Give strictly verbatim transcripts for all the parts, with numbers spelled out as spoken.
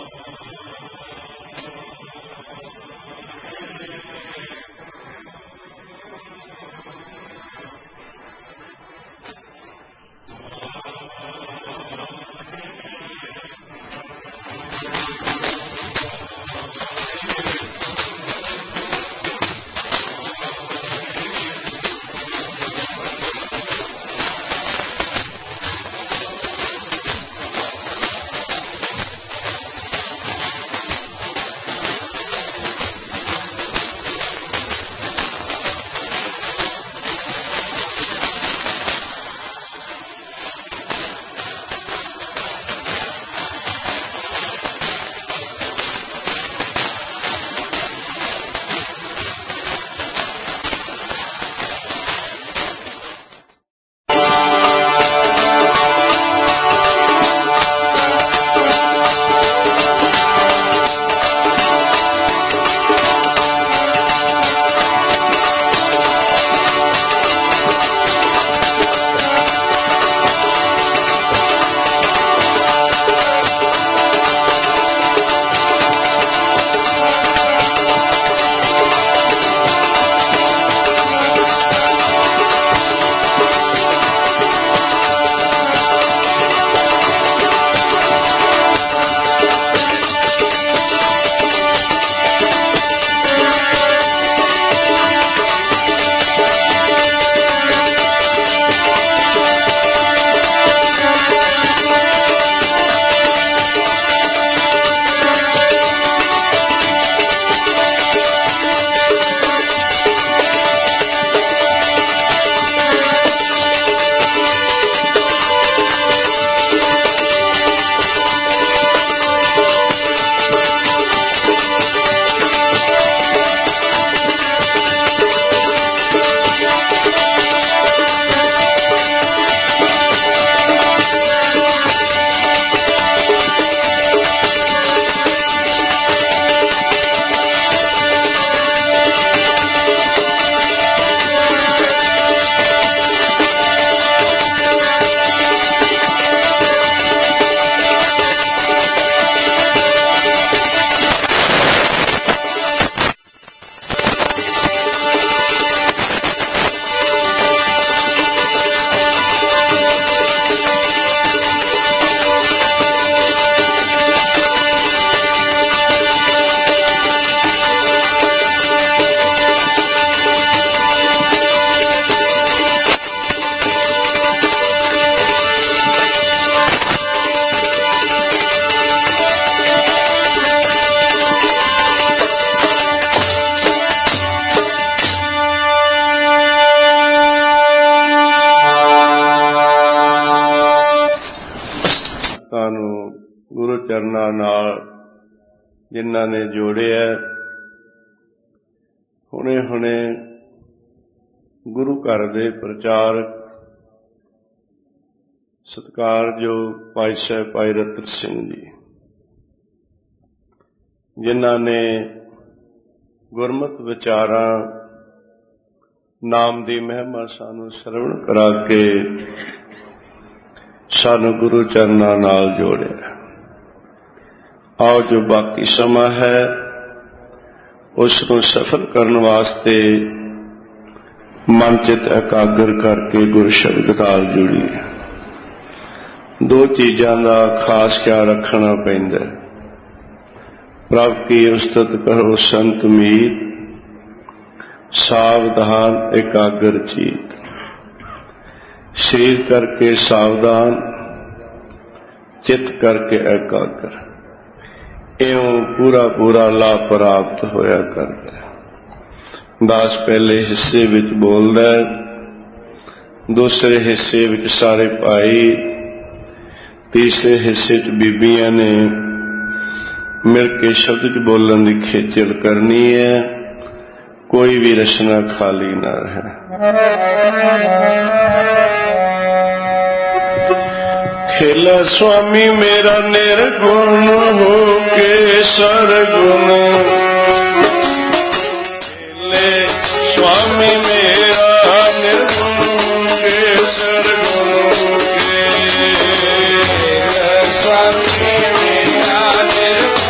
ਚਰਨਾਂ ਨਾਲ ਜਿਨ੍ਹਾਂ ਨੇ ਜੋੜਿਆ, ਹੁਣੇ ਹੁਣੇ ਗੁਰੂ ਘਰ ਦੇ ਪ੍ਰਚਾਰਕ ਸਤਿਕਾਰਯੋਗ ਭਾਈ ਸਾਹਿਬ ਭਾਈ ਰਤਨ ਸਿੰਘ ਜੀ, ਜਿਨ੍ਹਾਂ ਨੇ ਗੁਰਮਤਿ ਵਿਚਾਰਾਂ ਨਾਮ ਦੀ ਮਹਿਮਾ ਸਾਨੂੰ ਸਰਵਣ ਕਰਾ ਕੇ ਸਾਨੂੰ ਗੁਰੂ ਚਰਨਾਂ ਨਾਲ ਜੋੜਿਆ। ਆਓ ਜੋ ਬਾਕੀ ਸਮਾਂ ਹੈ ਉਸ ਨੂੰ ਸਫਲ ਕਰਨ ਵਾਸਤੇ ਮਨ ਚਿਤ ਇਕਾਗਰ ਕਰਕੇ ਗੁਰ ਸ਼ਬਦ ਨਾਲ ਜੁੜੀਏ। ਦੋ ਚੀਜ਼ਾਂ ਦਾ ਖਾਸ ਖਿਆਲ ਰੱਖਣਾ ਪੈਂਦਾ। ਪ੍ਰਭ ਕੀ ਉਸਤਤ ਕਰੋ ਸੰਤ ਮੀਤ, ਸਾਵਧਾਨ ਇਕਾਗਰ ਚੀਤ। ਸਰੀਰ ਕਰਕੇ ਸਾਵਧਾਨ, ਚਿੱਤ ਕਰਕੇ ਇਕਾਗਰ, ਇਉਂ ਪੂਰਾ ਪੂਰਾ ਲਾਭ ਪ੍ਰਾਪਤ ਹੋਇਆ ਕਰਦਾ। ਦਾਸ ਪਹਿਲੇ ਹਿੱਸੇ ਵਿੱਚ ਬੋਲਦਾ, ਦੂਸਰੇ ਹਿੱਸੇ ਵਿੱਚ ਸਾਰੇ ਭਾਈ, ਤੀਸਰੇ ਹਿੱਸੇ 'ਚ ਬੀਬੀਆਂ ਨੇ ਮਿਲ ਕੇ ਸ਼ਬਦ 'ਚ ਬੋਲਣ ਦੀ ਖੇਚਲ ਕਰਨੀ ਹੈ। ਕੋਈ ਵੀ ਰਚਨਾ ਖਾਲੀ ਨਾ ਰਹੇ। ਖੇਲਾ ਸੁਆਮੀ ਮੇਰਾ ਨਿਰਗੁਣ ਹੋ ਕੇ ਸਰਗੁਣ, ਖੇਲੇ ਸੁਆਮੀ ਮੇਰਾ ਨਿਰਗੁਣ ਕੇ ਸਰਗੁਣ, ਖੇਲੇ ਸੁਆਮੀ ਮੇਰਾ ਨਿਰਗੁਣ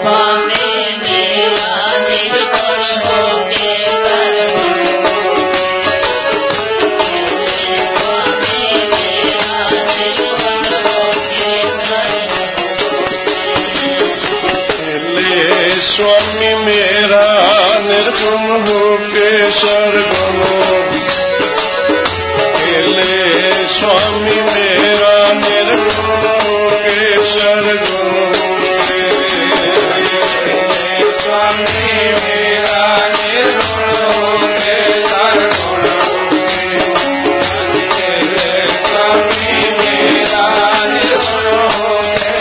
स्वामी मेरा निर्गुण हो के सरगुण खेले स्वामी मेरा निर्गुण हो के सरगुण स्वामी मेरा निर्गुण हो के सरगुण स्वामी मेरा निर्गुण हो के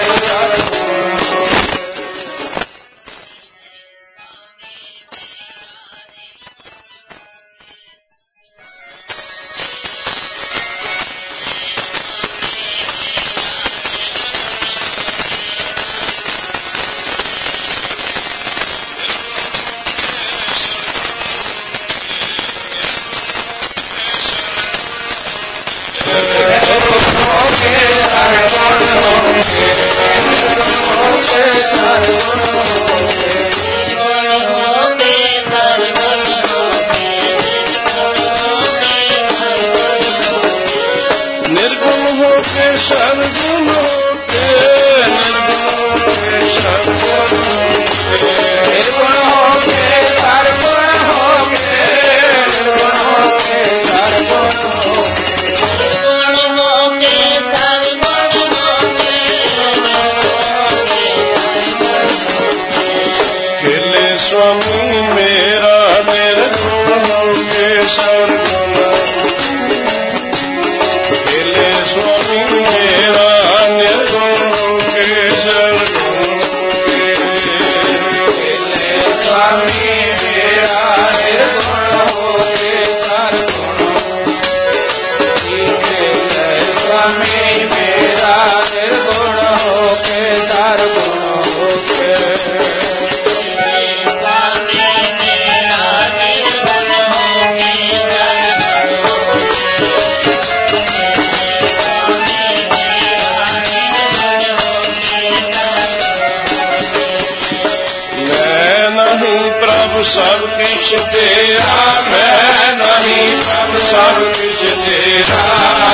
सब कुछ तेरा मैं नहीं सब कुछ तेरा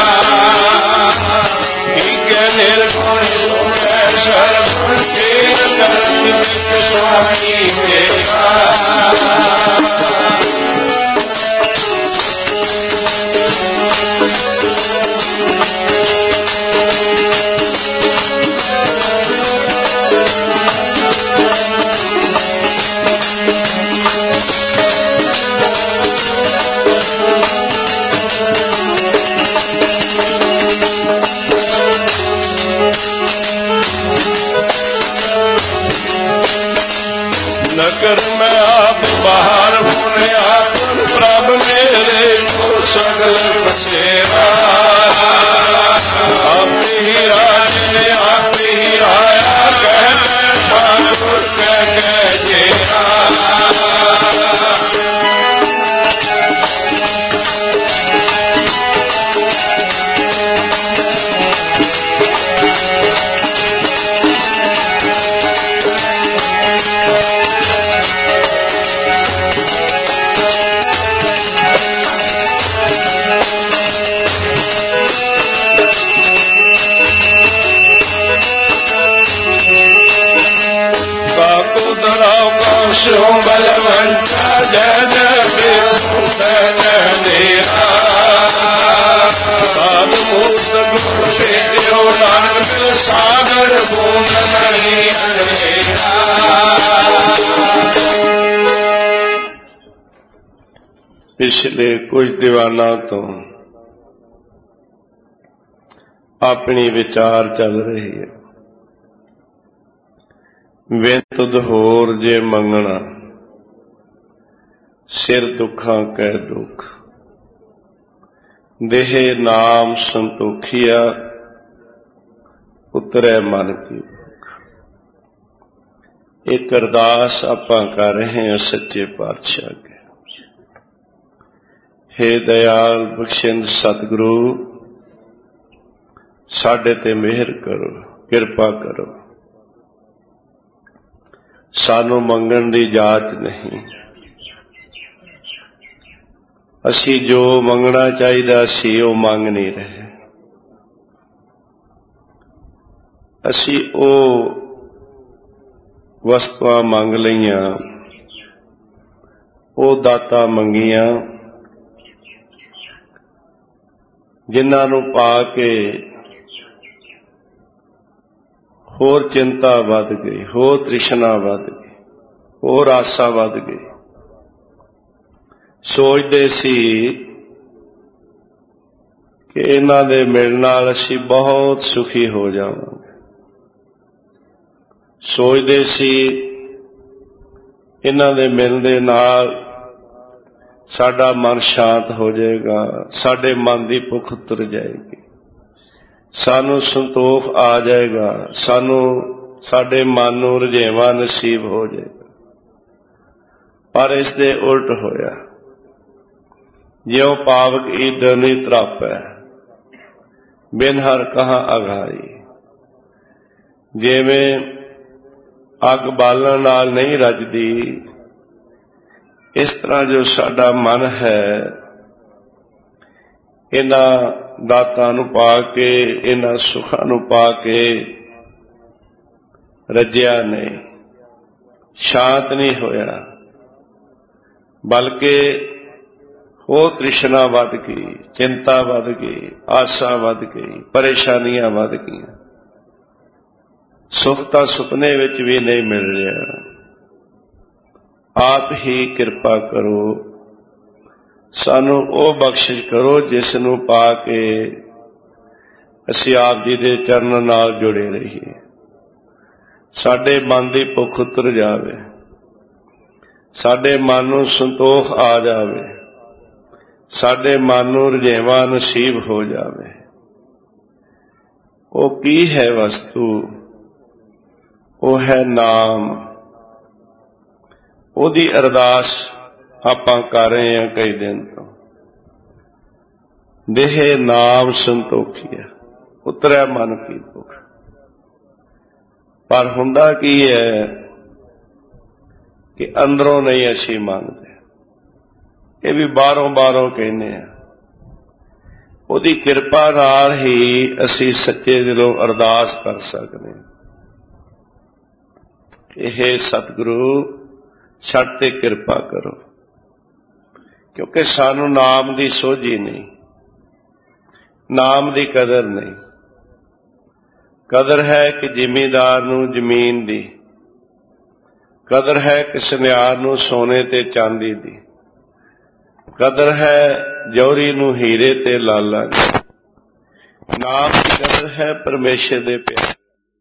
निर्गुण सर्वगुण तेरा स्वामी तेरा नगर में आप बाहर होने आप प्रभ मेरे को सगल बसेरा आप ही राज ने आप ही आया कह ठाकुर कह कह जेरा बलवंता जय जय सागर बूंद नहीं पिछले कुछ दीवाना तो अपनी विचार चल रही है विंतुद होर जे मंगना सिर दुखा कह दुख देह नाम संतोखिया उतरे मन की भुख। एक अरदास आपां कर रहे हैं सच्चे पातशाह के। हे दयाल बख्शिंद सतगुरु साडे ते मेहर करो, कृपा करो। सानू मंगण दी जाच नहीं। असी जो मंगना चाहिए असी वो मंग नहीं रहे। असी वो वस्तुआं मंग लईआं, वो दाता मंगियां जिन्हां नूं पा के होर चिंता वध गई, होर तृष्णा वध गई, होर आसा वध गई। सोचते सी कि इन्हां दे मिलण नाल असीं बहुत सुखी हो जावांगे। सोचते सी इन्हां दे मिलण दे नाल साडा मन शांत हो जाएगा, साडे मन की भुख उतर जाएगी, सानू संतोख आ जाएगा, सानू साडे मन नूं रजेवा नसीब हो जाएगा। पर इस दे उल्ट होया। ज्यों पावक ईदनी त्रप है, बिन हर कहाँ अघाई। जिवें अग बालन नाल नहीं रजदी, इस तरह जो साडा मन है इन्हां दातां नूं पा के, इन्हां सुखां नूं पा के रजिया नहीं, शांत नहीं होया, बल्कि वो तृष्णा वध गई, चिंता वध गई, आसा वध गई, परेशानियां वध गई। सुख तां सुपने विच भी नहीं मिल रहा। आप ही किरपा करो, सानू ओ बख्शिश करो जिस नूं पा के असीं आप जी दे चरण नाल जुड़े रहीए। साडे मन दी भुख उतर जावे, साडे मन नूं संतोख आ जावे, साडे मन नूं रजेवा नसीब हो जावे। वो की है वस्तु? वो है नाम। ओदी अरदास आपां कर रहे हैं कई दिन तो। देहे नाम संतोखिया, उतरै मन की भुख। पर हुंदा की है कि अंदरों नहीं असी मंगदे, ये भी बाहरों बाहरों कहने हैं। उहदी किरपा नाल ही असी सच्चे दिलों अरदास कर सकते हैं। हे सतगुरु छड़ ते किरपा करो, क्योंकि सानू नाम दी सोझी नहीं, नाम दी कदर नहीं। कदर है कि जिमीदार नूं जमीन दी, कदर है कि सुनियार नूं सोने ते चांदी दी, कदर है जौहरी नूं हीरे ते लाला दी। नाम की कदर है परमेश्वर दे प्यार।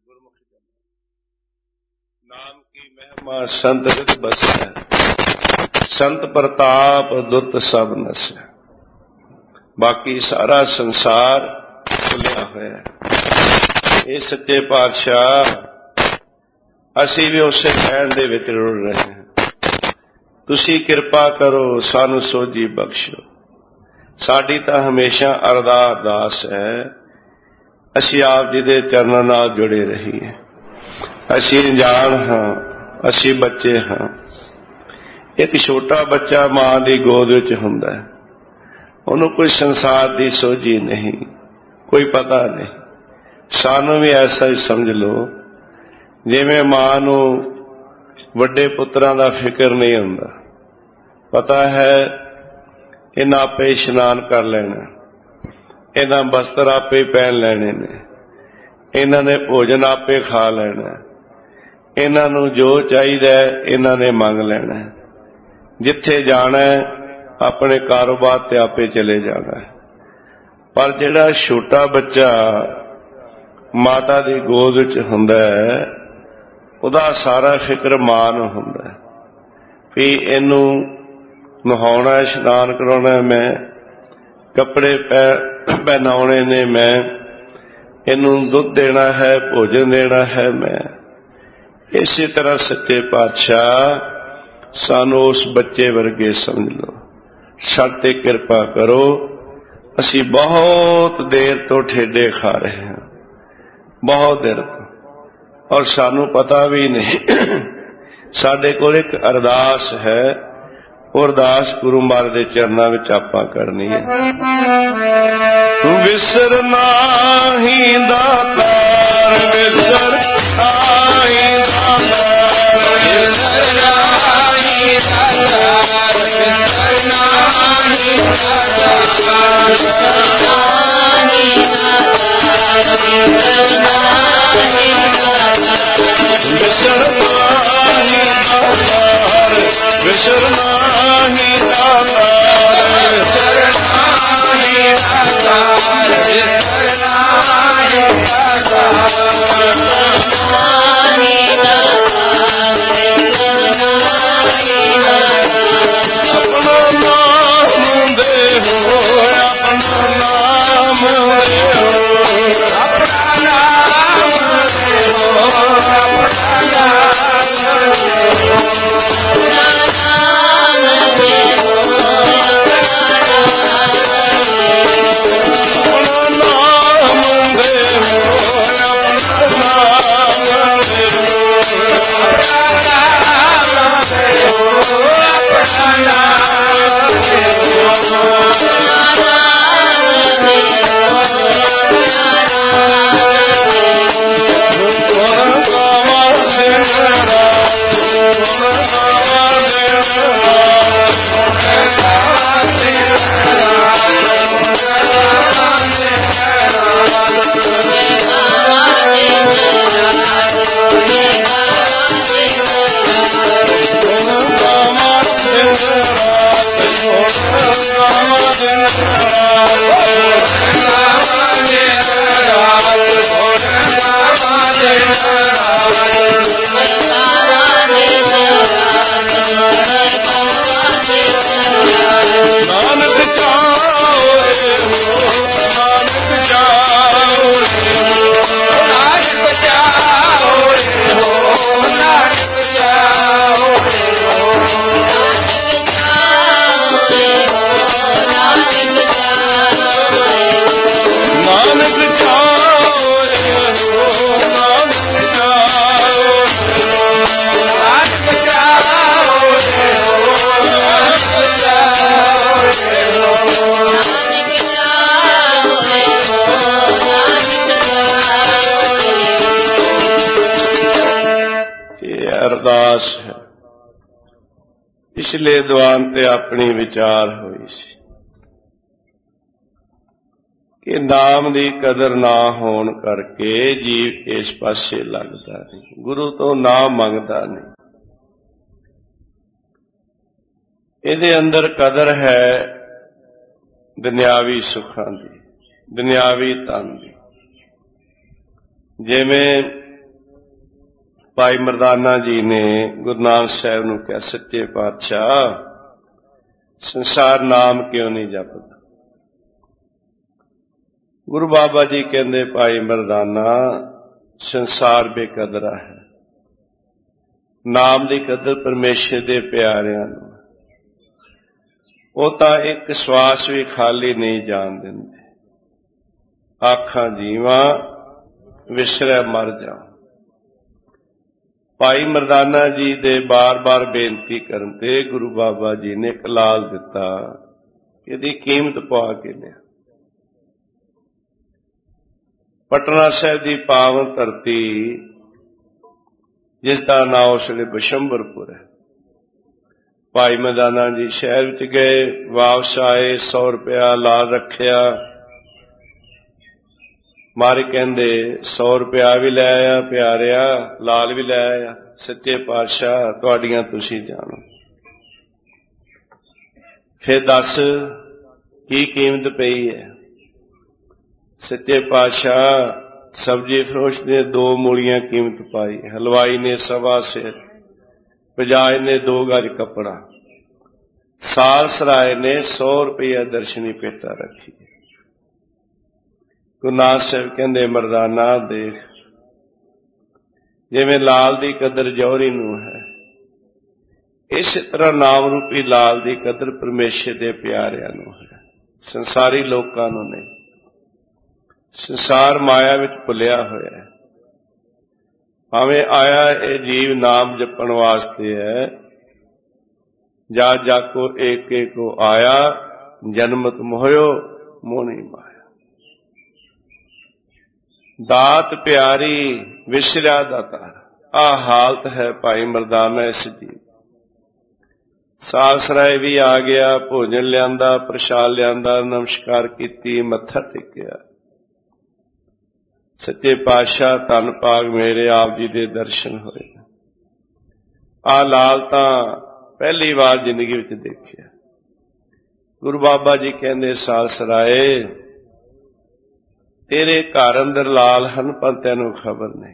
नाम की महिमा संत रित बसै, संत प्रताप दुर्त सब नसै। बाकी सारा संसार खुलिया होया है। ये सच्चे पातशाह असी भी उसे कहण दे विच रुड़ रहे हैं। तुसी किरपा करो, सानू सोझी बख्शो। साडी तां हमेशा अरदास है, असी आप जी दे चरणां नाल जुड़े रहीए। असी अनजान हाँ, असी बच्चे हाँ। एक छोटा बच्चा मां दी गोद विच हुंदा है, उहनूं कोई संसार दी सोझी नहीं, कोई पता नहीं। सानू भी ऐसा ही समझ लो जिवें मां नूं वड्डे पुत्रां दा फिक्र नहीं हुंदा। पता है इन्हां आपे इशनान कर लेना, इन्हां बस्तर आपे पहन लेने ने, इन्हां ने भोजन आपे खा लेना, इन्हां नूं जो चाहिदा इन्हां ने मंग लेना। जिथे जाना है अपने कारोबार ते आपे चले जाना है। पर जिहड़ा छोटा बच्चा माता दी गोद विच हुंदा है, उहदा सारा फिक्र मां नूं हुंदा है भी इहनूं नहाउणा, इशनान कराउणा मैं, कपड़े पहनाउणे ने मैं, इहनूं दुध देना है, भोजन देना है मैं। इसी तरह सच्चे पातशाह सानू उस बच्चे वर्गे समझ लो। साडे ते किरपा करो, असी बहुत देर तो ठेडे खा रहे हैं, बहुत देर तो, और सानू पता भी नहीं ਸਾਡੇ ਕੋਲ ਇੱਕ ਅਰਦਾਸ ਹੈ, ਉਹ ਅਰਦਾਸ ਗੁਰੂ ਮਹਾਰਾਜ ਦੇ ਚਰਨਾਂ ਵਿੱਚ ਆਪਾਂ ਕਰਨੀ ਹੈ। ਵਿਸਰ ਨਾਹੀਂ ਦਾਤਾਰ, ਵਿਸਰ ਨਾਹੀਂ ਦਾਤਾਰ, ਵਿਸਰ ਨਾਹੀਂ ਦਾਤਾਰ, ਵਿਸਰ ਨਾਹੀਂ ਦਾਤਾਰ, ਵਿਸਰ ਨਾਹੀਂ ਦਾਤਾਰ, ਵਿਸਰ ਨਾਹੀਂ ਦਾਤਾਰ, ਵਿਸਰ ਨਾਹੀਂ ਦਾਤਾਰ, ਵਿਸਰ ਨਾਹੀਂ ਦਾਤਾਰ, ਵਿਸਰ ਨਾਹੀਂ ਦਾਤਾਰ, ਵਿਸਰ ਨਾਹੀਂ ਆਪਣਾ ਨਾਮ ਦੇਹੋ, ਆਪਣਾ ਨਾਮ ਦੇਹੋ, ਆਪਣਾ ਨਾਮ ਦੇਹੋ, ਆਪਣਾ ਨਾਮ ਅਰਦਾਸ ਹੈ। ਪਿਛਲੇ ਦੀਵਾਨ ਤੇ ਆਪਣੀ ਵਿਚਾਰ ਹੋਈ ਸੀ ਕਿ ਨਾਮ ਦੀ ਕਦਰ ਨਾ ਹੋਣ ਕਰਕੇ ਜੀਵ ਇਸ ਪਾਸੇ ਲੱਗਦਾ ਨਹੀਂ, ਗੁਰੂ ਤੋਂ ਨਾਮ ਮੰਗਦਾ ਨਹੀਂ। ਇਹਦੇ ਅੰਦਰ ਕਦਰ ਹੈ ਦੁਨਿਆਵੀ ਸੁੱਖਾਂ ਦੀ, ਦੁਨਿਆਵੀ ਧਨ ਦੀ। ਜਿਵੇਂ ਭਾਈ ਮਰਦਾਨਾ ਜੀ ਨੇ ਗੁਰੂ ਨਾਨਕ ਸਾਹਿਬ ਨੂੰ ਕਿਹਾ, ਸੱਚੇ ਪਾਤਸ਼ਾਹ ਸੰਸਾਰ ਨਾਮ ਕਿਉਂ ਨਹੀਂ ਜਪਦਾ? ਗੁਰੂ ਬਾਬਾ ਜੀ ਕਹਿੰਦੇ, ਭਾਈ ਮਰਦਾਨਾ ਸੰਸਾਰ ਬੇਕਦਰਾ ਹੈ, ਨਾਮ ਦੀ ਕਦਰ ਪਰਮੇਸ਼ਰ ਦੇ ਪਿਆਰਿਆਂ ਨੂੰ। ਉਹ ਤਾਂ ਇੱਕ ਸਵਾਸ ਵੀ ਖਾਲੀ ਨਹੀਂ ਜਾਣ ਦਿੰਦੇ। ਆਖਾਂ ਜੀਵਾਂ ਵਿਸਰੈ ਮਰ ਜਾ। ਭਾਈ ਮਰਦਾਨਾ ਜੀ ਦੇ ਬਾਰ-ਬਾਰ ਬੇਨਤੀ ਕਰਨ ਤੇ ਗੁਰੂ ਬਾਬਾ ਜੀ ਨੇ ਇੱਕ ਲਾਲ ਦਿੱਤਾ, ਇਹਦੀ ਕੀਮਤ ਪਾ ਕੇ ਲਿਆ। ਪਟਨਾ ਸਾਹਿਬ ਦੀ ਪਾਵਨ ਧਰਤੀ, ਜਿਸ ਦਾ ਨਾਂ ਉਸ ਵੇਲੇ ਬਿਸ਼ੰਬਰਪੁਰ ਹੈ। ਭਾਈ ਮਰਦਾਨਾ ਜੀ ਸ਼ਹਿਰ ਵਿੱਚ ਗਏ, ਵਾਪਸ ਆਏ, ਸੌ ਰੁਪਇਆ ਲਾਲ ਰੱਖਿਆ। ਮਾਰੇ ਕਹਿੰਦੇ ਸੌ ਰੁਪਇਆ ਵੀ ਲੈ ਆਇਆ ਪਿਆਰਿਆ, ਲਾਲ ਵੀ ਲੈ ਆਇਆ। ਸੱਚੇ ਪਾਤਸ਼ਾਹ ਤੁਹਾਡੀਆਂ ਤੁਸੀਂ ਜਾਣੋ। ਫਿਰ ਦੱਸ ਕੀ ਕੀਮਤ ਪਈ ਹੈ? ਸੱਚੇ ਪਾਤਸ਼ਾਹ ਸਬਜ਼ੀ ਫਰੋਸ਼ ਨੇ ਦੋ ਮੂਲੀਆਂ ਕੀਮਤ ਪਾਈ, ਹਲਵਾਈ ਨੇ ਸਵਾ ਸਿਰ, ਪਜਾਏ ਨੇ ਦੋ ਗਜ ਕੱਪੜਾ, ਸਾਲ ਸਰਾਏ ਨੇ ਸੌ ਰੁਪਇਆ ਦਰਸ਼ਨੀ ਪੇਟਾ ਰੱਖੀ। ਗੁਰੂ ਨਾਨਕ ਸਾਹਿਬ ਕਹਿੰਦੇ, ਮਰਦਾਨਾ ਦੇਖ, ਜਿਵੇਂ ਲਾਲ ਦੀ ਕਦਰ ਜੌਹਰੀ ਨੂੰ ਹੈ, ਇਸੇ ਤਰ੍ਹਾਂ ਨਾਮ ਰੂਪੀ ਲਾਲ ਦੀ ਕਦਰ ਪਰਮੇਸ਼ਰ ਦੇ ਪਿਆਰਿਆਂ ਨੂੰ ਹੈ, ਸੰਸਾਰੀ ਲੋਕਾਂ ਨੂੰ ਨਹੀਂ। ਸੰਸਾਰ ਮਾਇਆ ਵਿੱਚ ਭੁੱਲਿਆ ਹੋਇਆ ਹੈ। ਭਾਵੇਂ ਆਇਆ ਇਹ ਜੀਵ ਨਾਮ ਜਪਣ ਵਾਸਤੇ ਹੈ। ਜਾ ਜਾਕੋ ਏਕ ਏਕੋ ਆਇਆ, ਜਨਮਤ ਮੋਹਿਓ ਮੋਹਣੀ ਮਾਇਆ। ਦਾਤ ਪਿਆਰੀ ਵਿਸਰਿਆ ਦਾਤਾਰ, ਆ ਹਾਲਤ ਹੈ ਭਾਈ ਮਰਦਾਨਾ ਇਸ ਜੀਵ। ਸਾਸਰਾਏ ਵੀ ਆ ਗਿਆ, ਭੋਜਨ ਲਿਆਂਦਾ, ਪ੍ਰਸ਼ਾਦ ਲਿਆਂਦਾ, ਨਮਸਕਾਰ ਕੀਤੀ, ਮੱਥਾ ਟੇਕਿਆ। ਸੱਚੇ ਪਾਤਸ਼ਾਹ ਧੰਨ ਭਾਗ ਮੇਰੇ ਆਪ ਜੀ ਦੇ ਦਰਸ਼ਨ ਹੋਏ। ਆਹ ਲਾਲ ਤਾਂ ਪਹਿਲੀ ਵਾਰ ਜ਼ਿੰਦਗੀ ਵਿੱਚ ਦੇਖਿਆ। ਗੁਰੂ ਬਾਬਾ ਜੀ ਕਹਿੰਦੇ ਸਾਲਸਰਾਏ ਤੇਰੇ ਘਰ ਅੰਦਰ ਲਾਲ ਹਨ, ਪਰ ਤੈਨੂੰ ਖਬਰ ਨਹੀਂ।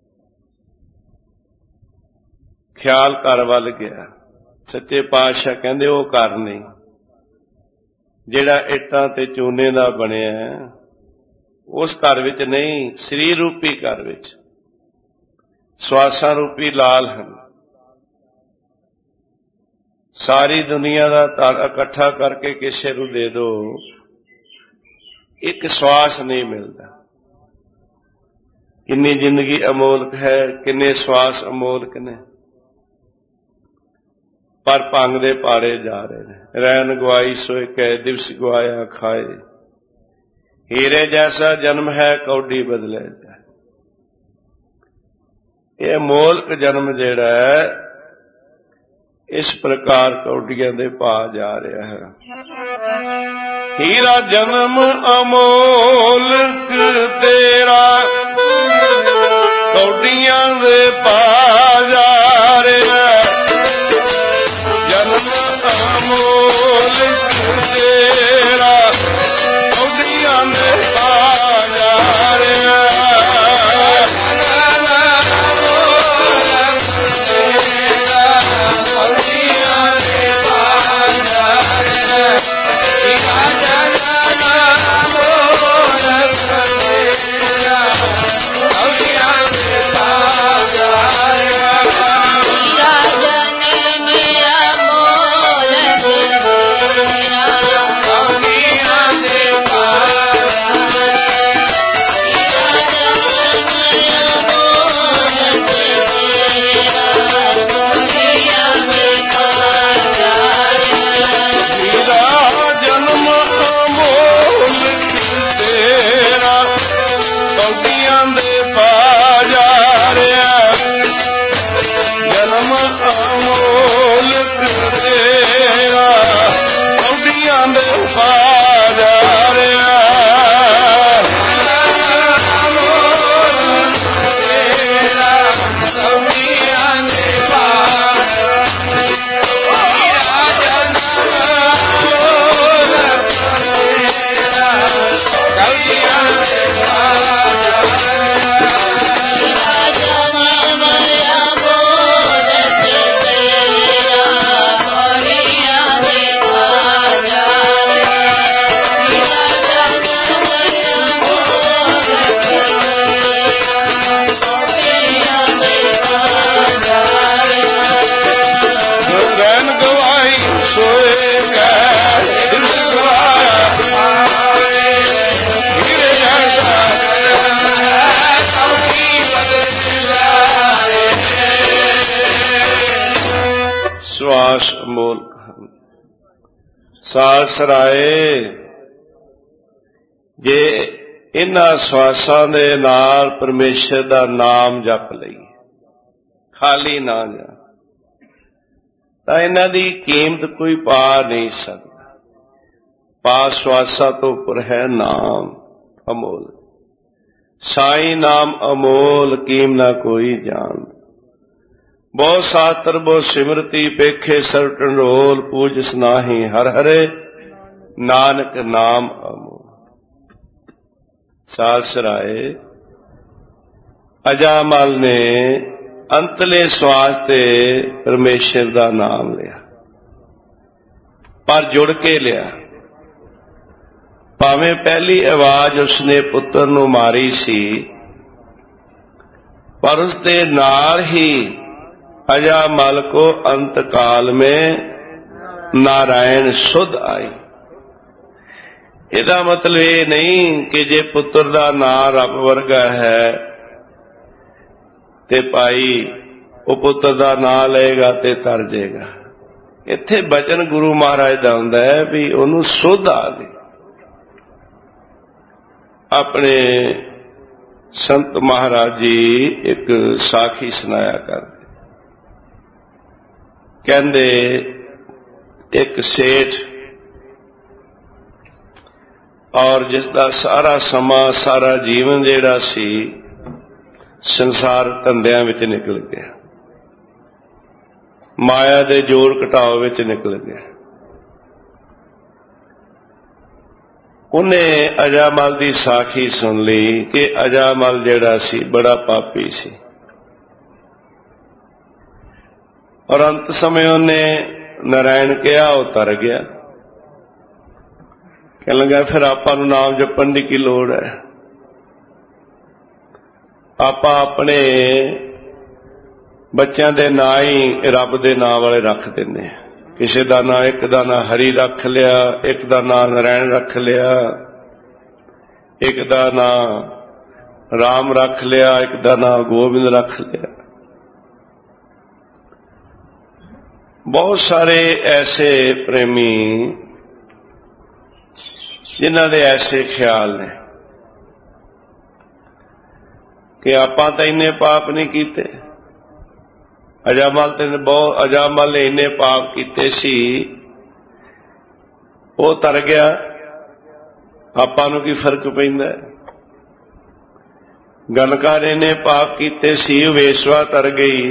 ਖਿਆਲ ਘਰ ਵੱਲ ਗਿਆ। ਸੱਚੇ ਪਾਤਸ਼ਾਹ ਕਹਿੰਦੇ ਉਹ ਘਰ ਨਹੀਂ ਜਿਹੜਾ ਇੱਟਾਂ ਤੇ ਚੂਨੇ ਦਾ ਬਣਿਆ, ਉਸ ਘਰ ਵਿੱਚ ਨਹੀਂ, ਸਰੀਰ ਰੂਪੀ ਘਰ ਵਿੱਚ ਸਵਾਸਾਂ ਰੂਪੀ ਲਾਲ ਹਨ। ਸਾਰੀ ਦੁਨੀਆ ਦਾ ਧਨ ਇਕੱਠਾ ਕਰਕੇ ਕਿਸੇ ਨੂੰ ਦੇ ਦਿਓ, ਇੱਕ ਸਵਾਸ ਨਹੀਂ ਮਿਲਦਾ। ਕਿੰਨੀ ਜ਼ਿੰਦਗੀ ਅਮੋਲਕ ਹੈ, ਕਿੰਨੇ ਸਵਾਸ ਅਮੋਲਕ ਨੇ, ਪਰ ਭੰਗ ਦੇ ਪਾੜੇ ਜਾ ਰਹੇ ਨੇ। ਰੈਣ ਗਵਾਈ ਸੋਏ ਕਹੇ, ਦਿਵਸ ਗਵਾਇਆ ਖਾਏ। ਹੀਰੇ ਜੈਸਾ ਜਨਮ ਹੈ, ਕੌਡੀ ਬਦਲੇ ਜਾਏ। ਇਹ ਅਮੋਲਕ ਜਨਮ ਜਿਹੜਾ ਹੈ, ਇਸ ਪ੍ਰਕਾਰ ਕੌਡੀਆਂ ਦੇ ਪਾ ਜਾ ਰਿਹਾ ਹੈ। ਹੀਰਾ ਜਨਮ ਅਮੋਲਕ ਤੇਰਾ, ਕੌਡੀਆਂ ਦੇ ਪਾ ਜਾ ਰਿਹਾ। ਜਨਮ ਅਮੋਲਕ ਤੇਰਾ, ਕੌਡੀਆਂ ਦੇ ਪਾ ਜਾ ਰਿਹਾ। ਸਵਾਸ ਅਮੋਲਕ ਹਨ। ਸਾਲਸਰਾਏ ਜੇ ਇਹਨਾਂ ਸਵਾਸਾਂ ਦੇ ਨਾਲ ਪਰਮੇਸ਼ਰ ਦਾ ਨਾਮ ਜਪ ਲਈਏ, ਖਾਲੀ ਨਾ ਜਾ, ਤਾਂ ਇਹਨਾਂ ਦੀ ਕੀਮਤ ਕੋਈ ਪਾ ਨਹੀਂ ਸਕਦਾ। ਪਾ ਸਵਾਸਾਂ ਤੋਂ ਉੱਪਰ ਹੈ ਨਾਮ ਅਮੋਲ। ਸਾਈ ਨਾਮ ਅਮੋਲ, ਕੀਮ ਨਾ ਕੋਈ ਜਾਣ। ਬਹੁ ਸਾਤਰ ਬਹੁ ਸਿਮਰਤੀ, ਪੇਖੇ ਸਰ ਢੰਡੋਲ, ਪੂਜਸ ਨਾਹੀ ਹਰ ਹਰੇ, ਨਾਨਕ ਨਾਮ ਅਮੋਲ। ਸਾਲਸਰਾਏ ਅਜਾਮਲ ਨੇ ਅੰਤਲੇ ਸਵਾਸ ਤੇ ਪਰਮੇਸ਼ਰ ਦਾ ਨਾਮ ਲਿਆ, ਪਰ ਜੁੜ ਕੇ ਲਿਆ। ਭਾਵੇਂ ਪਹਿਲੀ ਆਵਾਜ਼ ਉਸਨੇ ਪੁੱਤਰ ਨੂੰ ਮਾਰੀ ਸੀ, ਪਰ ਉਸ ਦੇ ਨਾਲ ਹੀ अजामल को अंतकाल में नारायण सुध आई। ਇਹਦਾ ਮਤਲਬ ਇਹ ਨਹੀਂ ਕਿ ਜੇ ਪੁੱਤਰ ਦਾ ਨਾਂ ਰੱਬ ਵਰਗਾ ਹੈ ते भाई वो पुत्र दा नां लएगा ते तर जाएगा। इत्थे बचन गुरु महाराज दा हुंदा है भी उहनूं सुध आ गई। अपने संत महाराज जी एक साखी सुनाया करते, कहंदे एक सेठ और जिसका सारा समा सारा जीवन जिहड़ा सी संसार धंधियां विच निकल गया, माया दे जोड़ घटाव विच निकल गया। उन्हें अजामल की साखी सुन ली कि अजामल जिहड़ा सी बड़ा पापी सी, और अंत समय उन्हें नारायण कहा, वो तर गया। कह लगा फिर आपां नूं नाम जपण दी की लोड़ है, आपां अपने बच्चों के नां ही रब दे नां वाले रख दिंदे। किसी का नां, एक का नां हरि रख लिया, एक का नां नारायण रख लिया, एक का नां राम रख लिया, एक का नां गोबिंद रख लिया। बहुत सारे ऐसे प्रेमी जिन्हां दे ऐसे ख्याल ने कि आपां तां इन्ने पाप नहीं कीते। अजामल ते बहुत अजामल ने इन्ने पाप कीते सी, वो तर गया, आपां नूं की फर्क पैंदा है। गणका ने इन्ने पाप कीते सी, वेश्वा तर गई,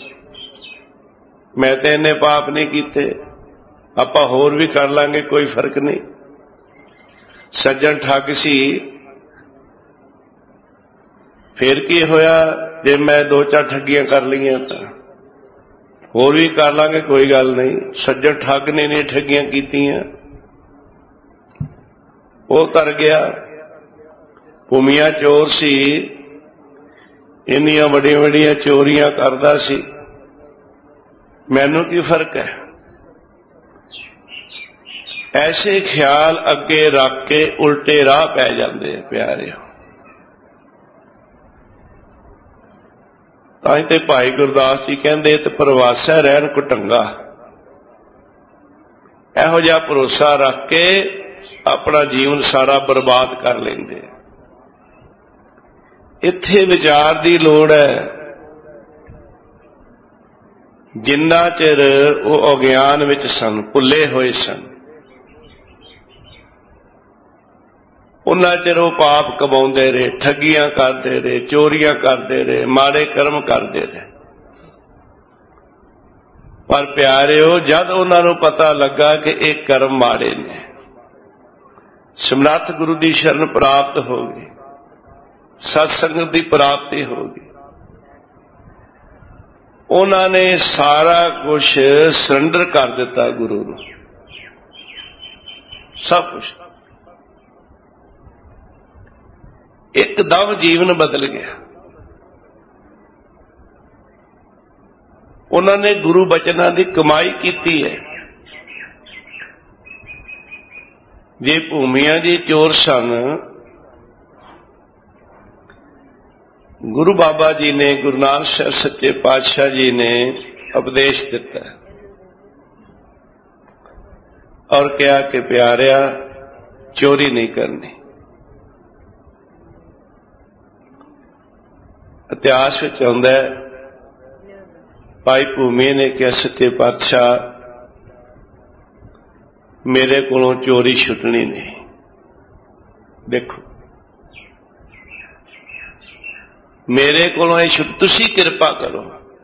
मैं तो इन्ने पाप नहीं कीते, आपां होर भी कर लांगे, कोई फर्क नहीं। सज्जन ठग सी, फिर की होया जे मैं दो चार ठगियां कर लियां तां होर भी कर लांगे, कोई गल नहीं। सज्जन ठग ने नहीं ठगियां कीतियां, वो तर गया। भूमिया चोर सी, इन्नियां वड्डियां वड्डियां चोरियां करदा सी, मैनू की फर्क है। ऐसे ख्याल अगे रख के उल्टे राह पै जाते हैं प्यारे। तां ते भाई गुरदास जी कहते ते प्रवासा रहन कुटंगा। इहो जिहा भरोसा रख के अपना जीवन सारा बर्बाद कर लेंदे। इत्थे विचार की लोड़ है। जिन्ना चिर वो अज्ञान विच सन, भुले हुए सन, उन्ना चिर वो पाप कमाउंदे रहे, ठगियां करते रहे, चोरियां करते रहे, माड़े कर्म करते रहे। पर प्यारिओ, जद उन्होंने पता लगा कि एक कर्म माड़े ने, समर्थ गुरु की शरण प्राप्त हो गई, सत्संगत की प्राप्ति हो गई, उन्होंने सारा कुछ सरेंडर कर दिता गुरु को, सब कुछ। एकदम जीवन बदल गया। उन्होंने गुरु बचना की कमाई की है। जे भूमिया जी चोर सन, गुरु बाबा जी ने, गुरु नानक साहब सच्चे पातशाह जी ने उपदेश दिता और कहा कि प्यारिया, चोरी नहीं करनी। इतिहास में आउंदा है, भाई भूमी ने कहा सच्चे पातशाह मेरे कोलों चोरी छुटनी नहीं। देखो मेरे कोलों ये छुट, तुसी कृपा करो।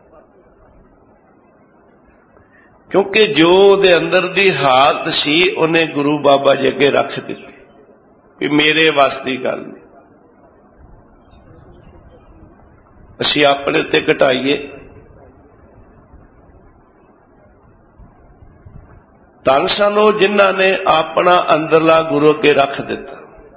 क्योंकि जो दे अंदर दी हालत सी उन्हें गुरु बाबा जी अगे रख दी कि मेरे वस की गल नहीं। असीं अपने उत्ते घटाइए। धन सन वो जिन्हां ने अपना अंदरला गुरु अगे रख दिता।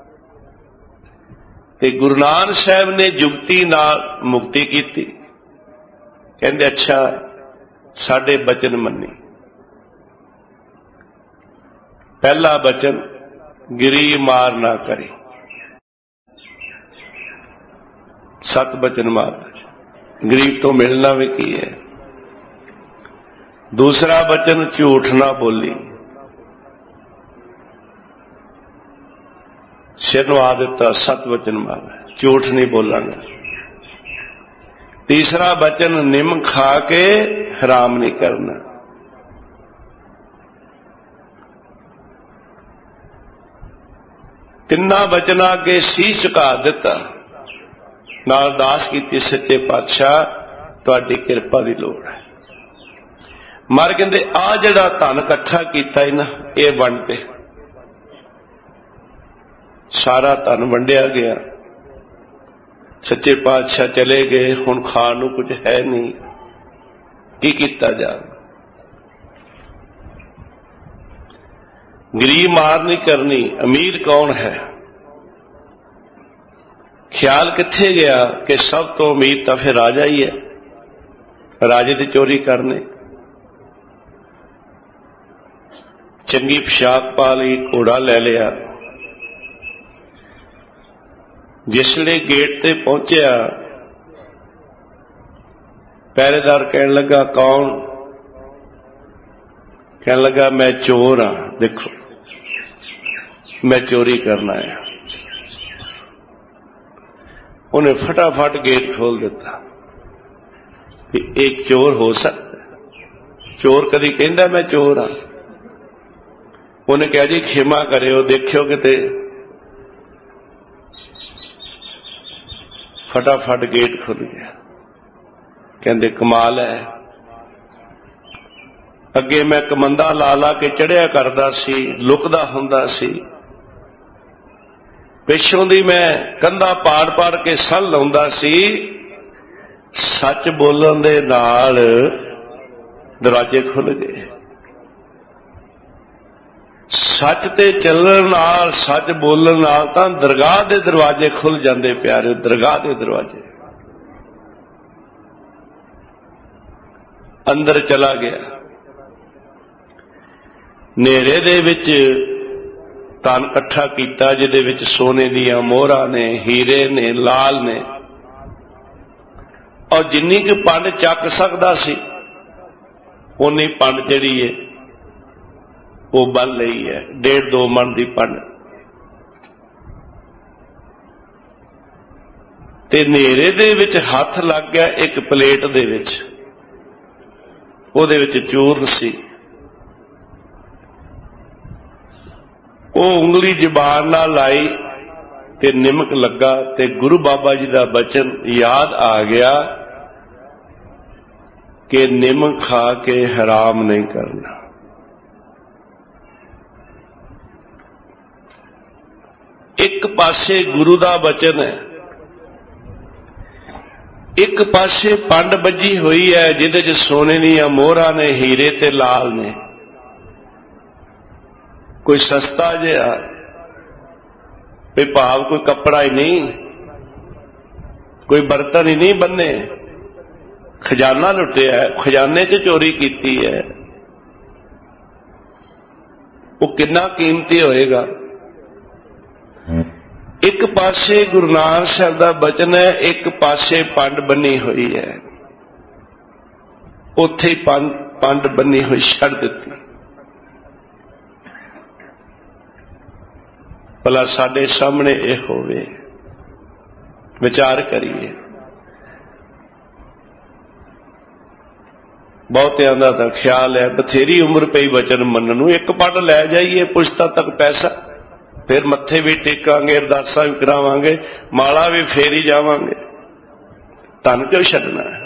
ते गुरु नानक साहब ने जुगती नाल मुक्ति की। कहंदे अच्छा साडे बचन मन्नी। पहला बचन, गिरी मार ना करी। सत बचन मार, गरीब तो मिलना भी की है। दूसरा वचन झूठ ना बोली, सिर नवा दिता सत वचन मारा, झूठ नहीं बोलांगा। तीसरा वचन निम खा के हराम नहीं करना। तिन्ना वचना अगे शीश झुका दिता, नाल अरदास की सच्चे पातशाह तुहाडी किरपा की लोड़ है। मर कहते आ जिहड़ा धन इकट्ठा कीता ना ये वंडते, सारा धन वंडिया गया, सच्चे पातशाह चले गए, हुण खाण नूं कुछ है नहीं, की कीता जाए। गरीब मार नहीं करनी, अमीर कौन है? ख्याल कित्थे गया कि सब तो अमीर तो फिर राजा ही है, राजे की चोरी करने। चंगी पोशाक पा ली, घोड़ा ले लिया, जिसले गेट ते पहुंचा पहरेदार कहन लगा कौन? कहन लगा मैं चोर हाँ, देखो मैं चोरी करना है। उन्हें फटाफट गेट खोल दिता कि एक चोर हो सकता? चोर कदी कहता मैं चोर हाँ? उन्हें कहा जी क्षमा करियो, देखियो किते। फटाफट गेट खुल गया। कहते कमाल है, अगे मैं कमंदा ला ला के चढ़िया करदा सी, लुकदा हुंदा सी, पिछों दी मैं कंधा पाड़ पाड़ के सल लाउंदा सी। सच बोलन दे नाल दरवाजे खुल गए, सच ते चलण नाल, सच बोलन नाल तां दरगाह दे दरवाजे खुल जांदे प्यारे, दरगाह दे दरवाजे। अंदर चला गया, नेरे दे विच धन इकट्ठा कीता, जिहदे विच सोने दियां मोहरां ने, हीरे ने, लाल ने, और जिन्नी कि पंड चक सकदा सी उन्नी पंड जिहड़ी है वो बन लई है, डेढ़ दो मन की पंड। ते नेरे दे विच हथ लग गया एक प्लेट दे विच, उहदे विच चूरन सी। वो उंगली जबान नाल लाई ते निमक लगा, ते गुरु बाबा जी का बचन याद आ गया कि निमक खा के हराम नहीं करना। एक पासे गुरु का बचन है, एक पासे पंड बजी हुई है जिहदे च सोने दियां मोहरां ने, हीरे ते लाल ने। कोई सस्ता जिहा भी भाव, कोई कपड़ा ही नहीं, कोई बर्तन ही नहीं बन्ने, खजाना लुटिया है, खजाने च चोरी की है। वो कितना कीमती होएगा। एक पासे गुरु नानक साहब का बचन है, एक पासे पंड बनी हुई है, उत्थे ही पंड बनी हुई छड़ दिती। भला साडे सामने यह होवे, विचार करिए। बहुतियां दा तां ख्याल है बथेरी उम्र पई वचन मनन नूं, एक पट लै जाइए पुश्ता तक पैसा, फिर मत्थे भी टेकांगे, अरदासां भी करावांगे, माला भी फेरी जावांगे, धन क्यों छड्डना है?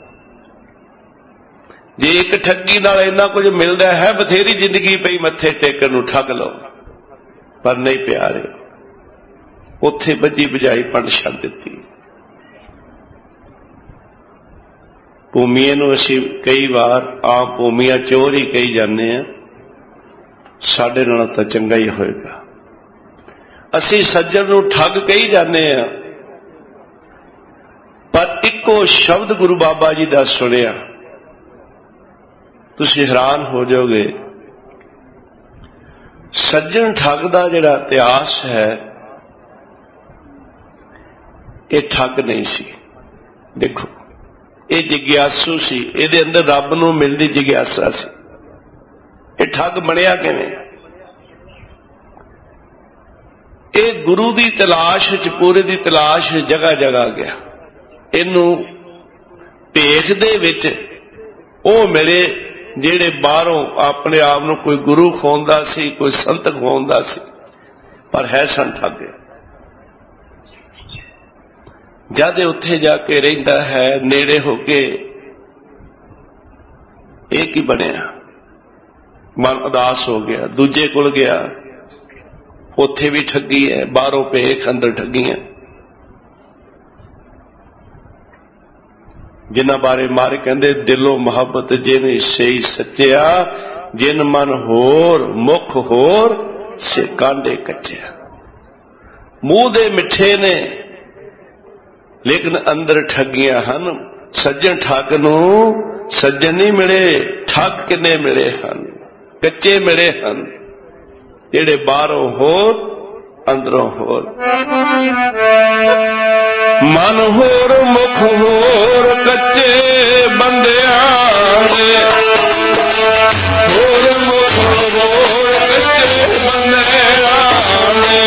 जे एक ठगी नाल इन्ना कुछ मिलदा है, बथेरी जिंदगी पई मत्थे टेकन नूं, ठग लो। पर नहीं प्यारे, उत्थे बजी बजाई पंड छड्ड दित्ती। भूमिए नूं असीं कई बार आम भूमिया चोर ही कही जाने हैं, साडे नालों तां चंगा ही होएगा। असीं सज्जन नूं ठग कही जाने हैं, पर इक्को शब्द गुरु बाबा जी दा सुनिया तुसीं हैरान हो जाओगे। सज्जन ठग दा जिहड़ा इतिहास है, ये ठग नहीं सी। देखो ये जिग्यासू सी, इहदे अंदर रब नूं मिलदी जिग्यासा सी। ये ठग बनिया किवें? ये गुरु की तलाश च, पूरे की तलाश जगह जगह गया। इनू भेख दे विच वो मिले जिहड़े बाहरों अपने आप नूं कोई गुरु खोंदा सी, कोई संत खोंदा सी, पर है सन ठग। जद उत्थे जाके रहिंदा है नेड़े होके, ये की बनिया? मन उदास हो गया। दूजे कोल गया, उत्थे भी ठगी है, बाहरों भेख अंदर ठगियां। जिन्हां बारे मारे कहंदे दिलों मुहब्बत जिन सही सच्चिया, जिन मन होर मुख होर से कांडे कच्चिया। मूह दे मिठे ने लेकिन अंदर ठगियां हन। सज्जन ठग नूं सज्जन नहीं मिले, ठग किन्ने मिले हन? कच्चे मिले हन, जेड़े बाहरों होर अंदरों होर। मन होर मुख होर कच्चे बंदियां दे, होर मुख होर कच्चे बंदियां दे।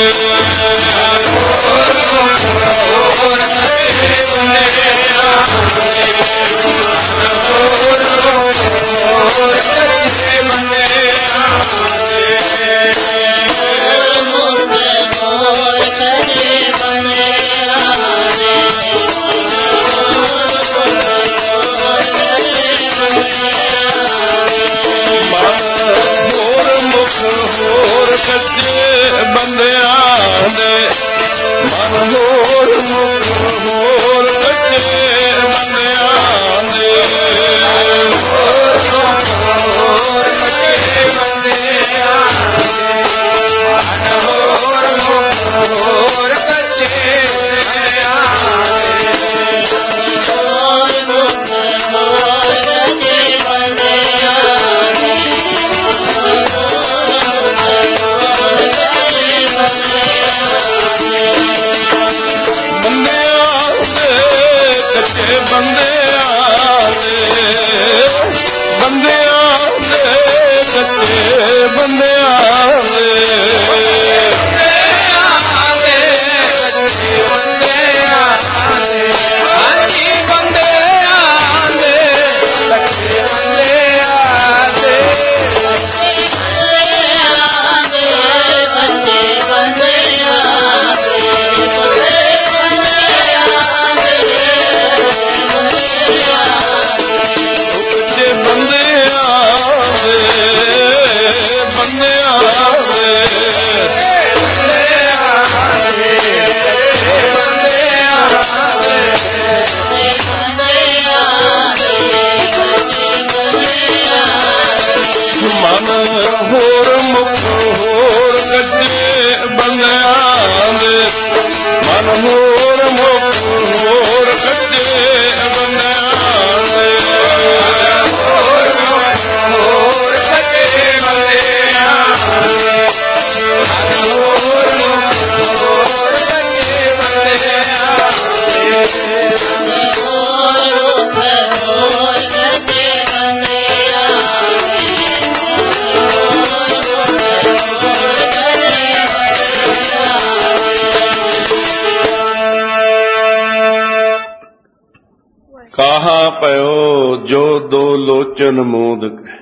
कहाँ पयो जो दो लोचन मूंद,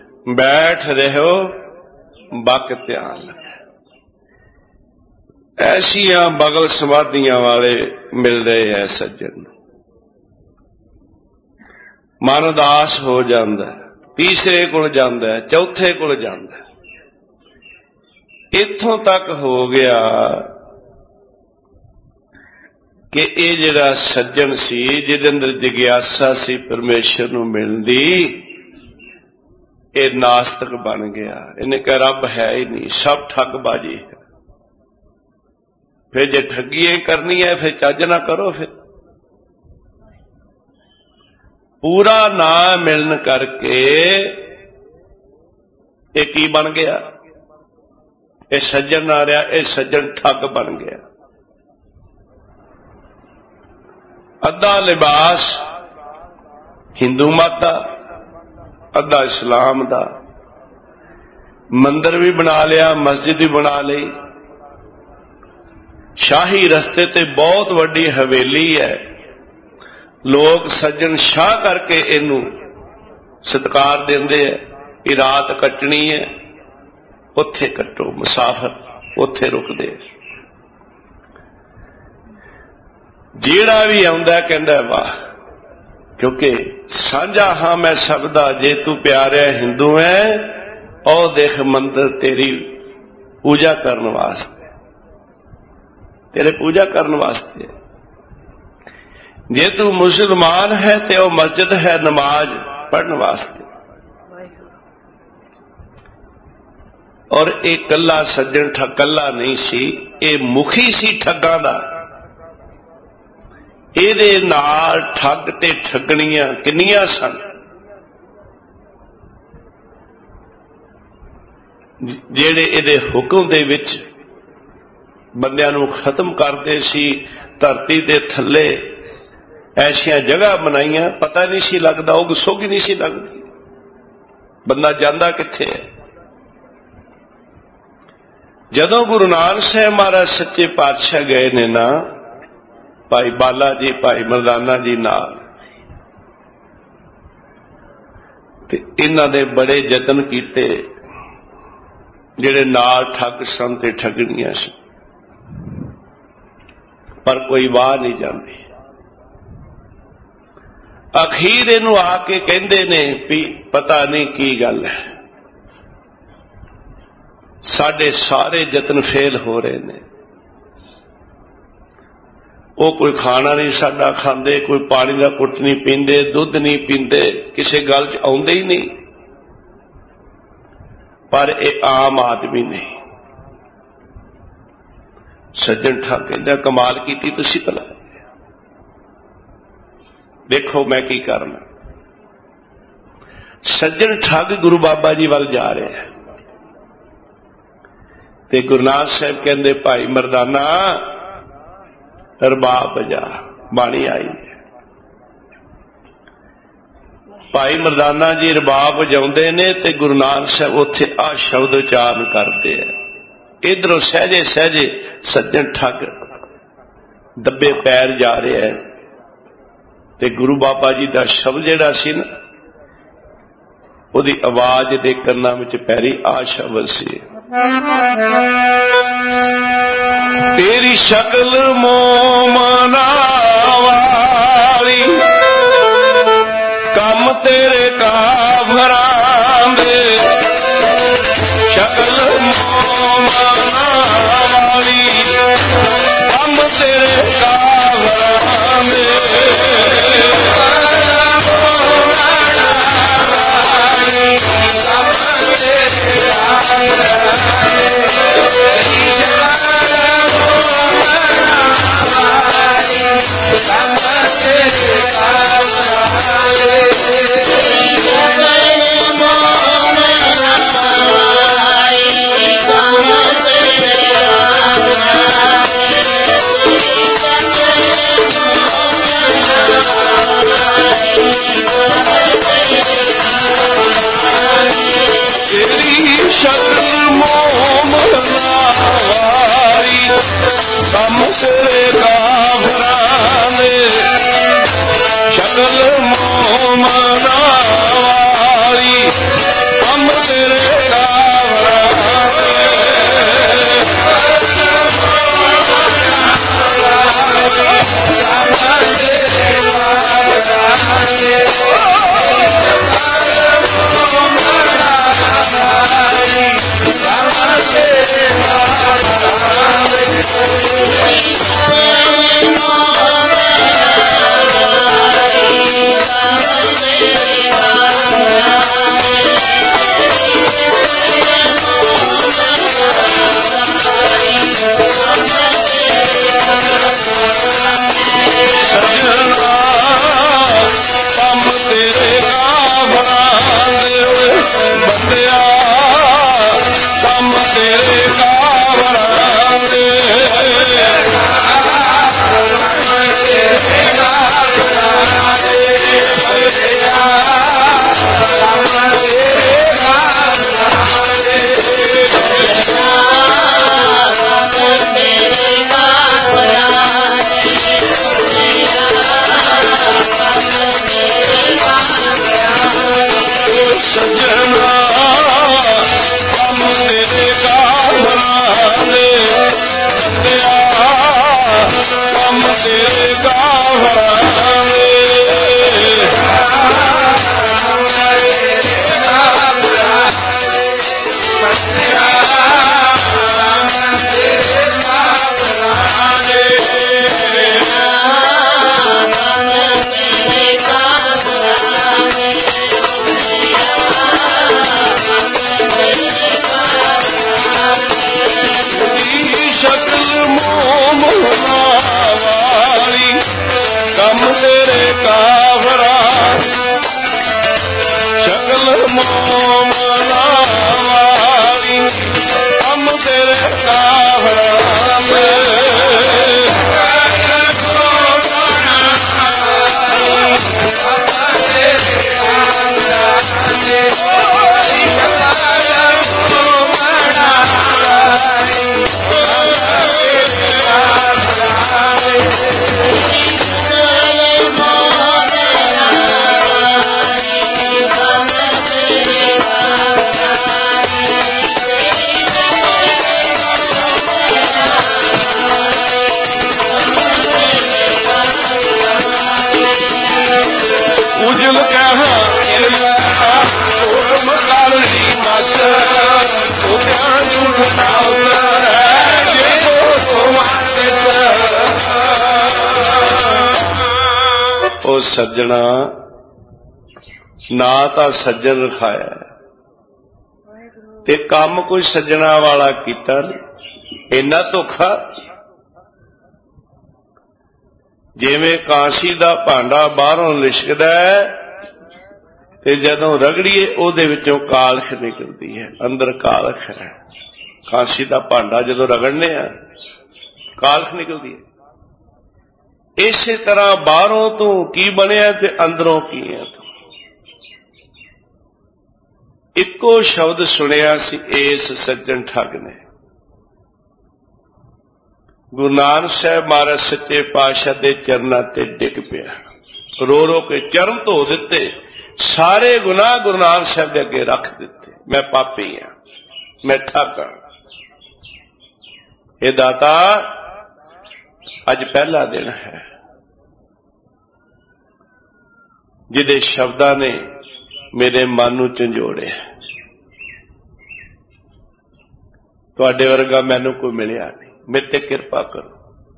बैठ रहो बक ध्यान लगे। ऐसिया बगल समाधियां वाले मिल रहे हैं सज्जन। मन उदास हो जाता है, तीसरे कोल जाता है, चौथे कोल जाता है। इत्थों तक हो गया कि ये जिहड़ा सज्जन सी, जिहदे अंदर जिग्यासा सी परमेश्वर नूं मिलदी, ये नास्तिक बन गया। इन्हें कहा रब है ही नहीं, सब ठगबाजी है। फिर जे ठगी करनी है फिर चज ना करो। फिर पूरा ना मिलन करके ये की बन गया? ये सज्जन ना रहा, ये सज्जन ठग बन गया। अद्धा लिबास हिंदू मत दा, अद्धा इस्लाम दा। मंदिर भी बना लिया, मस्जिद भी बना ली। शाही रस्ते ते बहुत वड्डी हवेली है, लोग सज्जन शाह करके इनू सत्कार देंदे है कि रात कटनी है, उत्थे कटो, मुसाफिर उत्थे रुकदे। जेड़ा भी आउंदा कहंदा वाह, क्योंकि साझा हाँ मैं सबदा, जे तू प्यारे हिंदू है और देख मंदिर तेरी पूजा करने वास्ते, तेरे पूजा करने वास्ते। जे तू मुसलमान है तो वह मस्जिद है नमाज पढ़ने वास्ते। और एक कला सज्जन ठग कला नहीं सी, ये मुखी सी ठगां दा। ਇਹਦੇ ਨਾਲ ठग ते ठगणियां किन्नियां सन। ਜਿਹੜੇ ਇਹਦੇ ਹੁਕਮ ਦੇ ਵਿੱਚ ਬੰਦਿਆਂ ਨੂੰ ਖਤਮ ਕਰਦੇ ਸੀ। ਧਰਤੀ ਦੇ ਥੱਲੇ ਐਸੀਆਂ ਜਗ੍ਹਾ ਬਣਾਈਆਂ, ਪਤਾ ਨਹੀਂ ਸੀ ਲੱਗਦਾ, ਉਹ ਸੁੱਗ ਨਹੀਂ ਸੀ ਲੱਗਦੀ, ਬੰਦਾ ਜਾਂਦਾ ਕਿੱਥੇ ਹੈ। ਜਦੋਂ ਗੁਰੂ ਨਾਨਕ ਸਾਹਿਬ ਮਹਾਰਾਜ ਸੱਚੇ ਪਾਤਸ਼ਾਹ ਗਏ ਨੇ ਨਾ, ਭਾਈ ਬਾਲਾ ਜੀ, ਭਾਈ ਮਰਦਾਨਾ ਜੀ ਨਾਲ, ਤੇ ਇਹਨਾਂ ਦੇ ਬੜੇ ਯਤਨ ਕੀਤੇ, ਜਿਹੜੇ ਨਾਲ ਠੱਗ ਸਨ ਤੇ ਠੱਗਣੀਆਂ ਸੀ, ਪਰ ਕੋਈ ਵਾਹ ਨਹੀਂ ਜਾਂਦੀ। ਅਖੀਰ ਇਹਨੂੰ ਆ ਕੇ ਕਹਿੰਦੇ ਨੇ ਵੀ ਪਤਾ ਨਹੀਂ ਕੀ ਗੱਲ ਹੈ, ਸਾਡੇ ਸਾਰੇ ਯਤਨ ਫੇਲ ਹੋ ਰਹੇ ਨੇ। ਉਹ ਕੋਈ ਖਾਣਾ ਨਹੀਂ ਸਾਡਾ ਖਾਂਦੇ, ਕੋਈ ਪਾਣੀ ਦਾ ਘੁੱਟ ਨਹੀਂ ਪੀਂਦੇ, ਦੁੱਧ ਨਹੀਂ ਪੀਂਦੇ, ਕਿਸੇ ਗੱਲ 'ਚ ਆਉਂਦੇ ਹੀ ਨਹੀਂ। पर यह आम आदमी नहीं। सज्जन ठग कहता कमाल की तुसी भला, देखो मैं की करना। सज्जन ठग गुरु बाबा जी वाल जा रहे हैं, ते गुरु नानक साहब कहते भाई मरदाना रबाब बजा, बाणी आई है। भाई मरदाना जी रबाब वजाउंदे ने ते गुरु नानक साहब उत्थे आ शब्द उच्चारण करते हैं। इधरों सहजे सहजे सज्जन ठग दबे पैर जा रहे हैं, ते गुरु बाबा जी का शब्द जिहड़ा सी ना, उहदी आवाज दे कन्नां विच पैरी आ शब्द सी, तेरी शक्ल मोमना वाली, कम तेरे काफरां दे, शक्ल मोमना वाली, कम तेरे काफरां दे। सज्जना ना तां सज्जन रखाया ते काम कोई सज्जना वाला कीता नहीं। इन्ना धोखा जिवें कांसी दा भांडा बाहरों लिशकदा है ते जदों रगड़ीए उहदे विचों कालख निकलदी है, अंदर कालख है। कांसी दा भांडा जदों रगड़ने आ कालख निकलदी है। इसे तरह बाहरों तो की बनिया ते अंदरों की है। इक्को शब्द सुनिया सी इस सज्जन ठग ने। गुरु नानक साहब महाराज सच्चे पातशाह दे चरनां ते डिग पिया, रो रो के चरण धो दिते, सारे गुनाह गुरु नानक साहब दे अगे रख दिते। मैं पापी हाँ, मैं ठग हाँ। ये दाता अज पहला दिन है जिहदे शब्दां ने मेरे मन नूं झंजोड़े। तुहाडे वर्गा मैनूं कोई मिलिया नहीं, मेरे ते किरपा करो।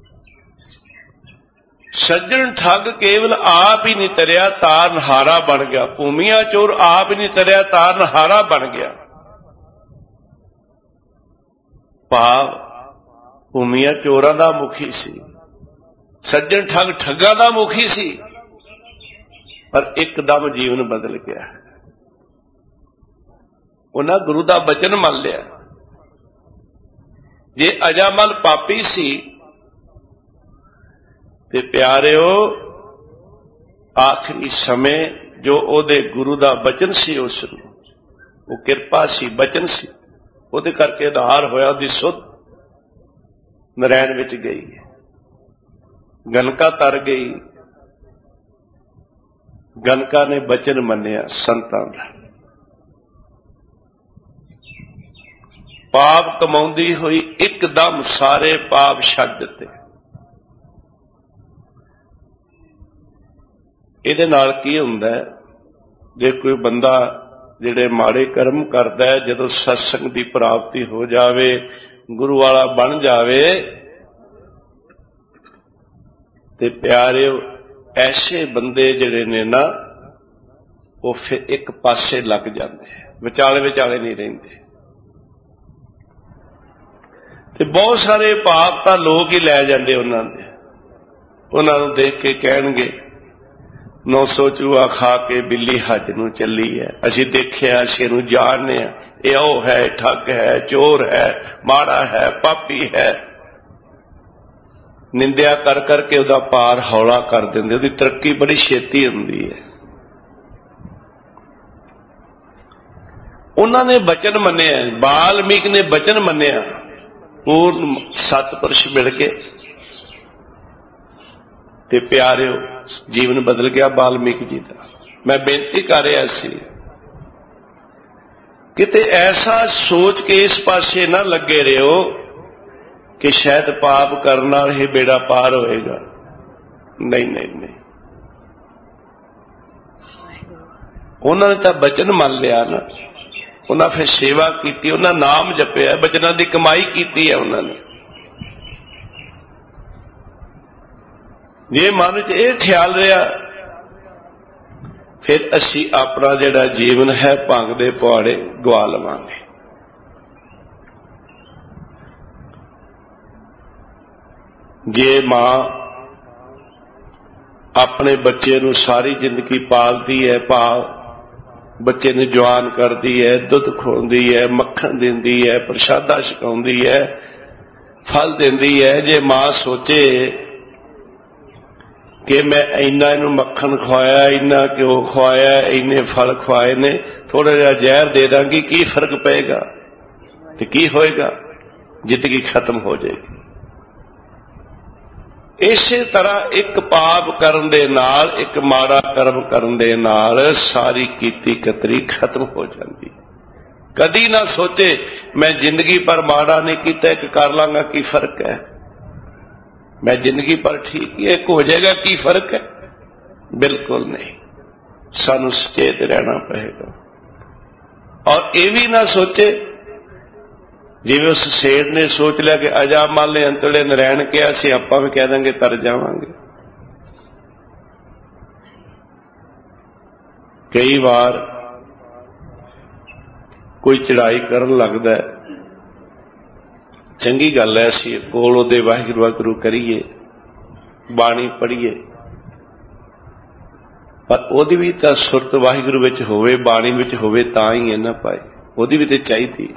सज्जन ठग केवल आप ही नहीं तरिया, तार नहारा बन गया। भूमिया चोर आप ही नहीं तरिया, तार नहारा बन गया। भाव भूमिया चोरां दा मुखी सी, सज्जन ठग ठगां दा मुखी सी, पर एकदम जीवन बदल गया। उन्हां गुरु दा बचन मान लिया। जे अजामल पापी सी ते प्यारिओ आखिरी समय जो ओदे गुरु दा बचन सी, उस वो किरपा सी, बचन सी, ओदे करके आधार होया। ओदी सुध नरैण विच गई, गनका तर गई। गनका ने बचन मन्निया संतां दा, पाप कमाउंदी हुई एकदम सारे पाप छड्ड दिते। इहदे नाल की हुंदा है, जे कोई बंदा जिहड़े माड़े कर्म करदा है, जदों सत्संग दी प्राप्ति हो जावे, गुरु वाला बन जावे, ते प्यारिओ ऐसे बंदे जिहड़े ने ना वो फिर एक पासे लग जाते हैं, विचाले विचाले नहीं रहिंदे। ते बहुत सारे पाप तां लोग ही लै जांदे उन्हां दे। उन्हां नूं देख के कहणगे नौ सौ चूहा खा के बिल्ली हज नूं चली है, असीं देखिआ, असीं इहनूं जाणने आ, इह ओह है, ठग है, चोर है, माड़ा है, पापी है। निंदिया कर करके उहदा पार हौला कर दिंदे, उहदी तरक्की बड़ी छेती हुंदी है। उन्होंने बचन मन्निया, वाल्मीक ने बचन मन्निया, पूर्ण सतपुरुष मिल गए ते प्यारिओ जीवन बदल गया वाल्मीकि जी का। मैं बेनती कर रहा सी किते ऐसा सोच के इस पासे ना लगे रहो कि शायद पाप करने नाल ही बेड़ा पार होएगा। नहीं नहीं नहीं, उन्होंने तो बचन मान लिया ना, उन्हें फिर सेवा की, उन्हें नाम जपिया, बचना की कमाई की है उन्होंने। जे मन च यह ख्याल रहा, फिर असी अपना जिहड़ा जीवन है भंग दे पौड़े गवा लवांगे। जे मां अपने बच्चे नूं सारी जिंदगी पालती है, भाव बच्चे ने जवान करती है, दुध खोंदी है, मक्खन देंदी है, प्रसादा छकाउंदी है, फल देंदी है। जे मां सोचे कि मैं इन्ना इनू मक्खन खवाया, इन्ना घ्यो खवाया, इन्ने फल खवाए ने, थोड़ा जिहा जहर दे दांगी, की फर्क पेगा? तो की होएगा? जिंदगी खत्म हो जाएगी। इसे तरह एक पाप करन दे नाल, एक माड़ा कर्म करन दे नाल सारी कीती कतरी खत्म हो जाती। कदी ना सोचे मैं जिंदगी पर माड़ा नहीं किया, एक कर लांगा, की फर्क है? मैं जिंदगी पर ठीक ही एक हो जाएगा, की फर्क है? बिल्कुल नहीं। सानू सचेत रहना पड़ेगा। और यह भी ना सोचे जिवें उस सेठ ने सोच लिया कि अजामल ने अंतले नरैण किया, असीं आपां भी कह देंगे तर जावांगे। कई बार कोई चढ़ाई करन लगदा है, चंगी गल है असीं कोल उहदे वाहिगुरू वाहिगुरू करिए, बाणी पढ़िए, पर उहदी भी तां सुरत वाहिगुरू विच होवे, बाणी विच होवे तां ही है ना पाए, उहदी भी ते चाहीदी।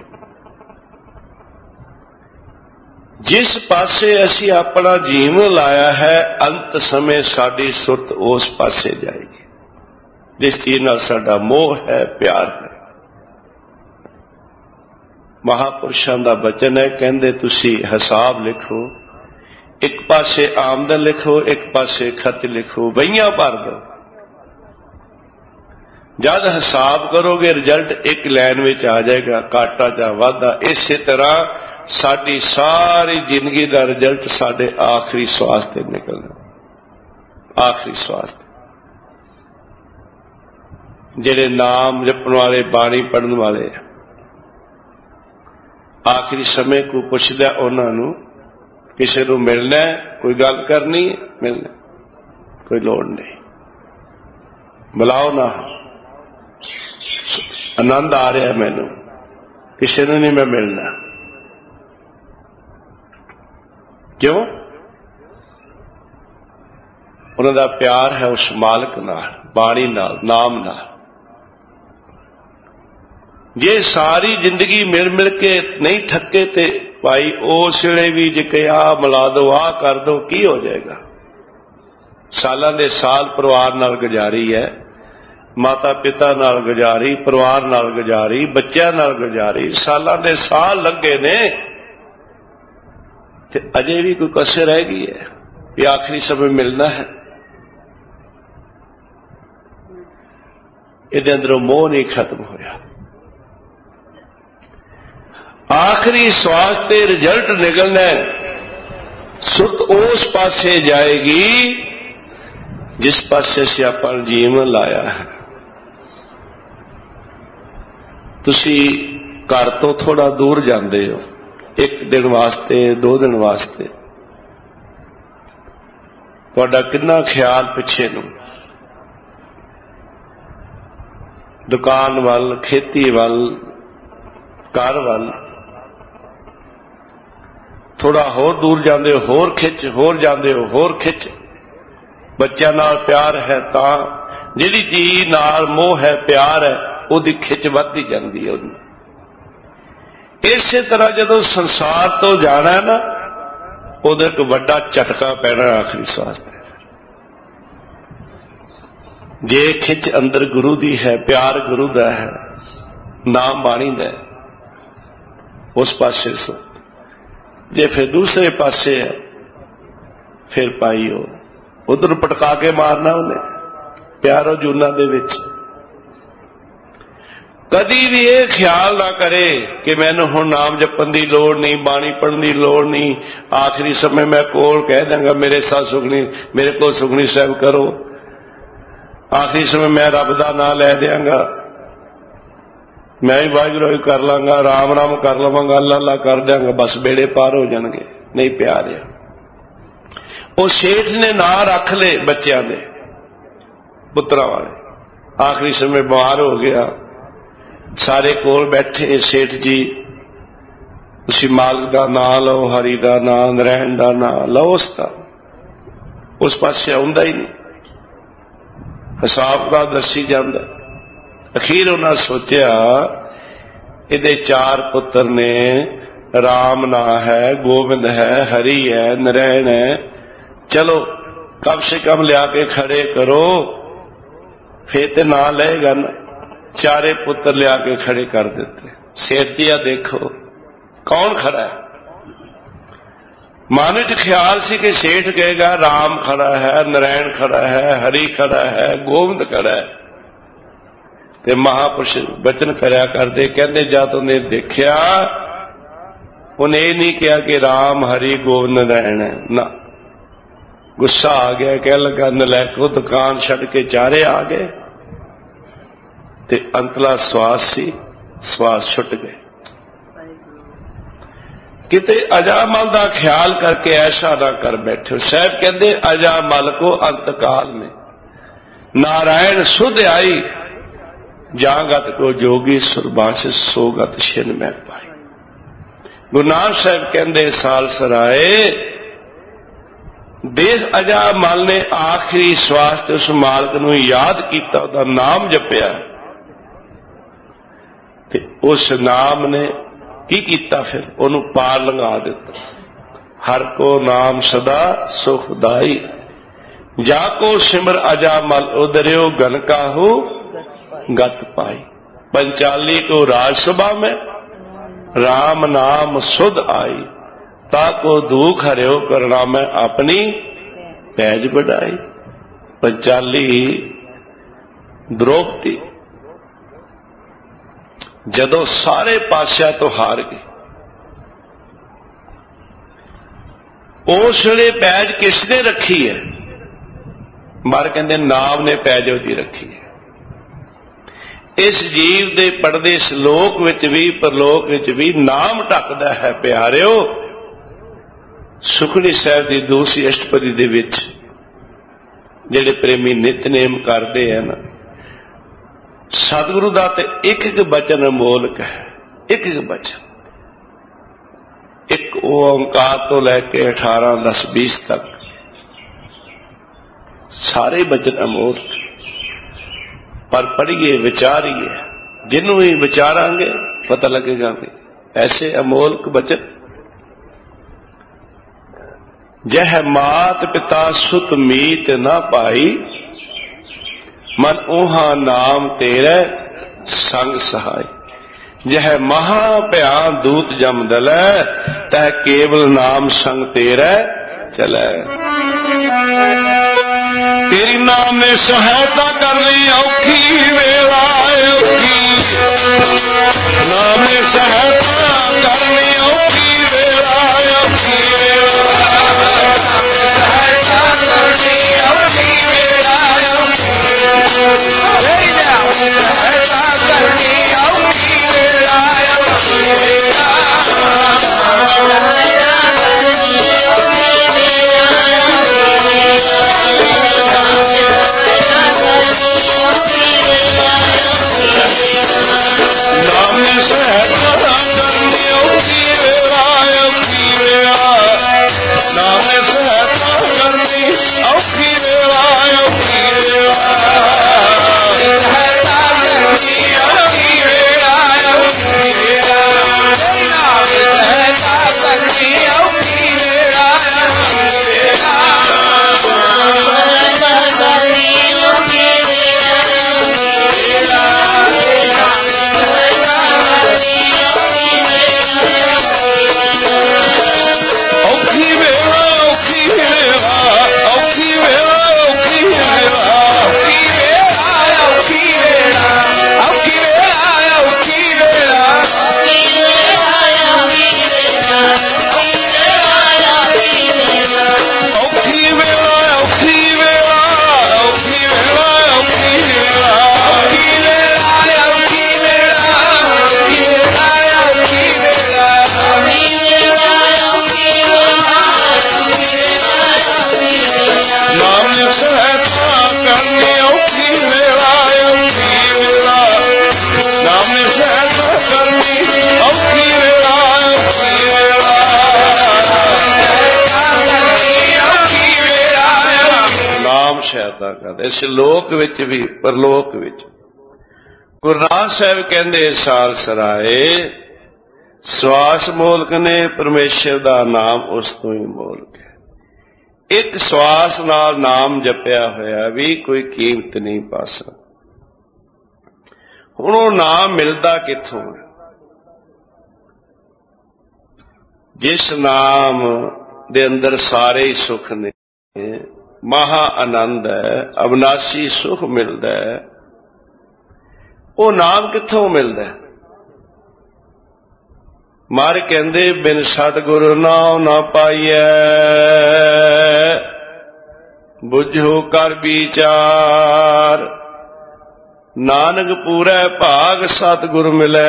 जिस पासे असीं अपना जीवन लाया है, अंत समय साडी सुरत उस पासे जाएगी जिस चीज नाल साडा मोह है, प्यार है। महापुरुषां दा वचन है, कहंदे तुसीं हिसाब लिखो, एक पासे आमदन लिखो, एक पासे खर्च लिखो, बहियां भर दो। जद हिसाब करोगे रिजल्ट एक लाइन में आ जाएगा, घाटा जां वाधा। इस तरह साडी सारी जिंदगी का रिजल्ट साडे आखिरी श्वास ते निकलना, आखिरी श्वास ते। जिहड़े नाम जपण वाले, बाणी पढ़न वाले, आखिरी समय को पुछदा उन्हां नूं, किसी नूं मिलना है, कोई गल करनी है, मिलना, कोई लोड़ नहीं, बुलाओ ना, आनंद आ रहा मैनू, किसी ने नहीं मैं मिलना। क्यों? उन्हां दा प्यार है उस मालिक नाल, बाणी नाल, नाम नाल। जे सारी जिंदगी मिल मिल के नहीं थके ते भाई उस वेले भी जे कि आ मिला दो, आ कर दो, की हो जाएगा? सालां दे साल परिवार नाल गुजारी है, माता पिता नाल गुजारी, परिवार नाल गुजारी, बच्चों नाल गुजारी, सालां दे साल लगे ने ते अजे भी कोई कसर रह गई है कि आखिरी समय मिलना है। इहदे अंदरों मोह नहीं खत्म होया। आखिरी श्वास ते रिजल्ट निकलना है, सुरत उस पासे जाएगी जिस पासे से अपन जीवन लाया है। तुसी घर तो थोड़ा दूर जाते हो, एक दिन वास्ते, दो दिन वास्ते, तुहाडा कितना ख्याल पिछे नूं, दुकान वल, खेती वल, घर वल। थोड़ा होर दूर जाते हो, होर खिच, होर जाते हो, होर खिच। बच्चों नाल प्यार है तां, जिहड़ी चीज नाल मोह है, प्यार है, उहदी खिच वधदी जांदी है। इस तरह जदों संसार तो जाना है ना, उहदा एक वड्डा झटका पैना आखिरी श्वास ते। जे खिच अंदर गुरु दी है, प्यार गुरु दा है, नाम बाणी दा है, उस पासे सो। जे फिर दूसरे पासे है, फिर पाई हो उधर पटका के मारना उन्हें, प्यारो जूना दे विच। कदी भी ये ख्याल ना करे कि मैनू हुण नाम जपन की लोड़ नहीं, बाणी पढ़न की लोड़ नहीं, आखिरी समय मैं कोल कह देंगा मेरे साथ सुखनी, मेरे को सुखनी साहब करो, आखिरी समय मैं रब दा नाम लै देंगा, मैं भी वाहिगुरू कर लांगा, राम राम कर लवांगा, अल्लाह अल्लाह कर देंगा, बस बेड़े पार हो जाएंगे। नहीं प्यार है। वो सेठ ने ना रख ले बच्चों दे, पुत्रा वाले, आखिरी समय बीमार हो गया, सारे कोल बैठे, सेठ जी तुसीं मालिक दा नाम लो, हरि दा नाम, नारायण दा नाम लो, उसका उस पासे आउंदा ही नहीं, हिसाब का दसी जांदा। अखीर उन्हें सोचा इहदे चार पुत्र ने, राम ना है, गोविंद है, हरि है, नारायण है, चलो कम से कम लिया के खड़े करो, फिर तो ना लेगा ना। चारे पुत्र लिया के खड़े कर देते। सेठ जी आ देखो कौन खड़ा है। मन च ख्याल सी कि सेठ कहेगा राम खड़ा है, नारायण खड़ा है, हरि खड़ा है, गोविंद खड़ा है। ते महापुरुष बचन करया करते, कहते जद उन्हें देखिया, उन्हें यह नहीं कहा कि राम हरि गोविंद नारायण है ना, गुस्सा आ गया, कह लगा नलैको दुकान छड़ के चारे आ गए, ते अंतला श्वास सी, श्वास छुट गए। किते अजामल का ख्याल करके ऐसा ना कर बैठे। साहब कहते अजामल को अंतकाल में नारायण सुध आई ਜਾਂ ਗਤ ਕੋ ਜੋਗੀ ਸੁਰਬਾਸ਼ ਸੋ ਗਤ ਛਿਨ ਮੈਂ ਪਾਈ। ਗੁਰੂ ਨਾਨਕ ਸਾਹਿਬ ਕਹਿੰਦੇ ਸਾਲ ਸਰਾਏ ਦੇਹ ਅਜਾ ਮਲ ਨੇ ਆਖਰੀ ਸਵਾਸ ਤੇ ਉਸ ਮਾਲਕ ਨੂੰ ਯਾਦ ਕੀਤਾ, ਉਹਦਾ ਨਾਮ ਜਪਿਆ ਤੇ ਉਸ ਨਾਮ ਨੇ ਕੀ ਕੀਤਾ? ਫਿਰ ਉਹਨੂੰ ਪਾਰ ਲੰਘਾ ਦਿੱਤਾ। ਹਰ ਕੋ ਨਾਮ ਸਦਾ ਸੁਖਦਾਈ, ਜਾ ਕੋ ਸਿਮਰ ਅਜਾ ਮਲ ਉਦਰਿਓ ਗਨ ਕਾਹੂ गत पाई। पंचाली को राजसभा में राम नाम सुध आई, ताको दुख हरियो करना में अपनी पैज बढ़ाई। पंचाली द्रौपदी जदों सारे पासिया तो हार गई, उस वेले पैज किसने रखी है? मार कहते नाम ने पैज उसकी रखी है। इस जीव दे पढ़दे श्लोक विच भी परलोक विच भी नाम ढकदा है प्यारिओ। सुखनी साहब की दूसरी अष्टपदी दे विच जिहड़े प्रेमी नितनेम करते हैं ना, सतगुरु दा ते एक एक बचन अमोलक है। एक एक बचन, एक ओंकार तो लैके अठारह दस बीस तक सारे बचन अमोलक, पर पढ़िए विचारिए, जिन्हों ही विचारांगे पता लगेगा कि ऐसे अमोलक बचन। जह मात पिता सुत मीत ना पाई, मन ओहा नाम तेरे संग सहाय। जह महा भयान दूत जम दलै, तह केवल नाम संग तेरे चलै। तेरी नाम ने सहायता करनी औखी वेला औखी, नाम ने सहायता करनी औखी वेला औखी, सहायता करनी औखी वेला औखी, सहायता करनी औखी वेला इस लोक विच भी परलोक विच। गुरु नानक साहब कहंदे साल सराए, सवास मोलक ने परमेश्वर दा नाम उस तो ही मोलक है। एक सवास नाल नाम जपिया होया भी कोई कीमत नहीं पा सकदा। हुण ओह नाम मिलदा कित्थों है? जिस नाम दे अंदर सारे ही सुख ने, महा आनंद है, अविनाशी सुख मिलता है, वो नाम कित्थों मिलता है? मार कहंदे बिन सतगुरु नाम ना पाइए, बुझो कर विचार। नानक पूरे भाग सतगुरु मिले,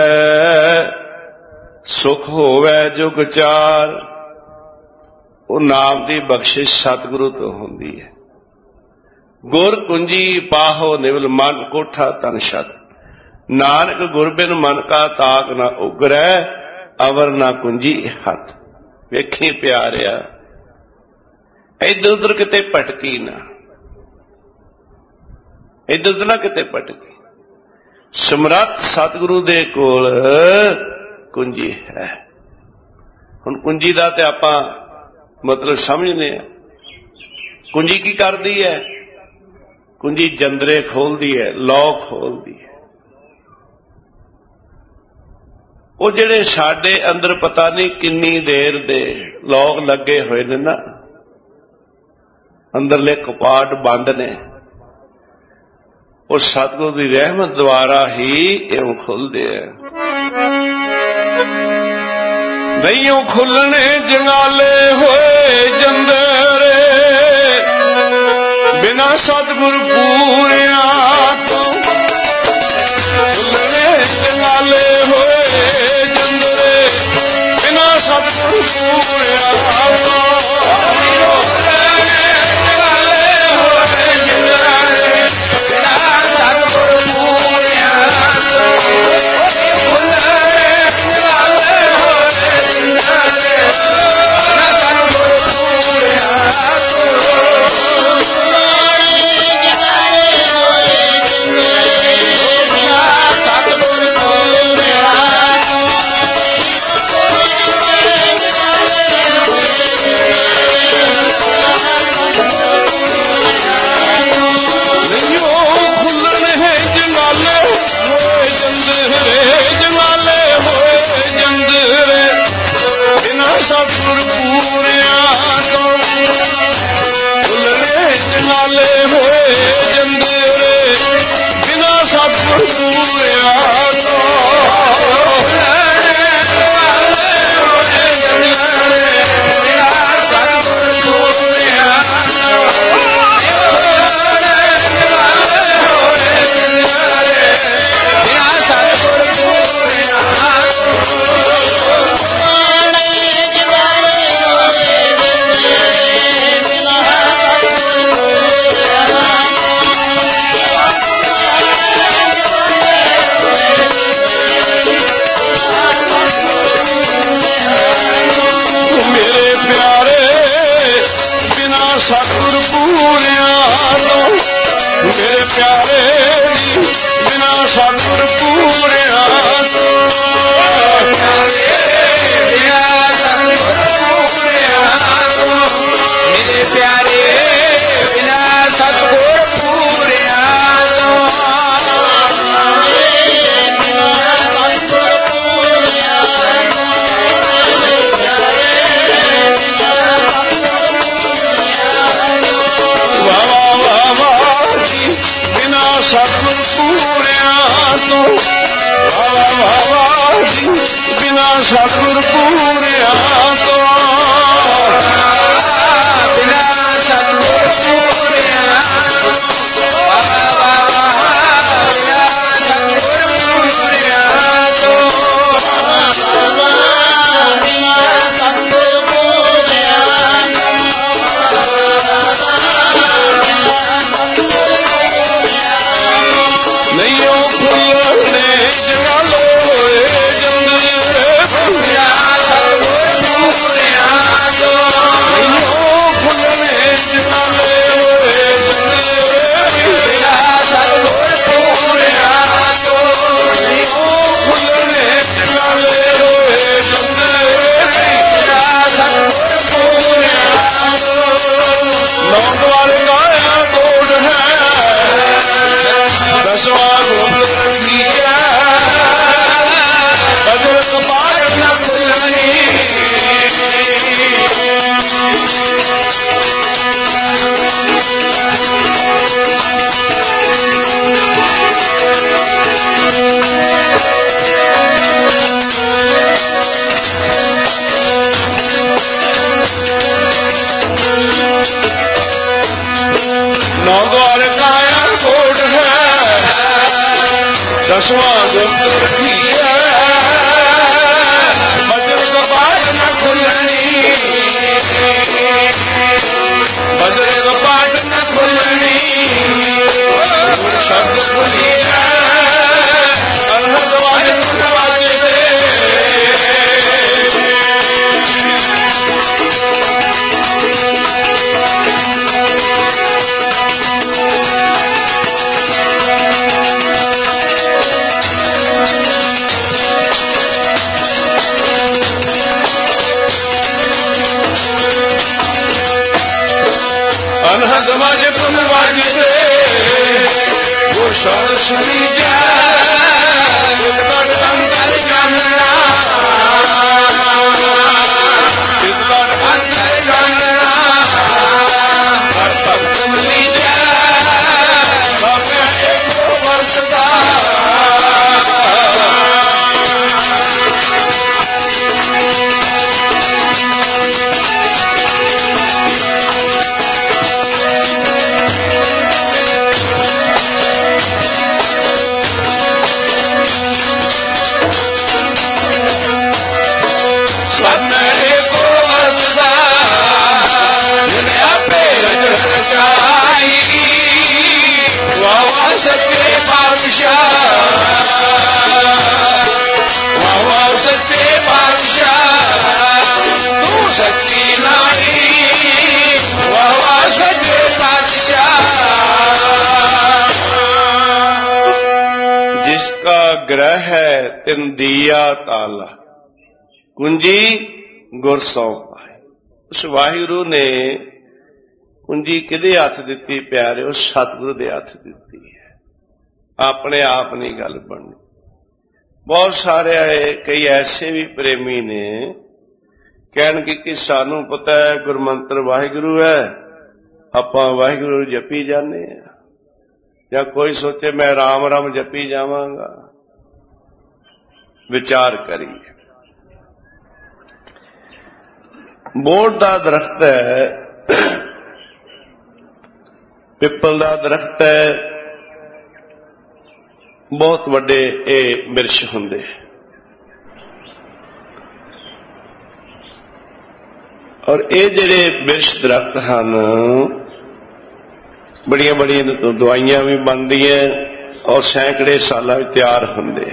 सुख होवे जुग चार। वो नाम की बख्शिश सतगुरु तो होंदी है। गुर कुंजी पाहो निवल मन कोठा तन शत, नानक गुर बिन मन का ताक ना उगरै, अवर ना कुंजी हथ। वेखी प्यारिया, इधर उधर किते भटकी ना, इधर उधर ना किते भटकी। समरथ सतगुरु दे कोल कुंजी है। हुण कुंजी दा ते आपां मतलब समझने आ। कुंजी की करदी है? कुंजी जंदरे खोलदी है, लौ खोलदी है। वो जिहड़े साडे अंदर पता नहीं किन्नी देर दे लौक लगे हुए ने ना, अंदरले कपाट बंद ने, वो सतगुरु की रहमत द्वारा ही इउं खुलदे हैं। नहीं खुलने जंगाले होए जंदरे, बिना सतगुर पूरिया तो। खुलने जंगाले होए जंदरे, बिना सतगुर पूरिया तो। Yeah. धन समाज पुन वाजते वो शरण सुनी जाए अंतर जानना अंतर जानना हर सब सुनी जाए सब एक वर्षदा ग्रह है तिन दिया ताला कुंजी गुर सौंप पाए। उस वाहिगुरु ने कुंजी किहदे हथ दिती प्यारे? उस सतगुरु दे हथ दिती है। अपने आप नहीं गल बननी। बहुत सारे कई ऐसे भी प्रेमी ने कहणगे कि सानू पता है गुरमंत्र वाहिगुरु है, आपां वाहिगुरु जपी जाने, या कोई सोचे मैं राम राम जपी जावांगा। विचार करिए। बोड़ दा दरख्त है, पिपल दा दरख्त है, बहुत वड्डे ये मिर्च हुंदे। और ये जिहड़े मिर्च दरख्त हैं बड़ियां बड़ियां तो दवाइयां भी बनदियां और सैकड़े साल तैयार होंदे।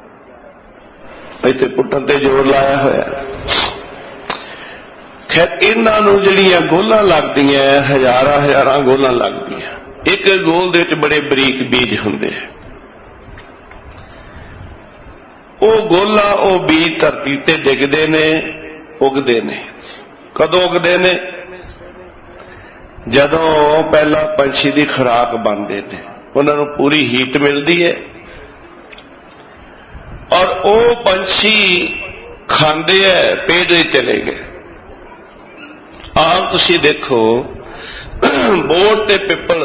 इत्थे पुट्टण ते जोर लाया होया। खैर इन्हां नूं जिहड़ियां गोलां लगदियां हज़ारां हज़ारां गोलां लगदियां, एक गोल दे विच बड़े बरीक बीज हुंदे। ਉਹ ਗੋਲਾ ਉਹ ਬੀਜ ਧਰਤੀ ਤੇ ਡਿੱਗਦੇ ਨੇ, ਉਗਦੇ ਨੇ। ਕਦੋਂ ਉਗਦੇ ਨੇ? ਜਦੋਂ ਪਹਿਲਾਂ ਪੰਛੀ ਦੀ ਖੁਰਾਕ ਬਣਦੇ ਨੇ, ਉਹਨਾਂ ਨੂੰ ਪੂਰੀ ਹੀਟ ਮਿਲਦੀ ਹੈ ਔਰ ਉਹ ਪੰਛੀ ਖਾਂਦੇ ਹੈ, ਪੇਟ ਵਿੱਚ ਚਲੇ ਗਏ। ਆਮ ਤੁਸੀਂ ਦੇਖੋ ਬੋੜ ਤੇ ਪਿੱਪਲ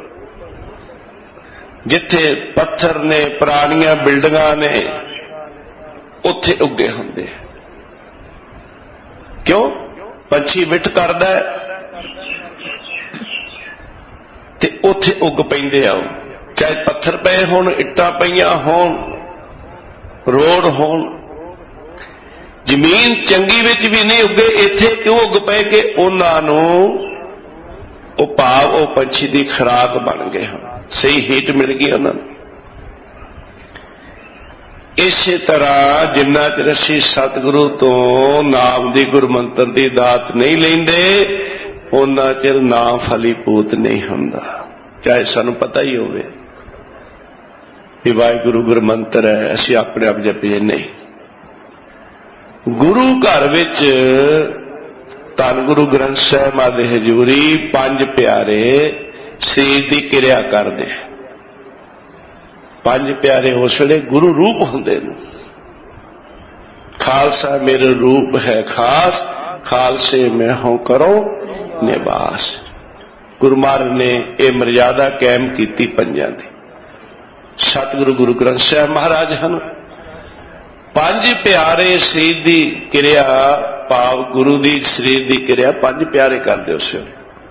ਜਿੱਥੇ ਪੱਥਰ ਨੇ, ਪੁਰਾਣੀਆਂ ਬਿਲਡਿੰਗਾਂ ਨੇ, ਉੱਥੇ ਉੱਗੇ ਹੁੰਦੇ। ਕਿਉਂ? ਪੰਛੀ ਮਿੱਠ ਕਰਦਾ ਤੇ ਉੱਥੇ ਉੱਗ ਪੈਂਦੇ ਆ। ਚਾਹੇ ਪੱਥਰ ਪਏ ਹੋਣ, ਇੱਟਾਂ ਪਈਆਂ ਹੋਣ, ਰੋਡ ਹੋਣ, ਜ਼ਮੀਨ ਚੰਗੀ ਵਿੱਚ ਵੀ ਨਹੀਂ ਉੱਗੇ। ਇੱਥੇ ਕਿਉਂ ਉੱਗ ਪਏ ਕਿ ਉਹਨਾਂ ਨੂੰ ਉਹ ਭਾਵ ਉਹ ਪੰਛੀ ਦੀ ਖੁਰਾਕ ਬਣ ਗਏ ਹਨ, ਸਹੀ ਹੀਟ ਮਿਲ ਗਈ ਉਹਨਾਂ ਨੂੰ। ਇਸੇ ਤਰ੍ਹਾਂ ਜਿੰਨਾ ਚਿਰ ਅਸੀਂ ਸਤਿਗੁਰੂ ਤੋਂ ਨਾਮ ਦੀ ਗੁਰਮੰਤਰ ਦੀ ਦਾਤ ਨਹੀਂ ਲੈਂਦੇ, ਉਹਨਾਂ ਚਿਰ ਨਾਮ ਫਲੀਭੂਤ ਨਹੀਂ ਹੁੰਦਾ। ਚਾਹੇ ਸਾਨੂੰ ਪਤਾ ਹੀ ਹੋਵੇ ਕਿ ਵਾਹਿਗੁਰੂ ਗੁਰਮੰਤਰ ਹੈ, ਅਸੀਂ ਆਪਣੇ ਆਪ ਜਪੀਏ ਨਹੀਂ। ਗੁਰੂ ਘਰ ਵਿੱਚ ਧੰਨ ਗੁਰੂ ਗ੍ਰੰਥ ਸਾਹਿਬ ਦੇ ਹਜ਼ੂਰੀ ਪੰਜ ਪਿਆਰੇ ਸਰੀਰ ਦੀ ਕਿਰਿਆ ਕਰਦੇ। ਪੰਜ ਪਿਆਰੇ ਉਸ ਵੇਲੇ ਗੁਰੂ ਰੂਪ ਹੁੰਦੇ ਨੇ। ਖਾਲਸਾ ਮੇਰੇ ਰੂਪ ਹੈ ਖਾਸ, ਖਾਲਸੇ ਮੈਂ ਹੋਂ ਕਰੋ ਨਿਵਾਸ। ਗੁਰੂ ਮਹਾਰਾਜ ਨੇ ਇਹ ਮਰਿਆਦਾ ਕਾਇਮ ਕੀਤੀ ਪੰਜਾਂ ਦੀ। ਸਤਿਗੁਰੂ ਗੁਰੂ ਗ੍ਰੰਥ ਸਾਹਿਬ ਮਹਾਰਾਜ ਹਨ। ਪੰਜ ਪਿਆਰੇ ਸਰੀਰ ਦੀ ਕਿਰਿਆ ਭਾਵ ਗੁਰੂ ਦੀ ਸਰੀਰ ਦੀ ਕਿਰਿਆ ਪੰਜ ਪਿਆਰੇ ਕਰਦੇ ਉਸ ਵੇਲੇ।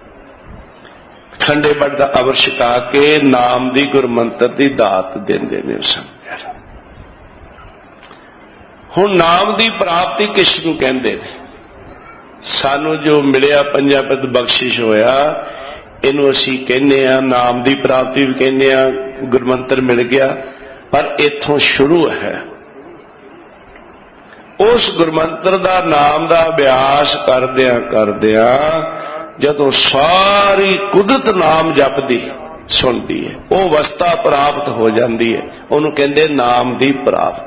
ਖੰਡੇ ਬੱਟ ਦਾ ਅਵਰ ਛਕਾ ਕੇ ਨਾਮ ਦੀ ਗੁਰਮੰਤਰ ਦੀ ਦਾਤ ਦਿੰਦੇ ਨੇ ਉਸ ਸਮੇਂ। ਹੁਣ ਨਾਮ ਦੀ ਪ੍ਰਾਪਤੀ ਕਿਸ ਨੂੰ ਕਹਿੰਦੇ ਨੇ? ਸਾਨੂੰ ਜੋ ਮਿਲਿਆ ਪੰਜਾਂ ਪਿਤ ਬਖਸ਼ਿਸ਼ ਹੋਇਆ, ਇਹਨੂੰ ਅਸੀਂ ਕਹਿੰਦੇ ਹਾਂ ਨਾਮ ਦੀ ਪ੍ਰਾਪਤੀ ਵੀ ਕਹਿੰਦੇ ਹਾਂ, ਗੁਰਮੰਤਰ ਮਿਲ ਗਿਆ। ਪਰ ਇੱਥੋਂ ਸ਼ੁਰੂ ਹੈ। ਉਸ ਗੁਰਮੰਤਰ ਦਾ ਨਾਮ ਦਾ ਅਭਿਆਸ ਕਰਦਿਆਂ ਕਰਦਿਆਂ ਜਦੋਂ ਸਾਰੀ ਕੁਦਰਤ ਨਾਮ ਜਪਦੀ ਸੁਣਦੀ ਹੈ, ਉਹ ਅਵਸਥਾ ਪ੍ਰਾਪਤ ਹੋ ਜਾਂਦੀ ਹੈ। ਉਹਨੂੰ ਕਹਿੰਦੇ ਨਾਮ ਦੀ ਪ੍ਰਾਪਤੀ।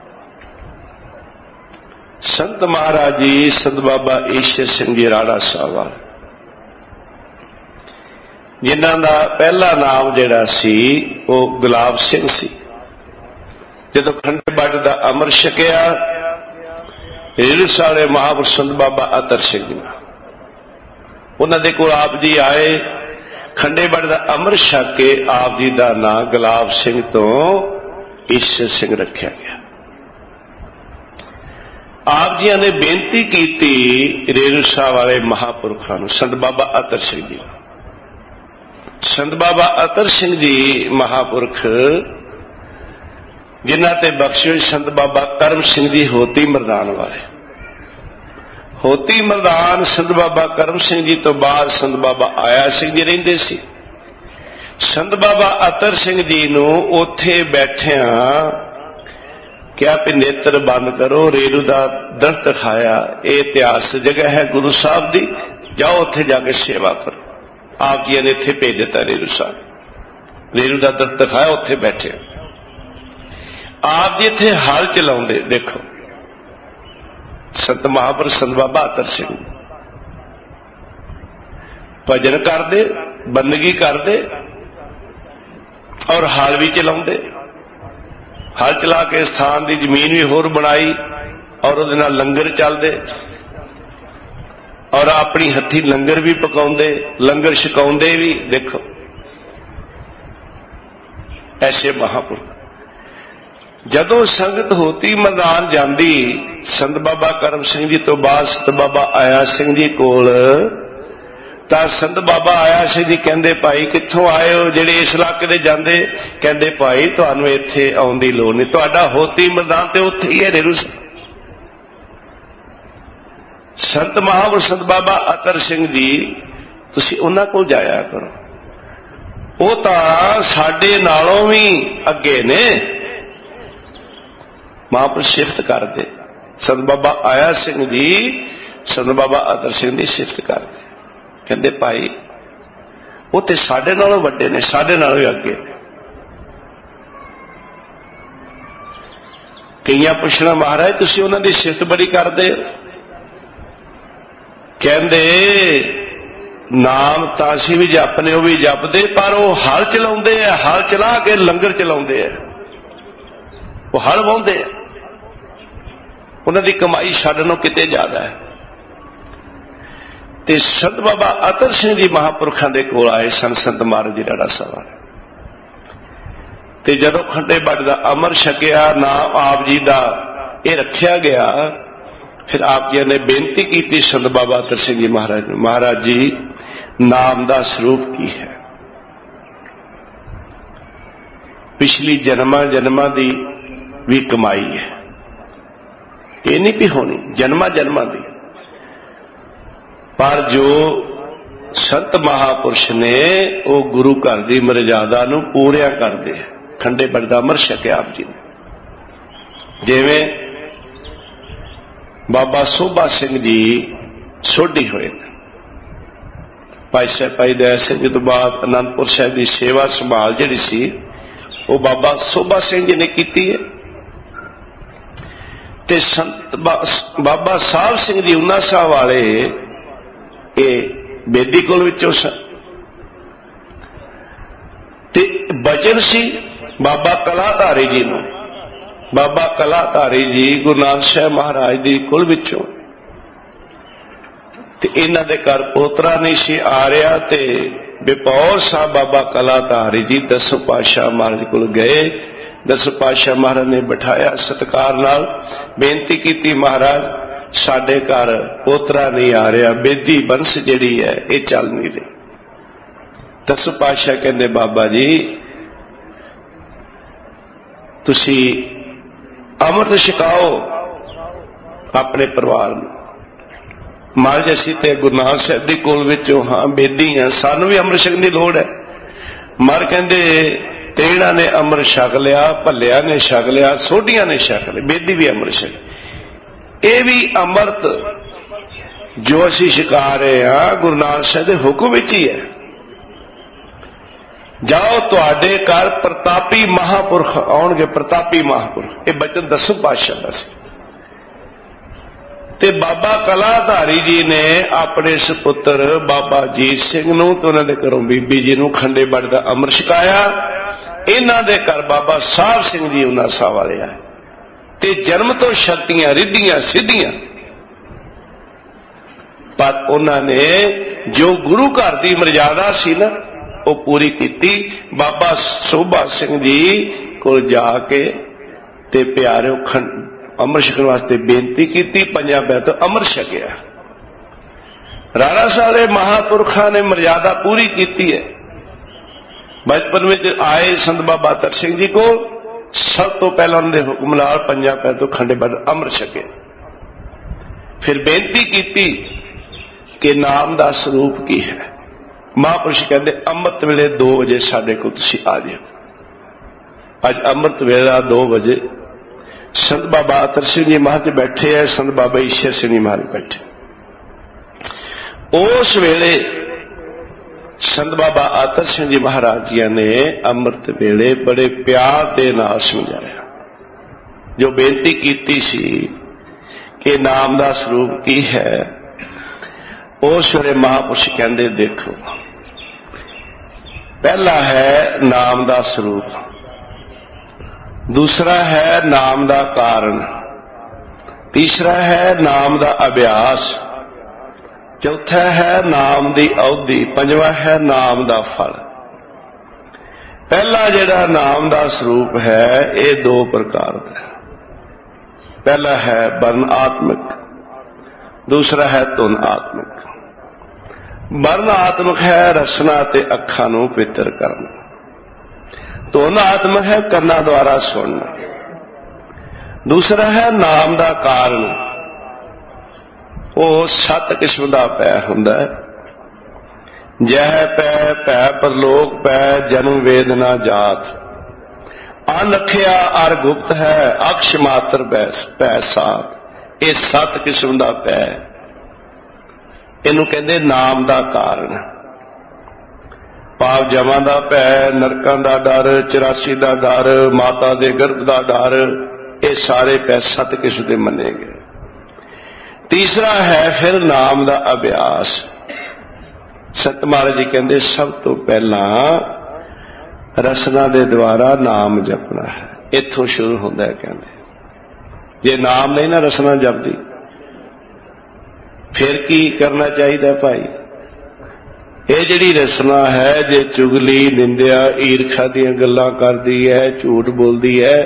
ਸੰਤ ਮਹਾਰਾਜ ਜੀ, ਸੰਤ ਬਾਬਾ ਈਸ਼ਰ ਸਿੰਘ ਜੀ ਰਾੜਾ ਸਾਹਿਬ जिन्हां दा पहला नाम जिहड़ा सी वो गुलाब सिंह सी। जदों खंडे बाटे दा अमर छकिया रेलू साले महापुरुष संत बाबा अतर सिंह जी उन्हां दे कोल आप जी आए। खंडे बाटे दा अमर छक के आप जी दा नाम गुलाब सिंह तो ईश्वर सिंह रखा गया। आप जी ने बेनती की रेलू शाह वाले महापुरखों नूं संत बाबा अतर सिंह जी। संत बाबा अतर सिंह जी महापुरख जिन्हां ते बख्शे संत बाबा करम सिंह जी होती मरदान वाले। होती मरदान संत बाबा करम सिंह जी तो बाद संत बाबा आया सिंह जी रहिंदे सी। संत बाबा अतर सिंह जी नूं उत्थे बैठिया क्या भी नेत्र बंद करो, रेलू का दरख्त खाया, ये इतिहास जगह है गुरु साहब की, जाओ उत्थे जाके सेवा करो। आप जी ने इत्थे भेज दिता रेलू साहब, रेलू का दरख्त खाया, उत्थे बैठे। आप जी इत्थे हल चलाउंदे देखो संत महापुरुष संत बाबा अतर सिंह भजन करते, बंदगी करते और हल भी चलाउंदे। हल चला के स्थान की जमीन भी होर बनाई और उहदे नाल लंगर चलदे और अपनी हथी लंगर भी पकाउंदे, लंगर छकाउंदे भी। देखो ऐसे महापुरुष जदों संगत होती मैदान जांदी संत बाबा करम सिंह जी तो बाद संत बाबा आया सिंह जी कोल, तां संत बाबा आया सिंह जी कहंदे भाई कित्थों आए हो, जिहड़े इस इलाके दे जांदे कहंदे भाई तुहानूं इत्थे आउण दी लोड़ नहीं, तुहाडा होती मैदान ते उत्थे ही है रेलू। संत महापुरुष संत बाबा अतर सिंह जी तुसीं उन्हां कोल जाया करो, वो तां साडे नालों भी अगे ने। महापुरुष सिफत करदे, संत बाबा आया सिंह जी संत बाबा अतर सिंह की सिफत करदे, कहंदे भाई वो ते साडे नालों वड्डे ने, साडे नालों भी अगे ने। कईयां पुछना महाराज तुसीं उन्हां दी सिफत बड़ी करदे, कहंदे नाम तां असीं भी जपने वो भी जपदे, पर वो हल चलाउंदे आ, हल चला के लंगर चलाउंदे आ, वो हल वाहुंदे आ, उन्हां दी कमाई साडे नालों किते ज्यादा है। ते संत बाबा अतर सिंह जी महापुरखों के कोल आए सन संत महाराज जी राड़ा साहब। ते जदों खंडे बाटे दा अमर छकिया नाम आप जी दा ये रखिया गया, फिर आप जी ने बेनती की संत बाबा अतर सिंह जी महाराज ने, महाराज जी नाम दा स्वरूप की है, पिछली जन्मा जन्मा दी भी कमाई है, ये नहीं भी होनी जन्मा जन्मा दी, पर जो संत महापुरुष ने वो गुरु घर की मर्यादा नूं पूरिया करते हैं। खंडे बाटे दा अमर छकिया आप जी ने, जिवें बाबा सोभा सिंह जी सोढी होए, भाई साहब भाई दया सिंह जी तो बाद आनंदपुर साहिब की सेवा संभाल जिहड़ी सी वो बाबा सोभा सिंह जी ने की है। ते संत बाबा साहब सिंह जी उन्ना साहब वाले ये बेदी कोल विचों सन। ते बचन सी बाबा कलाधारी जी नूं, बाबा कलाधारी जी गुरु नानक साहब महाराज दी कुल विचों, ते इन्हां दे घर पोतरा नहीं सी आ रहा, ते बेपौर साहब बाबा कलाधारी जी दसों पातशाह महाराज कोल गए। दस पातशाह महाराज ने बिठाया, सत्कार नाल बेनती की, महाराज साडे घर पोतरा नहीं आ रहा, बेदी बंस जिहड़ी है ये चल नहीं रही। दस पातशाह कहंदे बाबा जी तुसी अमृत छकाओ अपने परिवार में। महाराज असीं ते गुरु नानक साहिब दी कोल विचों हाँ बेदी हाँ, सानूं भी अमृत छकण दी लोड़ है। मर कहंदे तेड़ा ने अमृत छक लिया, भलिया ने छक लिया, सोढियां ने छक लिया, बेदी भी अमृत छक। ये भी अमृत जो असीं छका रहे हैं गुरु नानक साहिब दे हुक्म विच ही है। जाओ तुहाडे घर प्रतापी महापुरख आउणगे, प्रतापी महापुरख, ये बचन दसों पातशाह दा सी। ਤੇ ਬਾਬਾ ਕਲਾਧਾਰੀ ਜੀ ਨੇ ਆਪਣੇ ਸੁਪੁੱਤਰ ਬਾਬਾ ਅਜੀਤ ਸਿੰਘ ਨੂੰ ਤੇ ਉਹਨਾਂ ਦੇ ਘਰੋਂ ਬੀਬੀ ਜੀ ਨੂੰ ਖੰਡੇ ਬਾੜੇ ਦਾ ਅੰਮ੍ਰਿਤ ਛਕਾਇਆ। ਇਹਨਾਂ ਦੇ ਘਰ ਬਾਬਾ ਸਾਹਿਬ ਸਿੰਘ ਜੀ ਉਹਨਾਂ ਸਾਹ ਵਾਲੇ ਆਏ ਤੇ ਜਨਮ ਤੋਂ ਸ਼ਕਤੀਆਂ ਰਿੱਧੀਆਂ ਸਿੱਧੀਆਂ, ਪਰ ਉਹਨਾਂ ਨੇ ਜੋ ਗੁਰੂ ਘਰ ਦੀ ਮਰਜ਼ਾਦਾ ਸੀ ਨਾ ਉਹ ਪੂਰੀ ਕੀਤੀ। ਬਾਬਾ ਸੋਭਾ ਸਿੰਘ ਜੀ ਕੋਲ ਜਾ ਕੇ ਤੇ ਪਿਆਰਿਓ ਅੰਮ੍ਰਿਤ ਛਕਣ ਵਾਸਤੇ ਬੇਨਤੀ ਕੀਤੀ, ਪੰਜਾਂ ਪੈਰ ਤੋਂ ਅੰਮ੍ਰਿਤ ਛਕਿਆ। ਰਾਣਾ ਸਾਹਿਬ ਦੇ ਮਹਾਂਪੁਰਖਾਂ ਨੇ ਮਰਜ਼ਾਦਾ ਪੂਰੀ ਕੀਤੀ ਹੈ। ਬਚਪਨ ਵਿੱਚ ਆਏ ਸੰਤ ਬਾਬਾ ਅਤਰ ਸਿੰਘ ਜੀ ਕੋਲ, ਸਭ ਤੋਂ ਪਹਿਲਾਂ ਉਹਨਾਂ ਦੇ ਹੁਕਮ ਨਾਲ ਪੰਜਾਂ ਪੈਰ ਤੋਂ ਖੰਡੇ ਬਾੜੇ ਅੰਮ੍ਰਿਤ ਛਕੇ। ਫਿਰ ਬੇਨਤੀ ਕੀਤੀ ਕਿ ਨਾਮ ਦਾ ਸਰੂਪ ਕੀ ਹੈ। ਮਹਾਂਪੁਰਸ਼ ਕਹਿੰਦੇ ਅੰਮ੍ਰਿਤ ਵੇਲੇ ਦੋ ਵਜੇ ਸਾਡੇ ਕੋਲ ਤੁਸੀਂ ਆ ਜਾਓ। ਅੱਜ ਅੰਮ੍ਰਿਤ ਵੇਲਾ ਦੋ ਵਜੇ ਸੰਤ ਬਾਬਾ ਅਤਰ ਸਿੰਘ ਜੀ ਮਹਾਰਾਜ ਬੈਠੇ ਹੈ, ਸੰਤ ਬਾਬਾ ਈਸ਼ਰ ਸਿੰਘ ਜੀ ਮਹਾਰਾਜ ਬੈਠੇ। ਉਸ ਵੇਲੇ ਸੰਤ ਬਾਬਾ ਅਤਰ ਸਿੰਘ ਜੀ ਮਹਾਰਾਜ ਜੀ ਨੇ ਅੰਮ੍ਰਿਤ ਵੇਲੇ ਬੜੇ ਪਿਆਰ ਦੇ ਨਾਲ ਸਮਝਾਇਆ, ਜੋ ਬੇਨਤੀ ਕੀਤੀ ਸੀ ਕਿ ਨਾਮ ਦਾ ਸਰੂਪ ਕੀ ਹੈ। ਉਸ ਵੇਲੇ ਮਹਾਂਪੁਰਸ਼ ਕਹਿੰਦੇ ਦੇਖੋ, ਪਹਿਲਾ ਹੈ ਨਾਮ ਦਾ ਸਰੂਪ, ਦੂਸਰਾ ਹੈ ਨਾਮ ਦਾ ਕਾਰਨ, ਤੀਸਰਾ ਹੈ ਨਾਮ ਦਾ ਅਭਿਆਸ, ਚੌਥਾ ਹੈ ਨਾਮ ਦੀ ਅਵਧੀ, ਪੰਜਵਾਂ ਹੈ ਨਾਮ ਦਾ ਫਲ। ਪਹਿਲਾ ਜਿਹੜਾ ਨਾਮ ਦਾ ਸਰੂਪ ਹੈ ਇਹ ਦੋ ਪ੍ਰਕਾਰ ਦਾ। ਪਹਿਲਾ ਹੈ ਵਰਨ ਆਤਮਿਕ, ਦੂਸਰਾ ਹੈ ਧੁਨ ਆਤਮਿਕ। ਵਰਨ ਆਤਮਿਕ ਹੈ ਰਸਨਾ ਤੇ ਅੱਖਾਂ ਨੂੰ ਪਵਿੱਤਰ ਕਰਨਾ, ਧੁਨ ਆਤਮਿਕ ਹੈ ਕੰਨਾਂ ਦੁਆਰਾ ਸੁਣਨਾ, ਦੂਸਰਾ ਹੈ ਨਾਮ ਦਾ ਕਾਰਨ। ਉਹ ਸੱਤ ਕਿਸਮ ਦਾ ਪੈ ਹੁੰਦਾ ਹੈ। ਜਹ ਪੈ, ਭੈ ਪਰਲੋਕ ਪੈ, ਜਨਮ ਵੇਦਨਾ ਜਾਤ, ਅਨਖਿਆ ਅਰ ਗੁਪਤ ਹੈ, ਅਕਸ਼ ਮਾਤਰ ਪੈ ਸਾਤ। ਇਹ ਸੱਤ ਕਿਸਮ ਦਾ ਪੈ, ਇਹਨੂੰ ਕਹਿੰਦੇ ਨਾਮ ਦਾ ਕਾਰਨ। ਪਾਪ ਜਮਾਂ ਦਾ ਭੈ, ਨਰਕਾਂ ਦਾ ਡਰ, ਚੁਰਾਸੀ ਦਾ ਡਰ, ਮਾਤਾ ਦੇ ਗਰਭ ਦਾ ਡਰ, ਇਹ ਸਾਰੇ ਪੈ ਸੱਤ ਕਿਸਮ ਦੇ ਮੰਨੇ ਗਏ। ਤੀਸਰਾ ਹੈ ਫਿਰ ਨਾਮ ਦਾ ਅਭਿਆਸ। ਸਤ ਮਹਾਰਾਜ ਜੀ ਕਹਿੰਦੇ ਸਭ ਤੋਂ ਪਹਿਲਾਂ ਰਸਨਾ ਦੇ ਦੁਆਰਾ ਨਾਮ ਜਪਣਾ ਹੈ, ਇੱਥੋਂ ਸ਼ੁਰੂ ਹੁੰਦਾ ਹੈ। ਕਹਿੰਦੇ ਜੇ ਨਾਮ ਨਹੀਂ ਨਾ ਰਸਨਾ ਜਪਦੀ ਫਿਰ ਕੀ ਕਰਨਾ ਚਾਹੀਦਾ ਭਾਈ? ਇਹ ਜਿਹੜੀ ਰਸਨਾ ਹੈ ਜੇ ਚੁਗਲੀ, ਨਿੰਦਿਆ, ਈਰਖਾ ਦੀਆਂ ਗੱਲਾਂ ਕਰਦੀ ਹੈ, ਝੂਠ ਬੋਲਦੀ ਹੈ,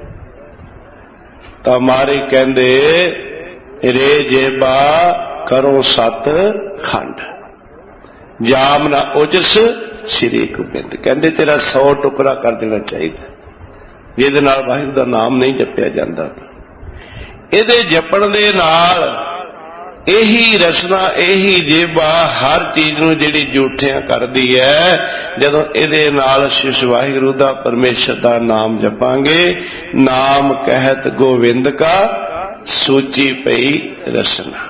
ਤਾਂ ਮਾਰੇ ਕਹਿੰਦੇ ਰੇ ਜੇਬਾ ਕਰੋ ਸਤ ਖੰਡ, ਜਾਮ ਨਾ ਉਜਸ ਸ੍ਰੀ ਗੋਬਿੰਦ। ਕਹਿੰਦੇ ਤੇਰਾ ਸੌ ਟੁਕੜਾ ਕਰ ਦੇਣਾ ਚਾਹੀਦਾ ਜਿਹਦੇ ਨਾਲ ਵਾਹਿਗੁਰੂ ਦਾ ਨਾਮ ਨਹੀਂ ਜਪਿਆ ਜਾਂਦਾ। ਇਹਦੇ ਜਪਣ ਦੇ ਨਾਲ ਇਹੀ ਰਸਨਾ, ਇਹੀ ਜੇਬਾ ਹਰ ਚੀਜ਼ ਨੂੰ ਜਿਹੜੀ ਝੂਠਿਆਂ ਕਰਦੀ ਹੈ, ਜਦੋਂ ਇਹਦੇ ਨਾਲ ਸ਼ਿਸ਼ ਵਾਹਿਗੁਰੂ ਦਾ ਪਰਮੇਸ਼ਰ ਦਾ ਨਾਮ ਜਪਾਂਗੇ, ਨਾਮ ਕਹਿਤ ਗੋਵਿੰਦ ਕਾ ਸੂਚੀ ਪਈ ਰਸਨਾ।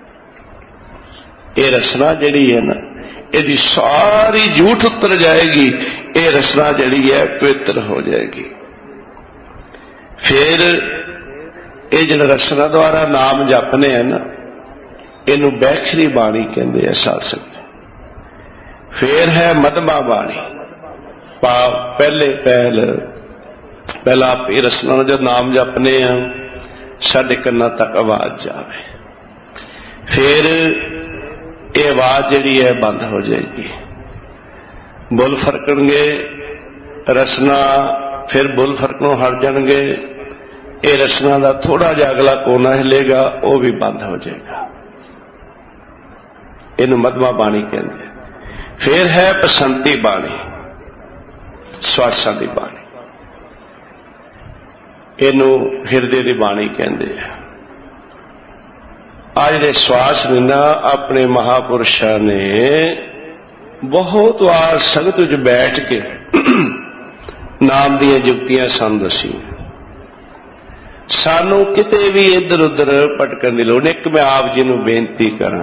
ਇਹ ਰਸਨਾ ਜਿਹੜੀ ਹੈ ਨਾ, ਇਹਦੀ ਸਾਰੀ ਝੂਠ ਉਤਰ ਜਾਏਗੀ, ਇਹ ਰਸਨਾ ਜਿਹੜੀ ਹੈ ਪਵਿੱਤਰ ਹੋ ਜਾਏਗੀ। ਫਿਰ ਇਹ ਜਿਹੜਾ ਰਸਨਾ ਦੁਆਰਾ ਨਾਮ ਜਪਨੇ ਹੈ ਨਾ, ਇਹਨੂੰ ਬੈਖਰੀ ਬਾਣੀ ਕਹਿੰਦੇ ਆ ਸਾਸਕ। ਫਿਰ ਹੈ ਮਧਮਾ ਬਾਣੀ, ਭਾਵ ਪਹਿਲੇ ਪਹਿਲ ਪਹਿਲਾ ਆਪੇ ਰਸਨਾ ਨੂੰ ਜਦ ਨਾਮ ਜਪਨੇ ਆ ਸਾਡੇ ਕੰਨਾਂ ਤੱਕ ਆਵਾਜ਼ ਜਾਵੇ, ਫਿਰ ਇਹ ਆਵਾਜ਼ ਜਿਹੜੀ ਹੈ ਬੰਦ ਹੋ ਜਾਏਗੀ। ਬੁੱਲ ਫਰਕਣਗੇ ਰਸਨਾ, ਫਿਰ ਬੁੱਲ ਫਰਕਣੋਂ ਹਟ ਜਾਣਗੇ। ਇਹ ਰਸਨਾ ਦਾ ਥੋੜਾ ਜਿਹਾ ਅਗਲਾ ਕੋਨਾ ਹਿਲੇਗਾ, ਉਹ ਵੀ ਬੰਦ ਹੋ ਜਾਏਗਾ। ਇਹਨੂੰ ਮਧਮਾ ਬਾਣੀ ਕਹਿੰਦੇ। ਫਿਰ ਹੈ ਬਸੰਤੀ ਬਾਣੀ, ਸਵਾਸਾਂ ਦੀ ਬਾਣੀ, ਇਹਨੂੰ ਹਿਰਦੇ ਦੀ ਬਾਣੀ ਕਹਿੰਦੇ ਆ। ਆ ਜਿਹੜੇ ਸਵਾਸ ਨੇ ਨਾ, ਆਪਣੇ ਮਹਾਪੁਰਸ਼ਾਂ ਨੇ ਬਹੁਤ ਵਾਰ ਸੰਗਤ ਵਿੱਚ ਬੈਠ ਕੇ ਨਾਮ ਦੀਆਂ ਜੁਗਤੀਆਂ ਸਾਨੂੰ ਦੱਸੀਆਂ। ਸਾਨੂੰ ਕਿਤੇ ਵੀ ਇੱਧਰ ਉੱਧਰ ਭਟਕਣ ਦੀ ਲੋੜ ਨਹੀਂ। ਇੱਕ ਮੈਂ ਆਪ ਜੀ ਨੂੰ ਬੇਨਤੀ ਕਰਾਂ,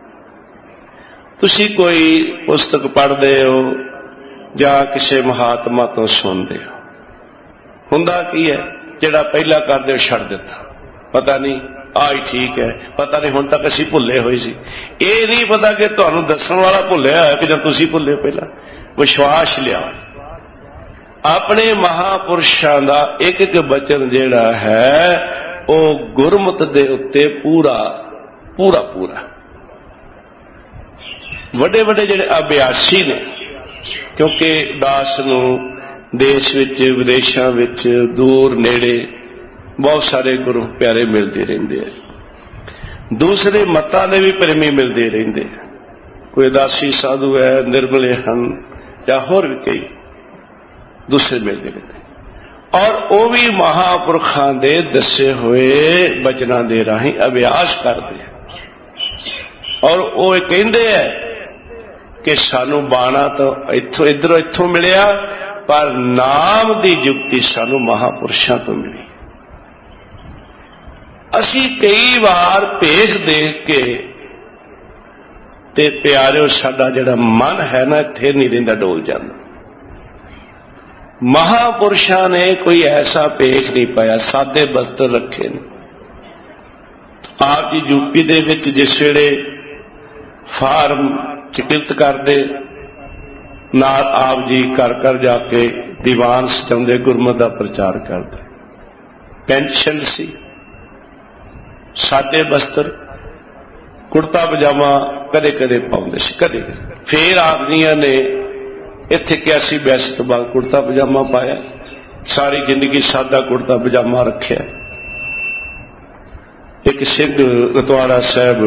ਤੁਸੀਂ ਕੋਈ ਪੁਸਤਕ ਪੜ੍ਹਦੇ ਹੋ ਜਾਂ ਕਿਸੇ ਮਹਾਤਮਾ ਤੋਂ ਸੁਣਦੇ ਹੋ, ਹੁੰਦਾ ਕੀ ਹੈ ਜਿਹੜਾ ਪਹਿਲਾਂ ਕਰਦੇ ਹੋ ਛੱਡ ਦਿੱਤਾ, ਪਤਾ ਨਹੀਂ ਆ ਹੀ ਠੀਕ ਹੈ, ਪਤਾ ਨਹੀਂ ਹੁਣ ਤੱਕ ਅਸੀਂ ਭੁੱਲੇ ਹੋਏ ਸੀ। ਇਹ ਨਹੀਂ ਪਤਾ ਕਿ ਤੁਹਾਨੂੰ ਦੱਸਣ ਵਾਲਾ ਭੁੱਲਿਆ ਹੋਇਆ ਕਿ ਜਾਂ ਤੁਸੀਂ ਭੁੱਲੇ। ਪਹਿਲਾਂ ਵਿਸ਼ਵਾਸ ਲਿਆ ਆਪਣੇ ਮਹਾਂਪੁਰਸ਼ਾਂ ਦਾ ਇੱਕ ਇੱਕ ਬਚਨ ਜਿਹੜਾ ਹੈ ਉਹ ਗੁਰਮਤਿ ਦੇ ਉੱਤੇ ਪੂਰਾ ਪੂਰਾ ਪੂਰਾ। ਵੱਡੇ ਵੱਡੇ ਜਿਹੜੇ ਅਭਿਆਸੀ ਨੇ, ਕਿਉਂਕਿ ਦਾਸ ਨੂੰ ਦੇਸ਼ ਵਿੱਚ ਵਿਦੇਸ਼ਾਂ ਵਿੱਚ ਦੂਰ ਨੇੜੇ ਬਹੁਤ ਸਾਰੇ ਗੁਰੂ ਪਿਆਰੇ ਮਿਲਦੇ ਰਹਿੰਦੇ ਆ, ਦੂਸਰੇ ਮਤਾਂ ਦੇ ਵੀ ਪ੍ਰੇਮੀ ਮਿਲਦੇ ਰਹਿੰਦੇ ਆ। ਕੋਈ ਉਦਾਸੀ ਸਾਧੂ ਹੈ, ਨਿਰਮਲੇ ਹਨ, ਜਾਂ ਹੋਰ ਵੀ ਕਈ ਦੂਸਰੇ ਮਿਲਦੇ ਰਹਿੰਦੇ, ਔਰ ਉਹ ਵੀ ਮਹਾਂਪੁਰਖਾਂ ਦੇ ਦੱਸੇ ਹੋਏ ਬਚਨਾਂ ਦੇ ਰਾਹੀਂ ਅਭਿਆਸ ਕਰਦੇ ਆ। ਔਰ ਉਹ ਇਹ ਕਹਿੰਦੇ ਆ ਕਿ ਸਾਨੂੰ ਬਾਣਾ ਤਾਂ ਇੱਥੋਂ ਇੱਧਰੋਂ ਇੱਥੋਂ ਮਿਲਿਆ, ਪਰ ਨਾਮ ਦੀ ਜੁਗਤੀ ਸਾਨੂੰ ਮਹਾਂਪੁਰਸ਼ਾਂ ਤੋਂ ਮਿਲੀ। ਅਸੀਂ ਕਈ ਵਾਰ ਭੇਖ ਦੇਖ ਕੇ ਤੇ ਪਿਆਰਿਓ ਸਾਡਾ ਜਿਹੜਾ ਮਨ ਹੈ ਨਾ ਇੱਥੇ ਨਹੀਂ ਰਹਿੰਦਾ, ਡੋਲ ਜਾਂਦਾ। ਮਹਾਂਪੁਰਸ਼ਾਂ ਨੇ ਕੋਈ ਐਸਾ ਭੇਖ ਨਹੀਂ ਪਾਇਆ, ਸਾਦੇ ਬਸਤਰ ਰੱਖੇ ਨੇ। ਆਪ ਜੀ ਯੂਪੀ ਦੇ ਵਿੱਚ ਜਿਸ ਵੇਲੇ ਫਾਰਮ ਚ ਕਿਰਤ ਕਰਦੇ, ਨਾਲ ਆਪ ਜੀ ਘਰ ਘਰ ਜਾ ਕੇ ਦੀਵਾਨ ਸਜਾਉਂਦੇ, ਗੁਰਮਤਿ ਦਾ ਪ੍ਰਚਾਰ ਕਰਦੇ। ਪੈਨਸ਼ਨ ਸੀ, ਸਾਦੇ ਬਸਤਰ, ਕੁੜਤਾ ਪਜਾਮਾ ਕਦੇ ਕਦੇ ਪਾਉਂਦੇ ਸੀ, ਕਦੇ। ਫੇਰ ਆਦਮੀਆਂ ਨੇ ਇੱਥੇ ਇਕਿਆਸੀ ਬਿਆਸੀ ਤੋਂ ਬਾਅਦ ਕੁੜਤਾ ਪਜਾਮਾ ਪਾਇਆ, ਸਾਰੀ ਜ਼ਿੰਦਗੀ ਸਾਦਾ ਕੁੜਤਾ ਪਜਾਮਾ ਰੱਖਿਆ। ਇੱਕ ਸਿੰਘ ਰਤਵਾੜਾ ਸਾਹਿਬ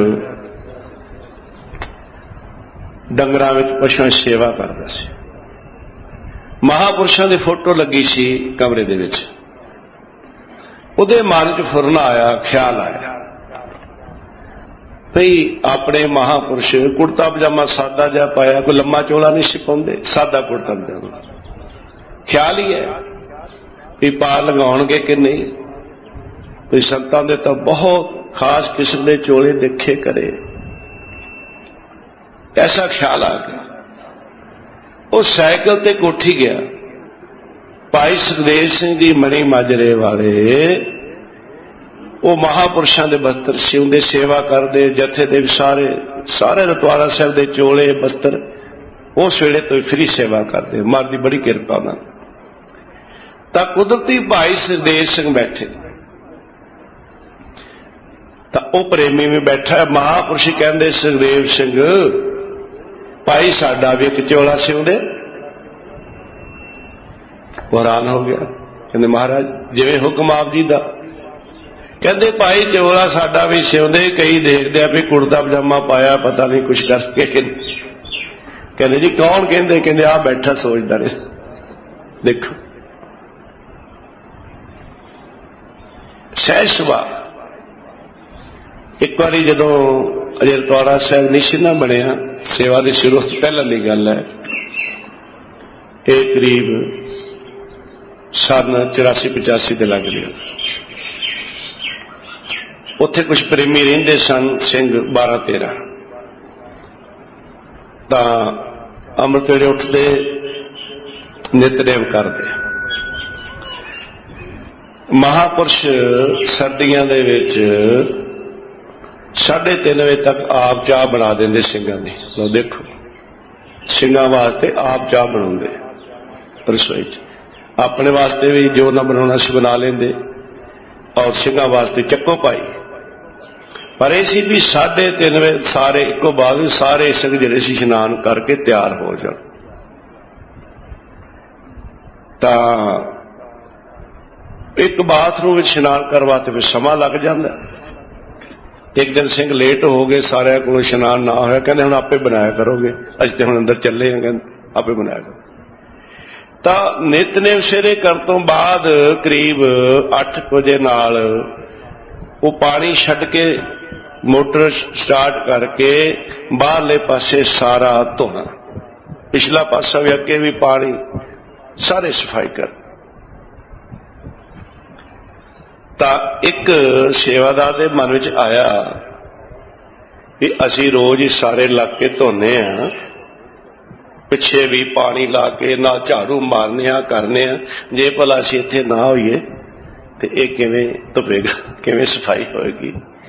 ਡੰਗਰਾਂ ਵਿੱਚ ਪਸ਼ੂਆਂ ਦੀ ਸੇਵਾ ਕਰਦਾ ਸੀ। ਮਹਾਂਪੁਰਸ਼ਾਂ ਦੀ ਫੋਟੋ ਲੱਗੀ ਸੀ ਕਮਰੇ ਦੇ ਵਿੱਚ। ਉਹਦੇ ਮਨ 'ਚ ਫੁਰਨਾ ਆਇਆ, ਖਿਆਲ ਆਇਆ ਭਈ ਆਪਣੇ ਮਹਾਂਪੁਰਸ਼ ਕੁੜਤਾ ਪਜਾਮਾ ਸਾਦਾ ਜਿਹਾ ਪਾਇਆ, ਕੋਈ ਲੰਮਾ ਚੋਲਾ ਨਹੀਂ ਸੀ ਪਾਉਂਦੇ, ਸਾਦਾ ਕੁੜਤਾ ਪਜਾਮਾ। ਖਿਆਲ ਹੀ ਹੈ ਵੀ ਪਾ ਲਗਾਉਣਗੇ ਕਿ ਨਹੀਂ। ਕੋਈ ਸੰਤਾਂ ਦੇ ਤਾਂ ਬਹੁਤ ਖਾਸ ਕਿਸਮ ਦੇ ਚੋਲੇ ਦੇਖੇ ਕਰੇ। ਐਸਾ ਖਿਆਲ ਆ ਗਿਆ, ਉਹ ਸਾਈਕਲ ਤੇ ਕੋਠੀ ਗਿਆ। ਭਾਈ ਸੁਖਦੇਵ ਸਿੰਘ ਜੀ ਮਣੀ ਮਾਜਰੇ ਵਾਲੇ, ਉਹ ਮਹਾਂਪੁਰਸ਼ਾਂ ਦੇ ਬਸਤਰ ਸਿਉਂਦੇ, ਸੇਵਾ ਕਰਦੇ, ਜਥੇ ਦੇ ਸਾਰੇ ਸਾਰੇ ਰਤਵਾੜਾ ਸਾਹਿਬ ਦੇ ਚੋਲੇ ਬਸਤਰ ਉਸ ਵੇਲੇ ਤੋਂ ਫਰੀ ਸੇਵਾ ਕਰਦੇ। ਮਾਂ ਦੀ ਬੜੀ ਕਿਰਪਾ ਨਾਲ। ਤਾਂ ਕੁਦਰਤੀ ਭਾਈ ਸੁਖਦੇਵ ਸਿੰਘ ਬੈਠੇ, ਤਾਂ ਉਹ ਪ੍ਰੇਮੀ ਵੀ ਬੈਠਾ। ਮਹਾਂਪੁਰਸ਼ ਕਹਿੰਦੇ ਸੁਖਦੇਵ ਸਿੰਘ ਭਾਈ ਸਾਡਾ ਵੀ ਇੱਕ ਚੋਲਾ ਸਿਉਂਦੇ। ਉਹ ਹੈਰਾਨ ਹੋ ਗਿਆ, ਕਹਿੰਦੇ ਮਹਾਰਾਜ ਜਿਵੇਂ ਹੁਕਮ ਆਪ ਜੀ ਦਾ। ਕਹਿੰਦੇ ਭਾਈ ਚੋਲਾ ਸਾਡਾ ਵੀ ਸਿਉਂਦੇ, ਕਈ ਦੇਖਦੇ ਆ ਵੀ ਕੁੜਤਾ ਪਜਾਮਾ ਪਾਇਆ, ਪਤਾ ਨਹੀਂ ਕੁਛ ਕਰਕੇ। ਕਹਿੰਦੇ ਜੀ ਕੌਣ? ਕਹਿੰਦੇ ਕਹਿੰਦੇ ਆ ਬੈਠਾ ਸੋਚਦਾ ਰਹੇ। ਦੇਖੋ ਸਹਿਜ ਸੁਭਾਅ। ਇੱਕ ਵਾਰੀ ਜਦੋਂ ਅਜੇ ਰਤਵਾੜਾ ਸਾਹਿਬ ਨਹੀਂ ਸੀ ਨਾ ਬਣਿਆ, ਸੇਵਾ ਦੇ ਸ਼ੁਰੂ ਤੋਂ ਪਹਿਲਾਂ ਦੀ ਗੱਲ ਹੈ, ਇਹ ਕਰੀਬ ਸਨ ਚੁਰਾਸੀ ਪਚਾਸੀ ਦੇ ਲੱਗ ਰਿਹਾ। ਉੱਥੇ ਕੁਝ ਪ੍ਰੇਮੀ ਰਹਿੰਦੇ ਸਨ, ਸਿੰਘ ਬਾਰਾਂ ਤੇਰਾਂ। ਤਾਂ ਅੰਮ੍ਰਿਤ ਵੇਲੇ ਉੱਠਦੇ, ਨਿਤਨੇਮ ਕਰਦੇ। ਮਹਾਂਪੁਰਸ਼ ਸਰਦੀਆਂ ਦੇ ਵਿੱਚ ਸਾਢੇ ਤਿੰਨ ਵਜੇ ਤੱਕ ਆਪ ਚਾਹ ਬਣਾ ਦਿੰਦੇ ਸਿੰਘਾਂ ਦੀ। ਲਓ ਦੇਖੋ, ਸਿੰਘਾਂ ਵਾਸਤੇ ਆਪ ਚਾਹ ਬਣਾਉਂਦੇ ਰਸੋਈ 'ਚ। ਆਪਣੇ ਵਾਸਤੇ ਵੀ ਜੋ ਨਾ ਬਣਾਉਣਾ ਸੀ ਬਣਾ ਲੈਂਦੇ, ਔਰ ਸਿੰਘਾਂ ਵਾਸਤੇ ਚੱਕੋ ਭਾਈ। ਪਰ ਇਹ ਸੀ ਵੀ ਸਾਢੇ ਤਿੰਨ ਵਜੇ ਸਾਰੇ ਇੱਕੋ ਬਾਅਦ ਸਾਰੇ ਸਿੰਘ ਜਿਹੜੇ ਸੀ ਇਸ਼ਨਾਨ ਕਰਕੇ ਤਿਆਰ ਹੋ ਜਾਣ। ਤਾਂ ਇੱਕ ਬਾਥਰੂਮ ਵਿੱਚ ਇਸ਼ਨਾਨ ਕਰਵਾਤੇ ਫਿਰ ਸਮਾਂ ਲੱਗ ਜਾਂਦਾ। ਇੱਕ ਦਿਨ ਸਿੰਘ ਲੇਟ ਹੋ ਗਏ, ਸਾਰਿਆਂ ਕੋਲ ਇਸ਼ਨਾਨ ਨਾ ਹੋਇਆ। ਕਹਿੰਦੇ ਹੁਣ ਆਪੇ ਬਣਾਇਆ ਕਰੋਗੇ, ਅਸੀਂ ਤੇ ਹੁਣ ਅੰਦਰ ਚੱਲੇ ਹਾਂ, ਕਹਿੰਦੇ ਆਪੇ ਬਣਾਇਆ ਕਰੋ। ਤਾਂ ਨਿਤਨੇਮ ਸਵੇਰੇ ਕਰਨ ਤੋਂ ਬਾਅਦ ਕਰੀਬ ਅੱਠ ਵਜੇ ਨਾਲ ਉਹ ਪਾਣੀ ਛੱਡ ਕੇ ਮੋਟਰ ਸਟਾਰਟ ਕਰਕੇ ਬਾਹਰਲੇ ਪਾਸੇ ਸਾਰਾ ਧੋਣਾ, ਪਿਛਲਾ ਪਾਸਾ ਵੀ ਅੱਗੇ ਵੀ ਪਾਣੀ, ਸਾਰੇ ਸਫਾਈ ਕਰ। ਤਾਂ ਇੱਕ ਸੇਵਾਦਾਰ ਦੇ ਮਨ ਵਿੱਚ ਆਇਆ ਵੀ ਅਸੀਂ ਰੋਜ਼ ਹੀ ਸਾਰੇ ਇਲਾਕੇ ਧੋਨੇ ਆ, ਪਿੱਛੇ ਵੀ ਪਾਣੀ ਲਾ ਕੇ ਨਾਲ ਝਾੜੂ ਮਾਰਨੇ ਆ, ਕਰਨੇ ਆ, ਜੇ ਭਲਾ ਅਸੀਂ ਇੱਥੇ ਨਾ ਹੋਈਏ ਤੇ ਇਹ ਕਿਵੇਂ ਧੁੱਪੇਗਾ, ਕਿਵੇਂ ਸਫਾਈ ਹੋਏਗੀ।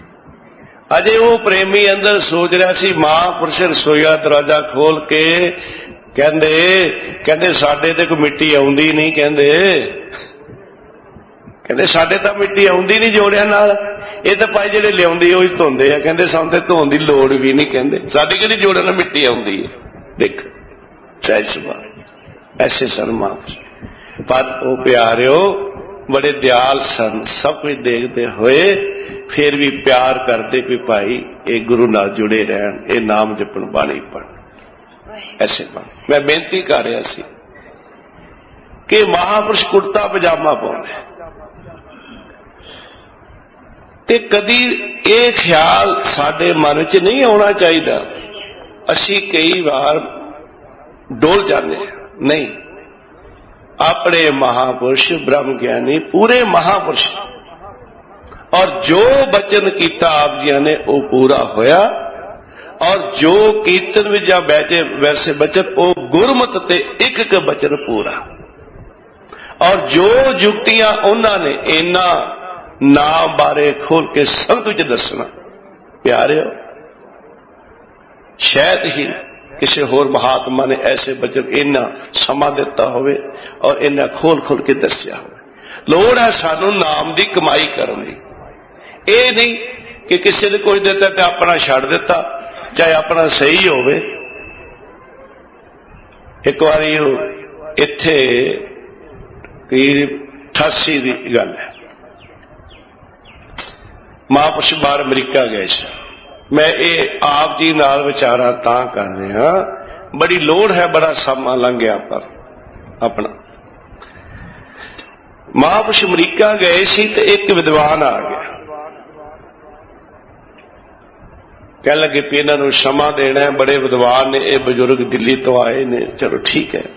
अजे वो प्रेमी अंदर सोच रहा सी, महापुरुष रसोईया दरवाजा खोल के कहंदे कहंदे साडे ते कोई मिट्टी आउंदी नहीं, कहंदे कहंदे साडे तां मिट्टी आउंदी नहीं जोड़ियां नाल, ये तां भाई जिहड़े लिआउंदे ओही धोंदे आ, कहंदे सानूं ते धोण दी लोड़ भी नहीं, कहंदे साडी किहड़ी जोड़ियां नाल मिट्टी आउंदी है। देखो सहज सुभाव ऐसे सन महापुरुष, पर वो प्यारिओ बड़े दयाल सन, सब कुछ देखते हुए फिर भी प्यार करते भी भाई ये गुरु नाल जुड़े रहन, ये नाम जपण बाणी पढ़। ऐसे बन मैं बेनती कर रहा सी कि महापुरुष कुर्ता पजामा पाउंदे ते कदी ये ख्याल साडे मन च नहीं आउणा चाहिदा, असीं कई बार डोल जाने नहीं। अपने महापुरुष ब्रह्म ज्ञानी पूरे महापुरुष, और जो बचन किया आप जी ने वो पूरा होया, और जो कीर्तन में जा बैठे वैसे बचन वो गुरमत ते एक एक बचन पूरा, और जो जुक्तियां उन्होंने इन्ना नाम बारे खोल के संगत विच दसना प्यारे हो, शायद ही किसी होर महात्मा ने ऐसे बचन इन्ना समा दिता होवे और इन्ना खोल खोल के दसिया होवे। लोड़ है सानू नाम दी कमाई करने दी, ये नहीं कि किसी ने कुछ दिता तो अपना छड़ दिता, चाहे अपना सही होवे। एक बारी इत्थे अठासी की गल है, महापुरुष बाहर अमरीका गए सी। मैं ये आप जी नाल विचारा तां कर रहा, बड़ी लोड़ है, बड़ा समा लंघ गया पर अपना। महापुरुष अमरीका गए सी ते एक विद्वान आ गया, कह लगे भी इन्हों समा देना है, बड़े विद्वान ने, ये बजुर्ग दिल्ली तो आए ने, चलो ठीक है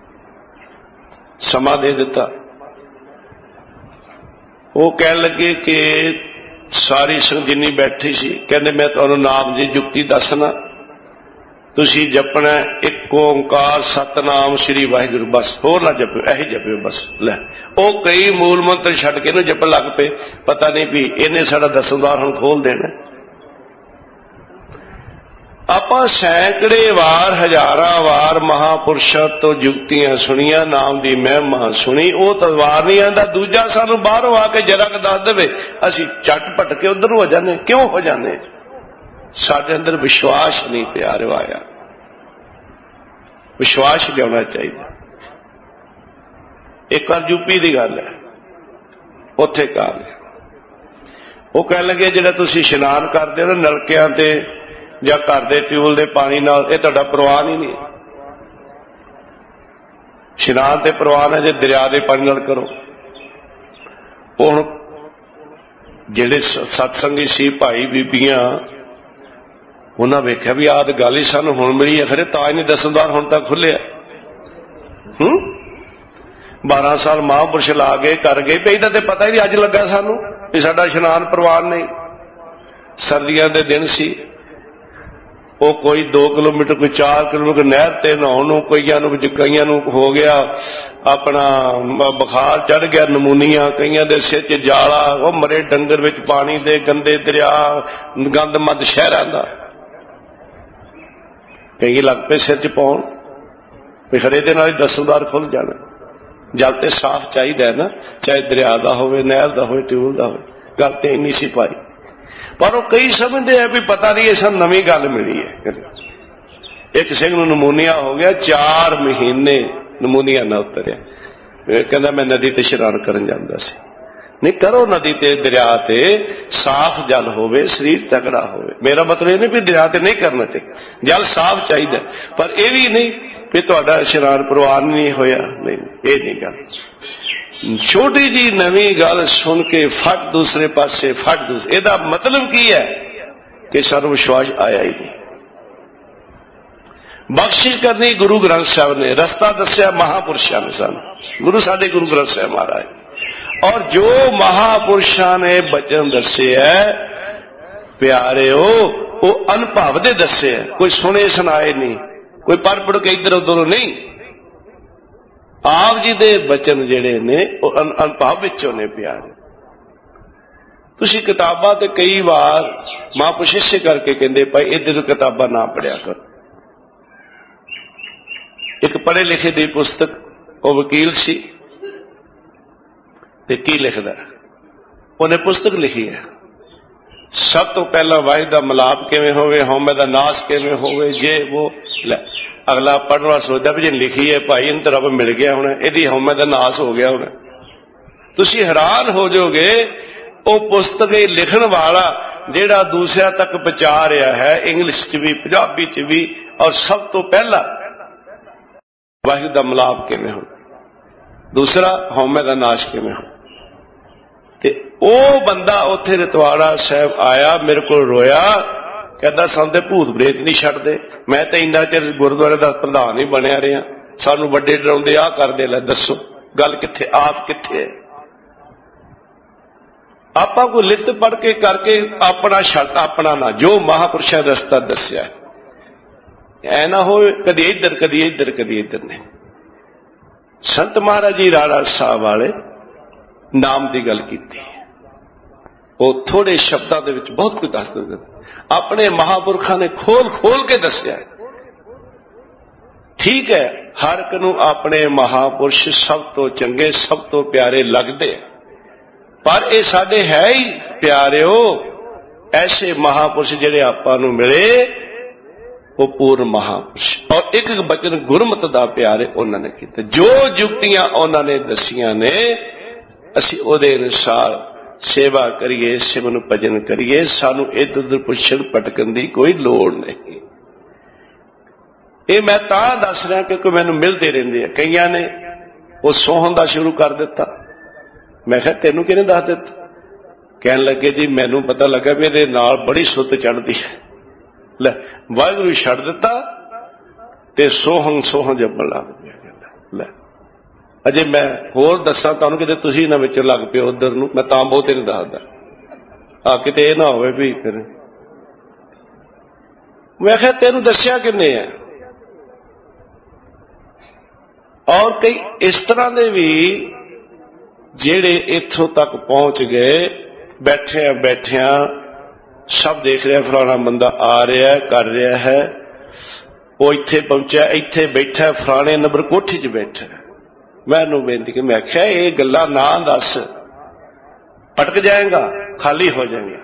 समा दे दिता। वो कह लगे कि सारी संगत जिन्नी बैठी सी, कहते मैं तुहानूं नाम दी जुक्ति दसना, तुसीं जपना एक ओंकार सतनाम श्री वाहिगुरू, बस होर ना जपिओ, यही जपिओ बस। लै वो कई मूल मंत्र छड्ड के इहनूं जपण लग पे, पता नहीं भी इन्हें साडा दसमदार हुण खोल देना। आपां सैकड़े वार हजारां वार महापुरुषां तो जुक्तियां सुनिया, नाम दी महिमा सुनी, वो तलवार नहीं आंदा, दूजा सानूं बाहरों आके जरा क दस देवे, असीं झट भटके उधर हो जाने। क्यों हो जाने? साडे अंदर विश्वास नहीं प्यार आया, विश्वास लियाउणा चाहिए। एक बार यूपी की गल है, उत्थे काल वो कह लगे जिहड़ा तुसीं इशनान करदे हो ना नलकियां ते ਜਾਂ घर के ट्यूबल के पानी नाल, ये तुहाडा प्रवान ही नहीं। इशनान ते प्रवान है जे दरिया के पानी नाल करो। हुण जिहड़े सत्संगी सी भाई बीबियां, उन्हां वेख्या भी आद गल ही सानूं हुण मिली है, खरे ताज नहीं दसमदार हुण तक खुलिया। हूं बारह साल महापुरुष ला गए कर गए, पे इहदा ते पता ही नहीं, अज लगा सानूं भी साडा इशनान प्रवान नहीं। सर्दियां दे दिन सी, वो कोई दो किलोमीटर कोई चार किलोमीटर नहर ते नहाउण, कईयां नूं कईयां नूं हो गया अपना बुखार चढ़ गया, नमूनिया, कईयां दे सिर च जाला, वो मरे डंगर विच पानी दे गंदे दरिया गंदमंद शहरां दा, कई लग पे सिर च पाउण भी खरे दे नाल दसमदार खुल जाना। जल ते साफ चाहिदा है ना, चाहे दरिया दा होवे, नहर दा होवे, ट्यूबल दा होवे, गल ते इन्नी सी पाई। पर वो कई समझते हैं भी पता नहीं ये सब नवी गल मिली है। एक सिंह नूं नमूनिया हो गया, चार महीने नमूनिया ना उतरिया, कहंदा मैं नदी ते इशनान करन जांदा सी। नहीं करो नदी ते दरिया ते, साफ जल होवे, शरीर तगड़ा होवे। मेरा मतलब ये नहीं भी दरिया ते नहीं करना चाहिए, जल साफ चाहिए, पर यह भी नहीं भी तुहाडा इशनान प्रवान नहीं होया, नहीं ये नहीं गल। छोटी जी नवी गल सुन के फट दूसरे पासे फट दूसरे, ਇਹਦਾ मतलब की है कि सानू विश्वास आया ही नहीं। बख्शिश करनी गुरु ग्रंथ साहब ने, रस्ता दसिया महापुरुषों ने, सन गुरु साडे गुरु ग्रंथ साहब महाराज। और जो महापुरुषों ने बचन दसे है प्यारे हो, वो अनुभव दे दसे है, कोई सुने सुनाए नहीं, कोई पढ़ पढ़ के इधर उधर नहीं। आप जी दे बचन जिहड़े ने अनुभव विचों ने प्यारे। तुसीं किताबां ते कई बार महापुरुष इसे करके कहते भाई इधर किताबां ना पढ़िया करो। एक पढ़े लिखे दी पुस्तक, वो वकील सी ते की लिखदा, उन्हें पुस्तक लिखी है सब तो पहला वाहिद दा मिलाप किवें होवे, हौमे दा नाश किवें होवे, जे वो अगला पढ़ने वाला सोचता भी जे लिखी है भाई इन तो रब मिल गया होना, इहदी हौमे दा नाश हो गया होना। तुसीं हैरान हो जाओगे वो पुस्तक लिखण वाला जिहड़ा दूसरिਆਂ तक पहुंचा रहा है, इंग्लिश च भी पंजाबी च भी, और सब तो पहला वाहिद दा मिलाप किवें हो, दूसरा हौमे दा नाश किवें हो। ते ओ बंदा उत्थे रतवाड़ा साहब आया, मेरे को रोया, कहता सानूं ते भूत प्रेत नहीं छड्डदे, मैं तो इन्ना चिर गुरुद्वारे दा प्रधान ही बनया रहा, सानूं वड्डे डराउंदे आ करदे, लै दसो गल कित्थे, आप कित्थे है? आपां कोई लिखत पढ़ के करके अपना छड्ड, अपना ना, जो महापुरुषां ने रस्ता दस्सिया ऐ ना हो कदी इधर कदी इधर कदी इधर। ने संत महाराज जी राणा साहब वाले नाम की गल की, वो थोड़े शब्दों के विच बहुत कुछ दस दिंदे, अपने महापुरखों ने खोल खोल के दस्सिया। ठीक है, हर एक नूं अपने महापुरुष सब तो चंगे सब तो प्यारे लगदे, पर ये साडे है ही प्यारिओ ऐसे महापुरुष जिहड़े आपां नूं मिले, वो पूर्ण महापुरुष। और एक एक बचन गुरमत दा प्यारे उन्होंने कीते, जो जुगतियां उन्होंने दसियां ने असीं उहदे अनुसार सेवा करिए, सिमरन भजन करिए, सानू इधर उधर पुछण भटकण दी कोई लोड़ नहीं। ये मैं तां दस रहा क्योंकि मैनूं मिलते रहिंदे आ, कईयां ने वो सोहण दा शुरू कर दिता। मैं कहा तेनू किहने दस दिता? कहन लगे जी मैनू पता लगा भी इहदे नाल बड़ी सुत चढ़दी है, लै वाहिगुरू छड्ड दिता ते सोहन सोहन जपण लग पिया। लै अजे मैं होर दसां तुहानूं किते तुसीं ना विच लग पिओ उधर नूं, मैं तां बहुते नहीं दसदा, आ किते इह ना होवे भी फिर। मैं कहा तेनू दस्सिया किन्ने है? और कई इस तरह दे भी जेड़े इत्थों तक पहुंच गए, बैठिया बैठिया सब देख रहा फलाना बंदा आ रहा है कर रहा है, वो इत्थे पहुंचा इत्थे बैठा फलाने नंबर कोठी च बैठा। मैनू बेनती कि मैं आख्या ये गल्लां ना दस, पटक जाएगा, खाली हो जाएगा।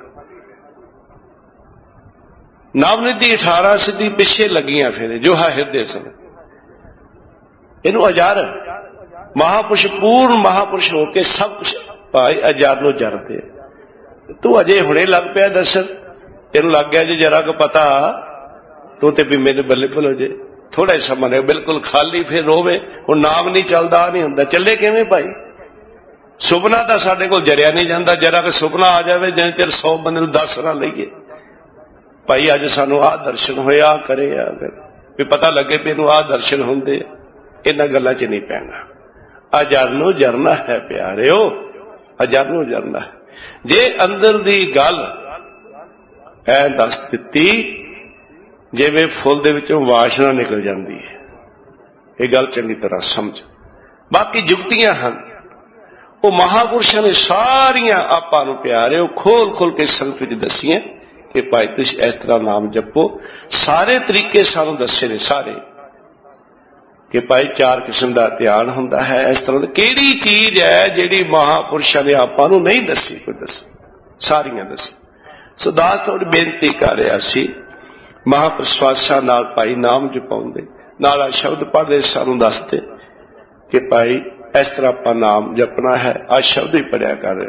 नवनिधि अठारह सिद्धि पिछे लगियां फिर जो हा हिरदे सन, इनू अजार महापुरुष पूर्ण महापुरुष होके सब कुछ भाई अजानो जरदे। तू अजे हुणे लग पिया दसन, तेनू लग गया जी जरा को पता, तू ते भी मेरे बल्ले भलो जे थोड़ा ही समा ने बिल्कुल खाली फिर रोवे, हुण नाम नहीं चलदा नहीं हुंदा, चले किवें भाई? सुपना तो साडे कोल जरिया नहीं जांदा, जरा को सुपना आ जाए जिन्ने चिर सौ बंदे नूं दस ना लईए भाई अज सानू आ दर्शन होए, आ करे आ भी पता लगे भी इनू आ दर्शन हुंदे, इन्हां गल्लां च नहीं पैना। अजानो जरना है प्यारिओ, अजानो जरना है। जे अंदर दी गल ऐ दस दित्ती जिवें फुल दे विचों वाशना निकल जाती है, ये गल चंगी तरह समझ। बाकी जुगतियां हैं वो महापुरुषों ने सारियां आपां नूं प्यारिओ खोल खोल के संगत विच दसियां कि भाई तुसीं इस तरह नाम जपो। सारे तरीके सानूं दसे ने सारे कि भाई चार किस्म का ध्यान हुंदा है, इस तरह किहड़ी चीज है जिहड़ी महापुरुषों ने आपां नूं नहीं दसी, कोई दसी सारियां दसी। सो दास थोड़ी बेनती कर रहा सी, महाप्रश्वासा नाल भाई नाम जपाउंदे नाल आ शब्द पढ़दे सानूं दसदे कि भाई इस तरह आपां नाम जपना है। आ शब्द ही पढ़िया कर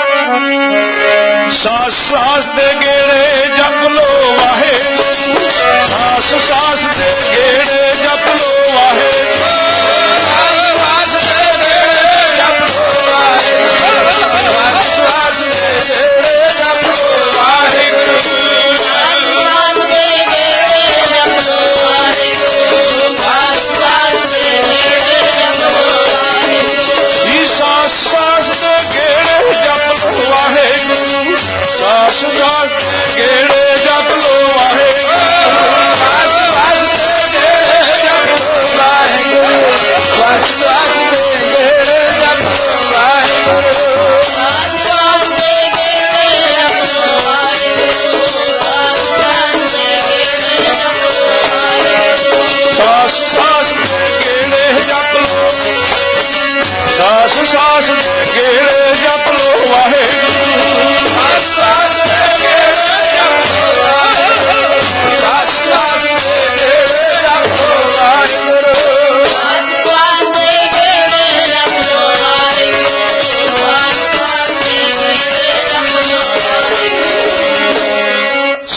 सास सास दे गेड़े जप लो वाहे, सास सास दे गेड़े जप लो वाहे, सास सास गेड़े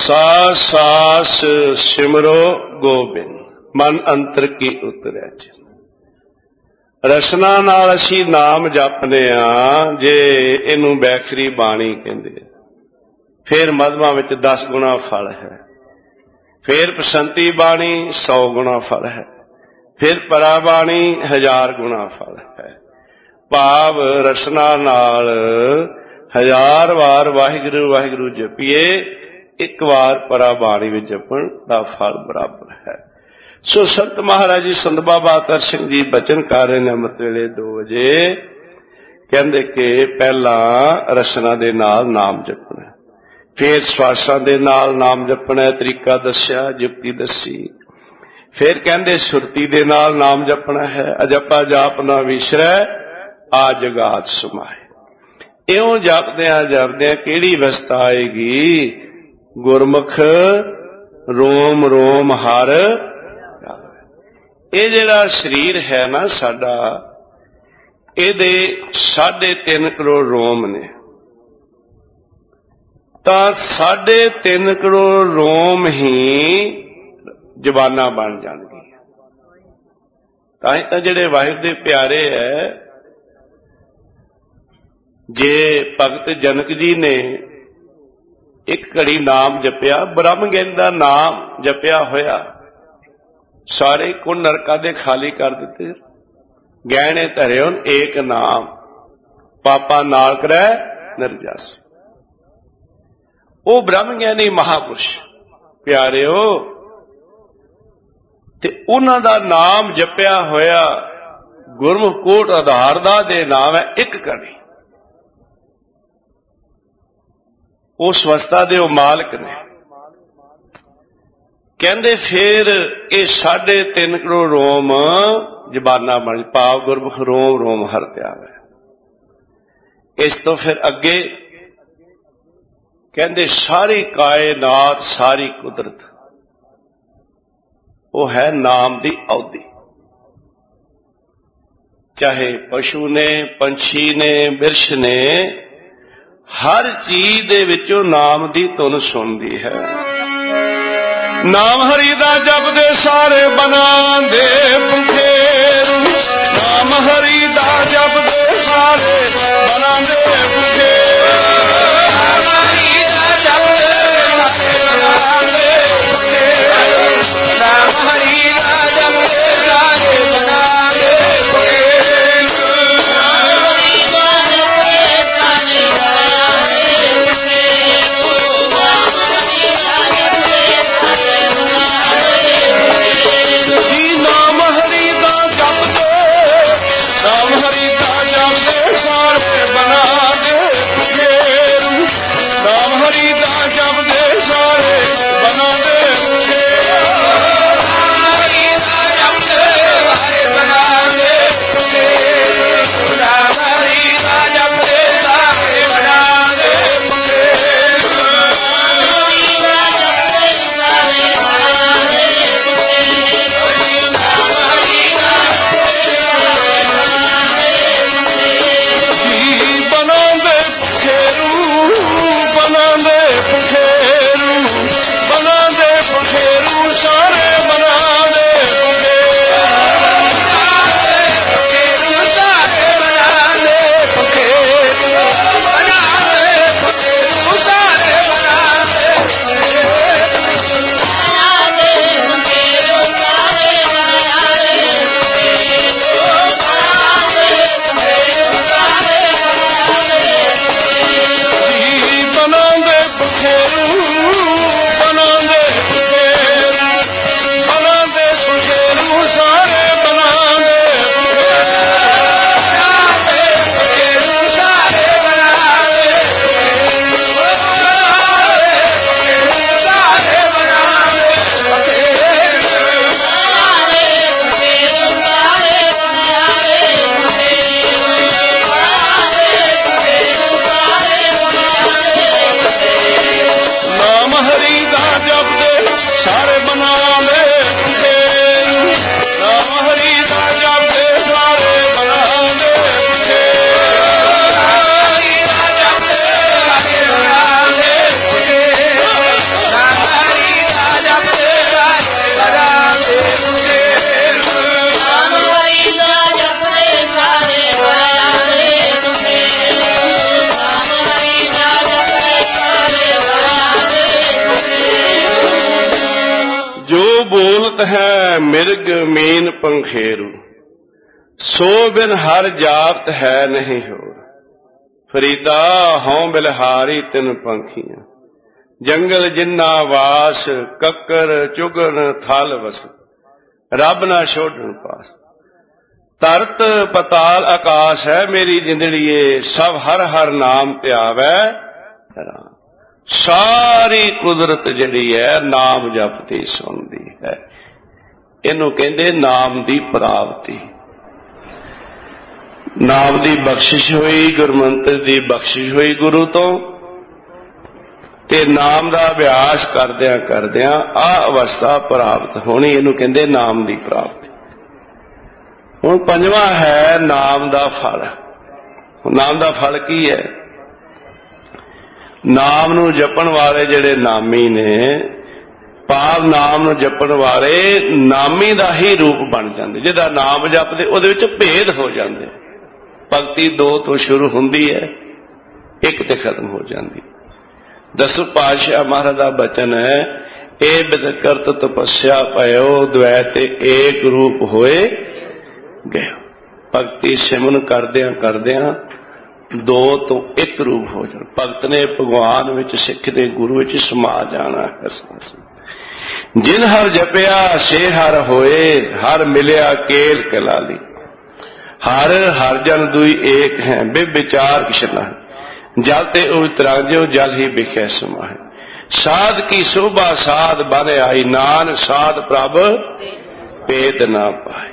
ਸਾਸ ਸਾਸ ਸਿਮਰੋ ਗੋਬਿੰਦ, ਮਨ ਅੰਤਰ ਕੀ ਉਤਰੈ ਚਿਤ। ਰਸਨਾ ਨਾਲ ਅਸੀਂ ਨਾਮ ਜਪਦੇ ਹਾਂ, ਜੇ ਇਹਨੂੰ ਬੈਖਰੀ ਬਾਣੀ ਕਹਿੰਦੇ। ਫਿਰ ਮਧਮਾ ਵਿੱਚ ਦਸ ਗੁਣਾ ਫਲ ਹੈ, ਫਿਰ ਬਸੰਤੀ ਬਾਣੀ ਸੌ ਗੁਣਾ ਫਲ ਹੈ, ਫਿਰ ਪਰਾ ਬਾਣੀ ਹਜ਼ਾਰ ਗੁਣਾ ਫਲ ਹੈ। ਭਾਵ ਰਸਨਾ ਨਾਲ ਹਜ਼ਾਰ ਵਾਰ ਵਾਹਿਗੁਰੂ ਵਾਹਿਗੁਰੂ ਜਪੀਏ, ਇੱਕ ਵਾਰ ਪਰਾ ਬਾਣੀ ਵਿੱਚ ਜਪਣ ਦਾ ਫਲ ਬਰਾਬਰ ਹੈ। ਸੋ ਸੰਤ ਮਹਾਰਾਜ ਜੀ ਸੰਤ ਬਾਬਾ ਅਤਰ ਸਿੰਘ ਜੀ ਬਚਨ ਕਰ ਰਹੇ ਨੇ ਅੰਮ੍ਰਿਤ ਵੇਲੇ ਦੋ ਵਜੇ। ਕਹਿੰਦੇ ਕਿ ਪਹਿਲਾਂ ਰਸਨਾ ਦੇ ਨਾਲ ਨਾਮ ਜਪਣਾ, ਫਿਰ ਸਵਾਸਾਂ ਦੇ ਨਾਲ ਨਾਮ ਜਪਣਾ, ਤਰੀਕਾ ਦੱਸਿਆ, ਜੁਗਤੀ ਦੱਸੀ। ਫਿਰ ਕਹਿੰਦੇ ਸੁਰਤੀ ਦੇ ਨਾਲ ਨਾਮ ਜਪਣਾ ਹੈ, ਅਜਪਾ ਜਾਪ ਨਾ ਵਿਸਰੈ ਆ ਜਗਾਤ ਸਮਾਏ। ਇਉਂ ਜਪਦਿਆਂ ਜਪਦਿਆਂ ਕਿਹੜੀ ਅਵਸਥਾ ਆਏਗੀ? ਗੁਰਮੁਖ ਰੋਮ ਰੋਮ ਹਰ। ਇਹ ਜਿਹੜਾ ਸਰੀਰ ਹੈ ਨਾ ਸਾਡਾ, ਇਹਦੇ ਸਾਢੇ ਤਿੰਨ ਕਰੋੜ ਰੋਮ ਨੇ, ਤਾਂ ਸਾਢੇ ਤਿੰਨ ਕਰੋੜ ਰੋਮ ਹੀ ਜ਼ਬਾਨਾਂ ਬਣ ਜਾਣਗੀਆਂ। ਤਾਂ ਹੀ ਤਾਂ ਜਿਹੜੇ ਵਾਹਿਗੁਰੂ ਦੇ ਪਿਆਰੇ ਹੈ, ਜੇ ਭਗਤ ਜਨਕ ਜੀ ਨੇ ਇੱਕ ਘੜੀ ਨਾਮ ਜਪਿਆ, ਬ੍ਰਹਮ ਗਿਆਨ ਦਾ ਨਾਮ ਜਪਿਆ ਹੋਇਆ, ਸਾਰੇ ਕੁੰਡ ਨਰਕਾਂ ਦੇ ਖਾਲੀ ਕਰ ਦਿੱਤੇ। ਗਹਿਣੇ ਧਰਿਓ ਏਕ ਨਾਮ, ਪਾਪਾ ਨਾਲ ਕਰੈ ਨਿਰਜਸ। ਉਹ ਬ੍ਰਹਮ ਗਿਆਨੀ ਮਹਾਪੁਰਸ਼ ਪਿਆਰਿਓ, ਤੇ ਉਹਨਾਂ ਦਾ ਨਾਮ ਜਪਿਆ ਹੋਇਆ ਗੁਰਮੁਖ ਕੋਟ ਆਧਾਰ ਦਾ ਦੇ ਨਾਮ ਹੈ ਇੱਕ ਘੜੀ। ਉਸ ਅਵਸਥਾ ਦੇ ਉਹ ਮਾਲਕ ਨੇ। ਕਹਿੰਦੇ ਫਿਰ ਇਹ ਸਾਢੇ ਤਿੰਨ ਕਰੋੜ ਰੋਮ ਜ਼ਬਾਨਾਂ ਬਣ, ਭਾਵ ਗੁਰਮੁਖ ਰੋਮ ਰੋਮ ਹਰ ਧਿਆਵੇ। ਇਸ ਤੋਂ ਫਿਰ ਅੱਗੇ ਕਹਿੰਦੇ ਸਾਰੀ ਕਾਇਨਾਤ, ਸਾਰੀ ਕੁਦਰਤ, ਉਹ ਹੈ ਨਾਮ ਦੀ ਅਹੁਦੀ। ਚਾਹੇ ਪਸ਼ੂ ਨੇ, ਪੰਛੀ ਨੇ, ਬਿਰਛ ਨੇ, ਹਰ ਚੀਜ਼ ਦੇ ਵਿੱਚੋਂ ਨਾਮ ਦੀ ਧੁਨ ਸੁਣਦੀ ਹੈ। ਨਾਮ ਹਰੀ ਦਾ ਜਪਦੇ ਸਾਰੇ ਬਨਾਂ ਦੇ ਪੰਖੇਰੂ, ਨਾਮ ਹਰੀ ਦਾ ਜਪਦੇ ਸਾਰੇ ਬਨਾਂ ਦੇ ਪੰਖੇਰੂ, ਨਾਮ ਹਰੀ ਦਾ ਜਪਦੇ ਸਾਰੇ ਬਨਾਂ ਦੇ ਪੰਖੇਰੂ, ਨਾਮ ਹਰੀ ਦਾ ਜਪਦੇ ਸਾਰੇ ਬਨਾਂ ਦੇ ਪੰਖੇਰੂ, ਨਾਮ ਹਰੀ ਦਾ ਜਪਦੇ ਸਾਰੇ ਨਾਮ ਹਰੀ ਦਾ ਜਪਦੇ बोलत है मिर्ग मीन पंखेरू, सो बिन हर जात है नहीं हो। फरीदा हों बिलहारी तिन पंखियां, जंगल जिन्ना वास, कक्कर चुगन थल वस, रब ना छोड़न पास। तरत पताल आकाश है मेरी जिंदड़िए, सब हर हर नाम ते आवे राम। सारी कुदरत जिहड़ी है नाम जपती सुनदी है। इहनूं कहंदे नाम दी प्राप्ति। नाम दी बख्शिश हुई, गुरमंत्र दी बख्शिश हुई गुरु तो, ते नाम दा अभ्यास करदियां करदियां आ अवस्था प्राप्त होनी। इहनूं कहंदे नाम दी प्राप्ति। हुण पंजवां है नाम दा फल। नाम दा फल की है? नाम नूं जपण वाले जिहड़े नामी ने, भाव नाम नूं जपण वाले नामी दा ही रूप बन जांदे। जिहदा नाम जपदे उहदे विच भेद हो जांदे। भगती दो तो शुरू हुंदी है, एक ते खत्म हो जांदी। दस पातशाह महाराज दा बचन है, ए बिदकरत तपस्या पयो, द्वैत एक रूप होए गए। भगती सिमन करदियां करदियां दो तो एक रूप हो जाए। भगत ने भगवान विच, सिख ने गुरु विच समा जाना है। जिन हर जपिया से हर होए, हर मिलिया केल कलाली। हर हर जन दुई एक है, बेविचार किशन है। जल ते उतरांजो जल ही बिखे समाए। साध की शोभा साध बन आई, नान साध प्रभ भेद ना पाए।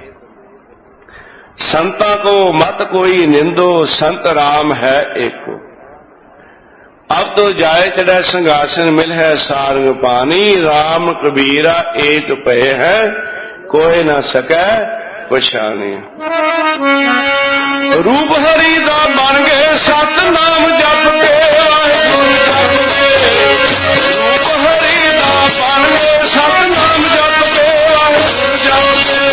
संता को मत कोई निंदो, संत राम है एको। अब तो जाए चढ़े संघासन मिल है सारंग पानी। राम कबीरा एक पे है, कोई ना सके पछाने। रूप हरि दा बन गए सत नाम जप के, वाहिगुरू जप के। रूप हरि दा बन गए सत नाम जप के, वाहिगुरू जप के।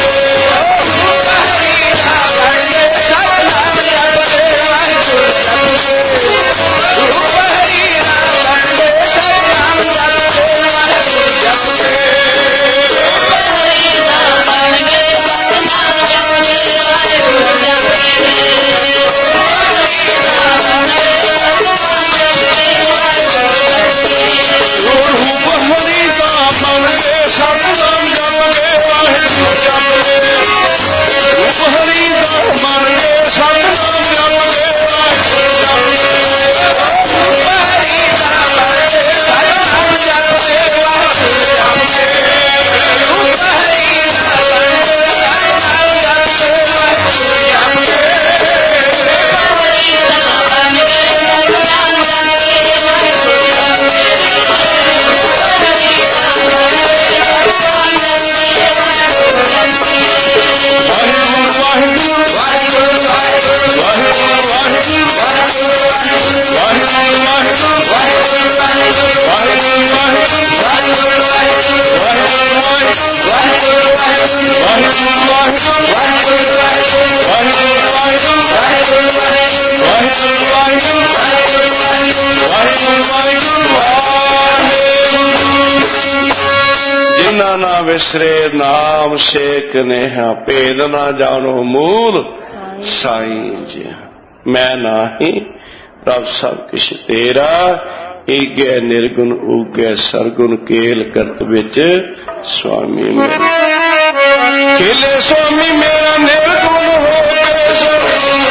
विसरे नाम सेक नेहा, भेद ना जानो मूल साईं जी। मैं नाही प्रभ सब किश तेरा, ईगै निर्गुण उगै सरगुण, केल करत विच स्वामी मेरा। केले स्वामी मेरा निर्गुण हो गए सरगुण,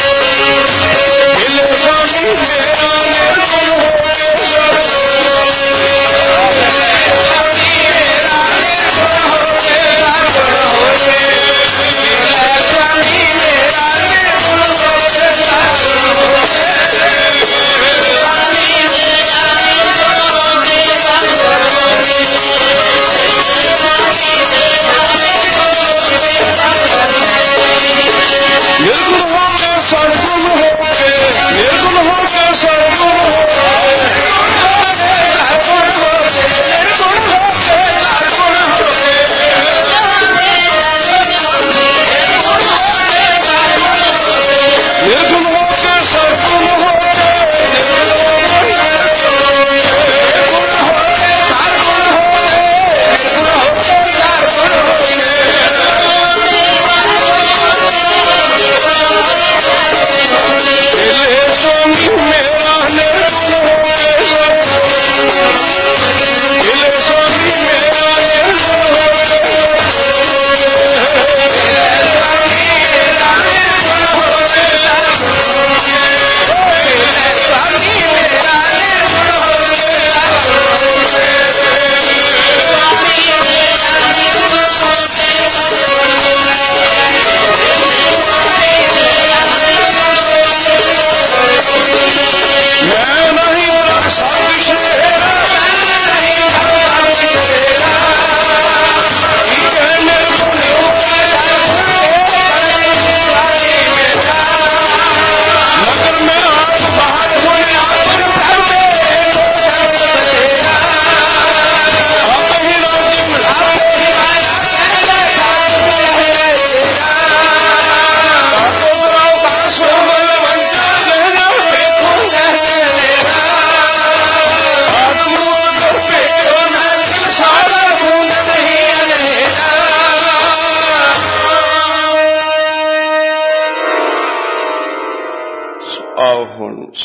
केले स्वामी मेरा निर्गुण हो गए सरगुण।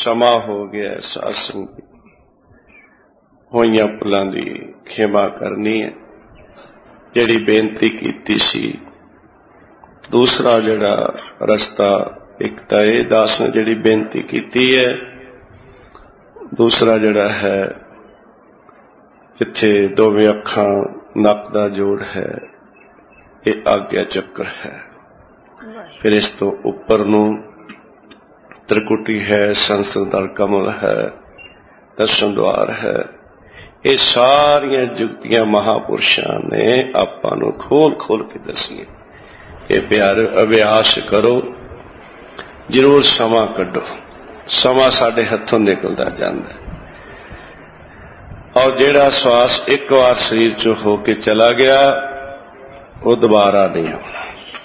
ਸਮਾਂ ਹੋ ਗਿਆ ਸਾਧ ਸੰਗਤ, ਹੋਈਆਂ ਭੁੱਲਾਂ ਦੀ ਖਿਮਾ ਕਰਨੀ ਹੈ। ਜਿਹੜੀ ਬੇਨਤੀ ਕੀਤੀ ਸੀ, ਦੂਸਰਾ ਜਿਹੜਾ ਰਸਤਾ, ਇੱਕ ਤਾਂ ਇਹ ਦਾਸ ਨੇ ਜਿਹੜੀ ਬੇਨਤੀ ਕੀਤੀ ਹੈ, ਦੂਸਰਾ ਜਿਹੜਾ ਹੈ ਜਿੱਥੇ ਦੋਵੇਂ ਅੱਖਾਂ ਨੱਕ ਦਾ ਜੋੜ ਹੈ, ਇਹ ਆਗਿਆ ਚੱਕਰ ਹੈ। ਫਿਰ ਇਸ ਤੋਂ ਉੱਪਰ ਨੂੰ ਤ੍ਰਿਕੁਟੀ ਹੈ, ਸੰਸਦ ਦਲ ਕਮਲ ਹੈ, ਦਰਸ਼ਨ ਦੁਆਰ ਹੈ। ਇਹ ਸਾਰੀਆਂ ਜੁਗਤੀਆਂ ਮਹਾਪੁਰਸ਼ਾਂ ਨੇ ਆਪਾਂ ਨੂੰ ਖੋਲ ਖੋਲ ਕੇ ਦੱਸੀਆਂ ਕਿ ਪਿਆਰੇ ਅਭਿਆਸ ਕਰੋ, ਜ਼ਰੂਰ ਸਮਾਂ ਕੱਢੋ। ਸਮਾਂ ਸਾਡੇ ਹੱਥੋਂ ਨਿਕਲਦਾ ਜਾਂਦਾ, ਔਰ ਜਿਹੜਾ ਸਵਾਸ ਇੱਕ ਵਾਰ ਸਰੀਰ ਚੋਂ ਹੋ ਕੇ ਚਲਾ ਗਿਆ ਉਹ ਦੁਬਾਰਾ ਨਹੀਂ ਆਉਣਾ।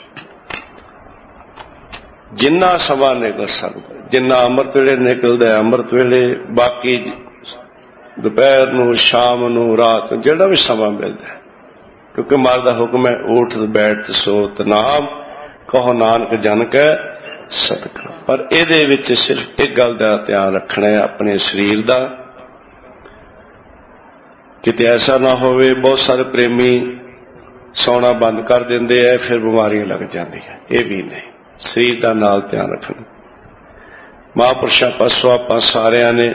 ਜਿੰਨਾ ਸਮਾਂ ਨਿਕਲ ਸਕਦਾ, ਜਿੰਨਾ ਅੰਮ੍ਰਿਤ ਵੇਲੇ ਨਿਕਲਦਾ ਅੰਮ੍ਰਿਤ ਵੇਲੇ, ਬਾਕੀ ਦੁਪਹਿਰ ਨੂੰ, ਸ਼ਾਮ ਨੂੰ, ਰਾਤ ਨੂੰ, ਜਿਹੜਾ ਵੀ ਸਮਾਂ ਮਿਲਦਾ, ਕਿਉਂਕਿ ਮਹਾਰਾਜ ਦਾ ਹੁਕਮ ਹੈ ਊਠ ਬੈਠ ਸੋਤ ਨਾਮ ਕਹੋ ਨਾਨਕ ਜਨ ਕੈ ਸਤਿਕਾਰ। ਪਰ ਇਹਦੇ ਵਿੱਚ ਸਿਰਫ ਇੱਕ ਗੱਲ ਦਾ ਧਿਆਨ ਰੱਖਣਾ ਹੈ, ਆਪਣੇ ਸਰੀਰ ਦਾ। ਕਿਤੇ ਐਸਾ ਨਾ ਹੋਵੇ ਬਹੁਤ ਸਾਰੇ ਪ੍ਰੇਮੀ ਸੌਣਾ ਬੰਦ ਕਰ ਦਿੰਦੇ ਐ, ਫਿਰ ਬਿਮਾਰੀਆਂ ਲੱਗ ਜਾਂਦੀਆਂ। ਇਹ ਵੀ ਨਹੀਂ, ਸਰੀਰ ਦਾ ਨਾਲ ਧਿਆਨ ਰੱਖਣਾ। ਮਹਾਂਪੁਰਸ਼ਾਂ ਪਾਸੋਂ ਆਪਾਂ ਸਾਰਿਆਂ ਨੇ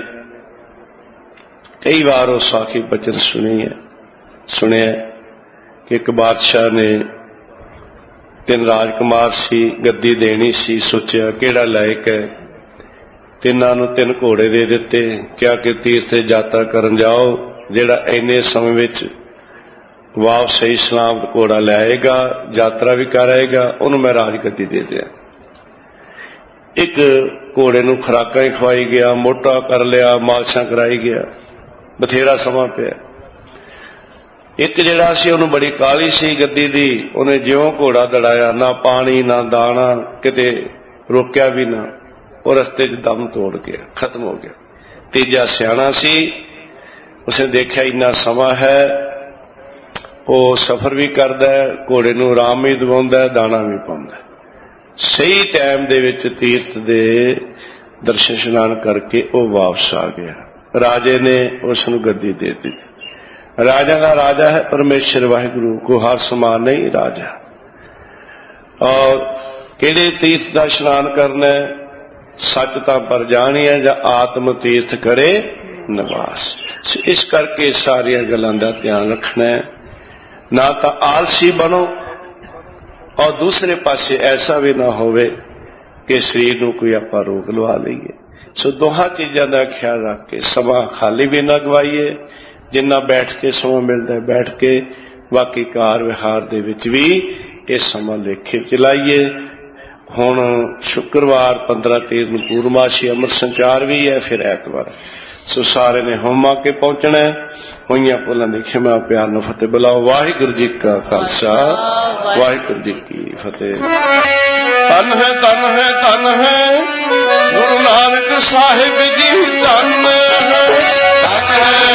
ਕਈ ਵਾਰ ਉਹ ਸਾਖੀ ਬਚਨ ਸੁਣੀ ਹੈ ਸੁਣਿਆ ਕਿ ਇੱਕ ਬਾਦਸ਼ਾਹ ਨੇ ਤਿੰਨ ਰਾਜਕੁਮਾਰ ਸੀ, ਗੱਦੀ ਦੇਣੀ ਸੀ, ਸੋਚਿਆ ਕਿਹੜਾ ਲਾਇਕ ਹੈ, ਤਿੰਨਾਂ ਨੂੰ ਤਿੰਨ ਘੋੜੇ ਦੇ ਦਿੱਤੇ, ਕਿਹਾ ਕਿ ਤੀਰਥ ਯਾਤਰਾ ਕਰਨ ਜਾਓ, ਜਿਹੜਾ ਇੰਨੇ ਸਮੇਂ ਵਿੱਚ ਵਾਪਸ ਸਹੀ ਸਲਾਮਤ ਘੋੜਾ ਲੈ ਆਏਗਾ, ਯਾਤਰਾ ਵੀ ਕਰ ਆਏਗਾ, ਉਹਨੂੰ ਮੈਂ ਰਾਜਗੱਦੀ ਦੇ ਦਿਆਂ। ਇੱਕ ਘੋੜੇ ਨੂੰ ਖੁਰਾਕਾਂ ਹੀ ਖਵਾਈ ਗਿਆ, ਮੋਟਾ ਕਰ ਲਿਆ, ਮਾਲਸ਼ਾਂ ਕਰਾਈ ਗਿਆ, ਬਥੇਰਾ ਸਮਾਂ ਪਿਆ। ਇੱਕ ਜਿਹੜਾ ਸੀ ਉਹਨੂੰ ਬੜੀ ਕਾਹਲੀ ਸੀ ਗੱਦੀ ਦੀ, ਉਹਨੇ ਜਿਉਂ ਘੋੜਾ ਦੜਾਇਆ, ਨਾ ਪਾਣੀ ਨਾ ਦਾਣਾ, ਕਿਤੇ ਰੋਕਿਆ ਵੀ ਨਾ, ਉਹ ਰਸਤੇ 'ਚ ਦਮ ਤੋੜ ਗਿਆ, ਖਤਮ ਹੋ ਗਿਆ। ਤੀਜਾ ਸਿਆਣਾ ਸੀ, ਉਸਨੇ ਦੇਖਿਆ ਇੰਨਾ ਸਮਾਂ ਹੈ, ਉਹ ਸਫ਼ਰ ਵੀ ਕਰਦਾ, ਘੋੜੇ ਨੂੰ ਆਰਾਮ ਵੀ ਦਿਵਾਉਂਦਾ, ਦਾਣਾ ਵੀ ਪਾਉਂਦਾ। ਸਹੀ ਟਾਈਮ ਦੇ ਵਿੱਚ ਤੀਰਥ ਦੇ ਦਰਸ਼ਨ ਇਸ਼ਨਾਨ ਕਰਕੇ ਉਹ ਵਾਪਸ ਆ ਗਿਆ। ਰਾਜੇ ਨੇ ਉਸ ਨੂੰ ਗੱਦੀ ਦੇ ਦਿੱਤੀ। ਰਾਜਾ ਦਾ ਰਾਜਾ ਹੈ ਪਰਮੇਸ਼ਰ ਵਾਹਿਗੁਰੂ, ਕੋ ਹਰ ਸਮਾਨ ਨਹੀਂ ਰਾਜਾ। ਔਰ ਕਿਹੜੇ ਤੀਰਥ ਦਾ ਇਸ਼ਨਾਨ ਕਰਨਾ, ਸੱਚ ਤਾਂ ਪਰ ਜਾਣੀਐ ਜਾਂ ਆਤਮ ਤੀਰਥ ਕਰੇ ਨਿਵਾਸ। ਇਸ ਕਰਕੇ ਸਾਰੀਆਂ ਗੱਲਾਂ ਦਾ ਧਿਆਨ ਰੱਖਣਾ ਹੈ। ਨਾ ਤਾਂ ਆਲਸੀ ਬਣੋ, ਔਰ ਦੂਸਰੇ ਪਾਸੇ ਐਸਾ ਵੀ ਨਾ ਹੋਵੇ ਕਿ ਸਰੀਰ ਨੂੰ ਕੋਈ ਆਪਾਂ ਰੋਗ ਲਵਾ ਲਈਏ। ਸੋ ਦੋਹਾਂ ਚੀਜ਼ਾਂ ਦਾ ਖਿਆਲ ਰੱਖ ਕੇ ਸਮਾਂ ਖਾਲੀ ਵੀ ਨਾ ਗਵਾਈਏ, ਜਿੰਨਾ ਬੈਠ ਕੇ ਸਮਾਂ ਮਿਲਦਾ ਬੈਠ ਕੇ, ਬਾਕੀ ਕਾਰ ਵਿਹਾਰ ਦੇ ਵਿੱਚ ਵੀ ਇਹ ਸਮਾਂ ਲੇਖੇ ਚਲਾਈਏ। ਹੁਣ ਸ਼ੁੱਕਰਵਾਰ ਪੰਦਰਾਂ ਤਰੀਕ ਨੂੰ ਪੂਰਨਮਾਸ਼ੀ ਅੰਮ੍ਰਿਤ ਸੰਚਾਰ ਵੀ ਹੈ, ਫਿਰ ਐਤਵਾਰ। ਸੋ ਸਾਰੇ ਨੇ ਹੋਮ ਆ ਕੇ ਪਹੁੰਚਣਾ। ਹੋਈਆਂ ਭੁੱਲਾਂ ਦੀ ਖਿਮਾ ਪਿਆਰ ਨਾਲ ਫਤਿਹ ਬੁਲਾਓ। ਵਾਹਿਗੁਰੂ ਜੀ ਕਾ ਖਾਲਸਾ, ਵਾਹਿਗੁਰੂ ਜੀ ਕੀ ਫਤਿਹ। ਧੰਨ ਹੈ ਧੰਨ ਹੈ ਧੰਨ ਹੈ ਗੁਰੂ ਨਾਨਕ ਸਾਹਿਬ ਜੀ, ਧੰਨ ਹੈ ਧੰਨ ਹੈ